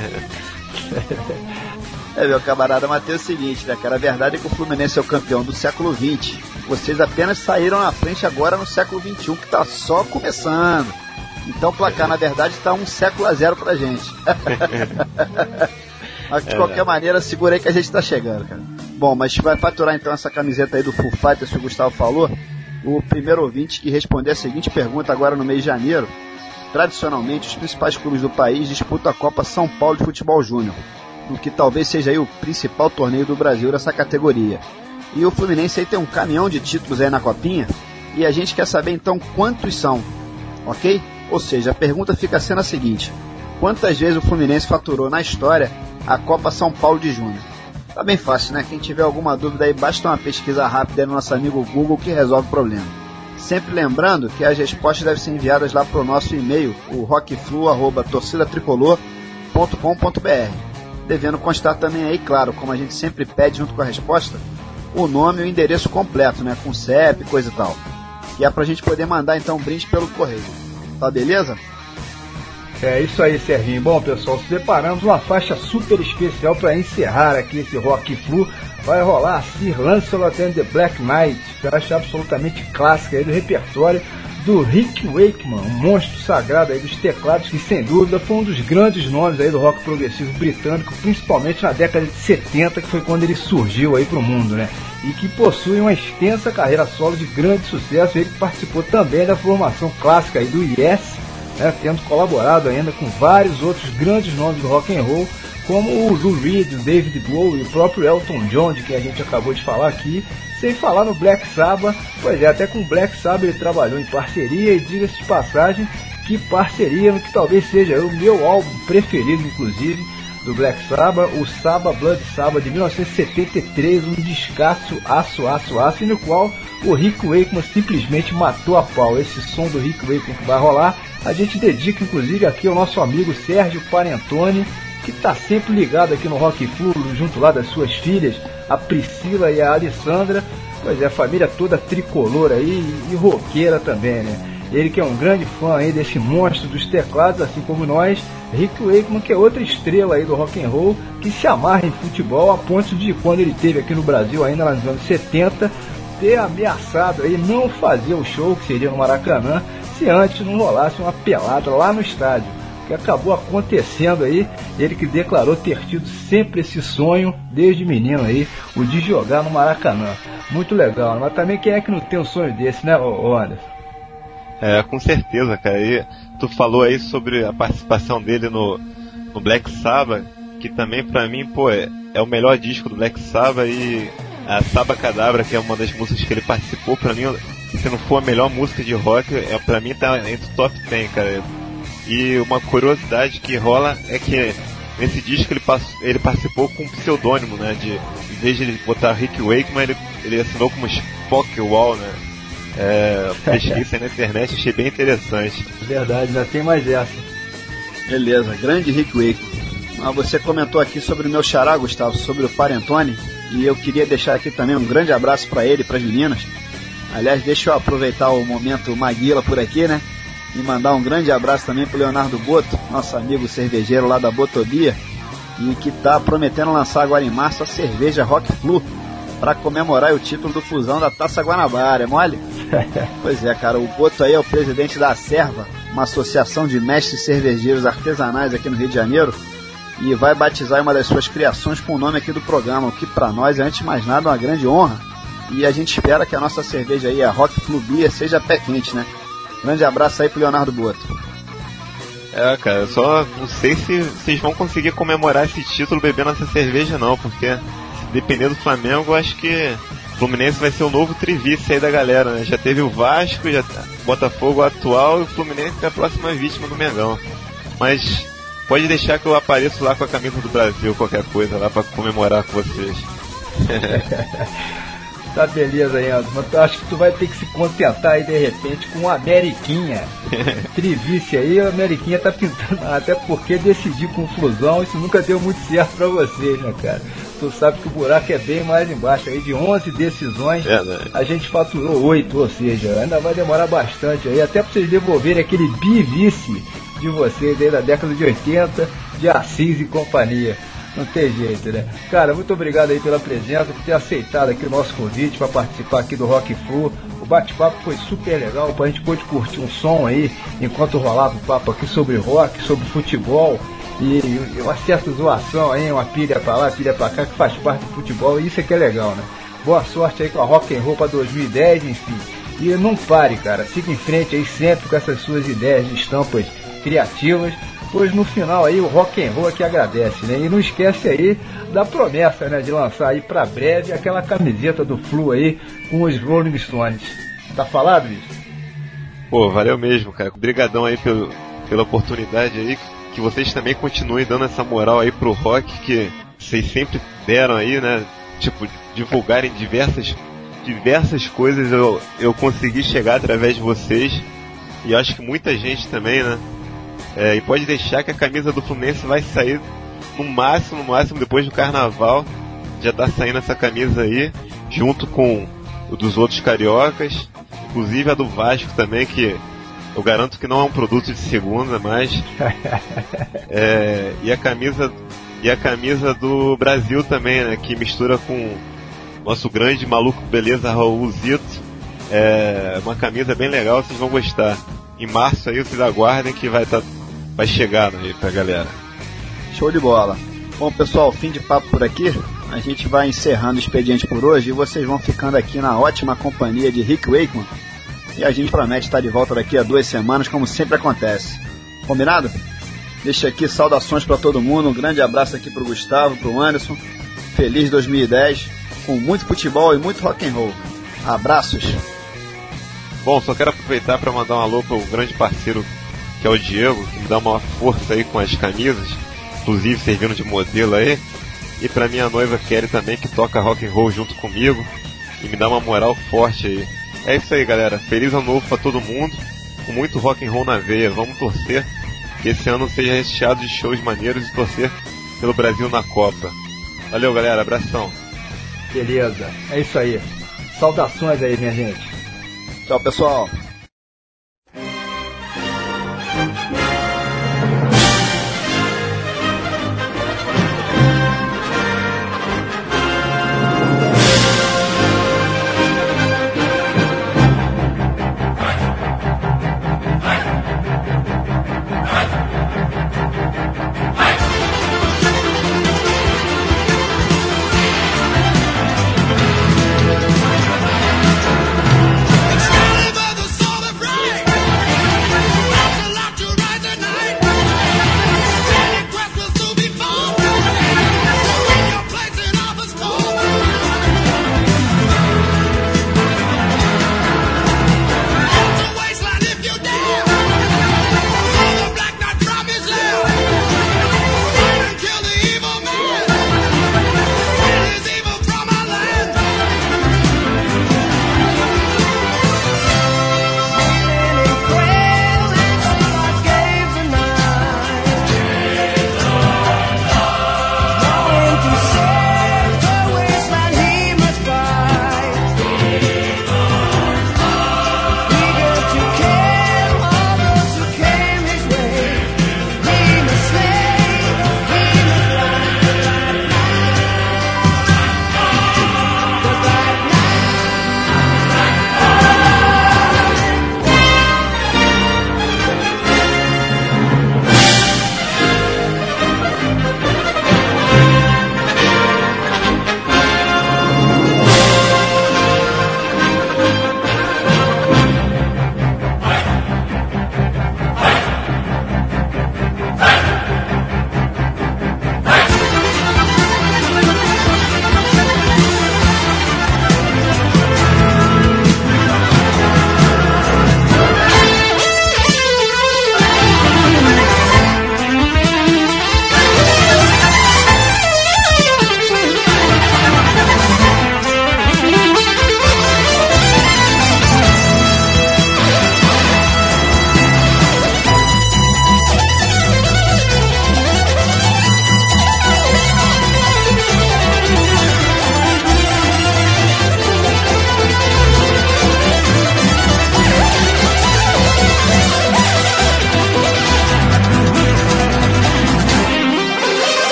É, meu camarada, mas tem o seguinte, né, cara? A verdade é que o Fluminense é o campeão do século vinte. Vocês apenas saíram na frente agora no século vinte e um, que tá só começando. Então o placar, na verdade, tá um século a zero pra gente. Mas de qualquer maneira, segura aí que a gente tá chegando, cara. Bom, mas vai faturar então essa camiseta aí do Foo Fighters que o Gustavo falou. O primeiro ouvinte que responder a seguinte pergunta agora no mês de janeiro. Tradicionalmente, os principais clubes do país disputam a Copa São Paulo de Futebol Júnior, no que talvez seja aí o principal torneio do Brasil dessa categoria. E o Fluminense aí tem um caminhão de títulos aí na Copinha, e a gente quer saber então quantos são, ok? Ou seja, a pergunta fica sendo a seguinte: quantas vezes o Fluminense faturou na história a Copa São Paulo de Júnior? Tá bem fácil, né? Quem tiver alguma dúvida aí, basta uma pesquisa rápida aí no nosso amigo Google que resolve o problema. Sempre lembrando que as respostas devem ser enviadas lá para o nosso e-mail, o rockflu arroba torcida tricolor ponto com ponto b r. Devendo constar também aí, claro, como a gente sempre pede junto com a resposta, o nome e o endereço completo, né? Com C E P, coisa e tal. E é pra gente poder mandar então um brinde pelo correio. Tá beleza?
É isso aí, Serginho. Bom, pessoal, separamos uma faixa super especial para encerrar aqui esse Rock Flu. Vai rolar Sir Lancelot and the Black Knight, faixa absolutamente clássica aí do repertório do Rick Wakeman, um monstro sagrado aí dos teclados, que sem dúvida foi um dos grandes nomes aí do rock progressivo britânico, principalmente na década de setenta, que foi quando ele surgiu aí pro mundo, né? E que possui uma extensa carreira solo de grande sucesso. Ele participou também da formação clássica aí do Yes, né? Tendo colaborado ainda com vários outros grandes nomes do rock and roll, como o Lou Reed, o David Bowie e o próprio Elton John, de quem a gente acabou de falar aqui. Sem falar no Black Sabbath, pois é, até com o Black Sabbath ele trabalhou em parceria, e diga-se de passagem, que parceria no que talvez seja o meu álbum preferido, inclusive, do Black Sabbath, o Sabbath Blood Sabbath de mil novecentos e setenta e três, um descasso, aço, aço, aço, e no qual o Rick Wakeman simplesmente matou a pau. Esse som do Rick Wakeman que vai rolar, a gente dedica inclusive aqui ao nosso amigo Sérgio Parentoni, que está sempre ligado aqui no Rock Flu, junto lá das suas filhas, a Priscila e a Alessandra. Pois é, a família toda tricolor aí e, e roqueira também, né? Ele que é um grande fã aí desse monstro dos teclados, assim como nós. Rick Wakeman, que é outra estrela aí do rock and roll, que se amarra em futebol a ponto de, quando ele esteve aqui no Brasil ainda nos anos setenta, ter ameaçado aí não fazer o show, que seria no Maracanã, se antes não rolasse uma pelada lá no estádio, que acabou acontecendo aí. Ele que declarou ter tido sempre esse sonho desde menino aí, o de jogar no Maracanã. Muito legal, mas também quem é que não tem um sonho desse, né, Anderson?
É, com certeza, cara. E tu falou aí sobre a participação dele no, no Black Sabbath, que também pra mim, pô, é, é o melhor disco do Black Sabbath, e a Sabbath Cadabra, que é uma das músicas que ele participou, pra mim, se não for a melhor música de rock, é, pra mim tá entre o top dez, cara. E uma curiosidade que rola é que nesse disco ele, passou, ele participou com um pseudônimo, né? De, em vez de ele botar Rick Wakeman, ele, ele assinou como Spock Wall, né? É, pesquisa na internet, achei bem interessante.
Verdade, já tem mais essa.
Beleza, grande Rick Wakeman. Ah, você comentou aqui sobre o meu xará, Gustavo, sobre o Parentone, e eu queria deixar aqui também um grande abraço para ele e para as meninas. Aliás, deixa eu aproveitar o momento Maguila por aqui, né? E mandar um grande abraço também pro Leonardo Boto, nosso amigo cervejeiro lá da Botobia, e que tá prometendo lançar agora em março a cerveja Rock Flu para comemorar o título do Fusão da Taça Guanabara, é mole? Pois é, cara, o Boto aí é o presidente da Serva, uma associação de mestres cervejeiros artesanais aqui no Rio de Janeiro, e vai batizar uma das suas criações com o nome aqui do programa, o que pra nós é, antes de mais nada, uma grande honra. E a gente espera que a nossa cerveja aí, a Rock Flu Beer, seja pé quente, né? Grande abraço aí pro Leonardo Boto.
É, cara, só não sei se vocês vão conseguir comemorar esse título bebendo essa cerveja não, porque se depender do Flamengo, eu acho que o Fluminense vai ser o novo trivice aí da galera, né? Já teve o Vasco, já tá Botafogo atual, e o Fluminense é a próxima vítima do Mengão. Mas pode deixar que eu apareço lá com a camisa do Brasil, qualquer coisa lá pra comemorar com vocês.
Tá beleza aí, Anderson, mas eu acho que tu vai ter que se contentar aí de repente com uma Ameriquinha. Trivice aí, a Ameriquinha tá pintando, até porque decidir com Flusão, isso nunca deu muito certo pra vocês, né, cara? Tu sabe que o buraco é bem mais embaixo aí, de onze decisões, é, né? A gente faturou oito, ou seja, ainda vai demorar bastante aí, até pra vocês devolverem aquele bivice de vocês aí da década de oitenta, de Assis e companhia. Não tem jeito, né? Cara, muito obrigado aí pela presença, por ter aceitado aqui o nosso convite para participar aqui do Rock Flu. O bate-papo foi super legal, a gente pôde curtir um som aí, enquanto rolava o papo aqui sobre rock, sobre futebol, e, e uma certa zoação aí, uma pilha pra lá, pilha pra cá, que faz parte do futebol, e isso é que é legal, né? Boa sorte aí com a Rock and Roll pra dois mil e dez, enfim. E não pare, cara, siga em frente aí sempre com essas suas ideias de estampas criativas, pois no final aí o Rock and Roll é que agradece, né? E não esquece aí da promessa, né, de lançar aí pra breve aquela camiseta do Flu aí com os Rolling Stones. Tá falado, bicho?
Pô, valeu mesmo, cara. Obrigadão aí pelo, pela oportunidade aí, que vocês também continuem dando essa moral aí pro rock que vocês sempre deram aí, né? Tipo, divulgarem diversas, diversas coisas eu, eu consegui chegar através de vocês, e acho que muita gente também, né? É, e pode deixar que a camisa do Fluminense vai sair no máximo, no máximo depois do Carnaval. Já tá saindo essa camisa aí, junto com o dos outros cariocas, inclusive a do Vasco também, que eu garanto que não é um produto de segunda, mas é, e a camisa e a camisa do Brasil também, né, que mistura com nosso grande maluco beleza Raulzito. É uma camisa bem legal, vocês vão gostar. Em março aí vocês aguardem que vai estar tá vai chegar aí pra galera.
Show de bola. Bom, pessoal, fim de papo por aqui. A gente vai encerrando o expediente por hoje e vocês vão ficando aqui na ótima companhia de Rick Wakeman. E a gente promete estar de volta daqui a duas semanas, como sempre acontece. Combinado? Deixa aqui saudações para todo mundo. Um grande abraço aqui pro Gustavo, pro Anderson. Feliz dois mil e dez, com muito futebol e muito rock and roll. Abraços.
Bom, só quero aproveitar para mandar um alô pro grande parceiro que é o Diego, que me dá uma força aí com as camisas, inclusive servindo de modelo aí, e pra minha noiva Kelly também, que toca rock and roll junto comigo e me dá uma moral forte aí. É isso aí, galera, feliz ano novo pra todo mundo, com muito rock and roll na veia. Vamos torcer que esse ano seja recheado de shows maneiros e torcer pelo Brasil na Copa. Valeu, galera, abração.
Beleza, é isso aí, saudações aí, minha gente.
Tchau, pessoal.
By the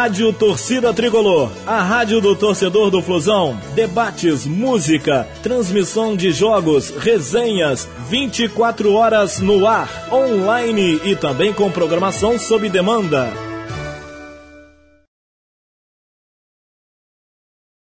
Rádio Torcida Tricolor, a rádio do torcedor do Flusão. Debates, música, transmissão de jogos, resenhas, vinte e quatro horas no ar, online e também com programação sob demanda.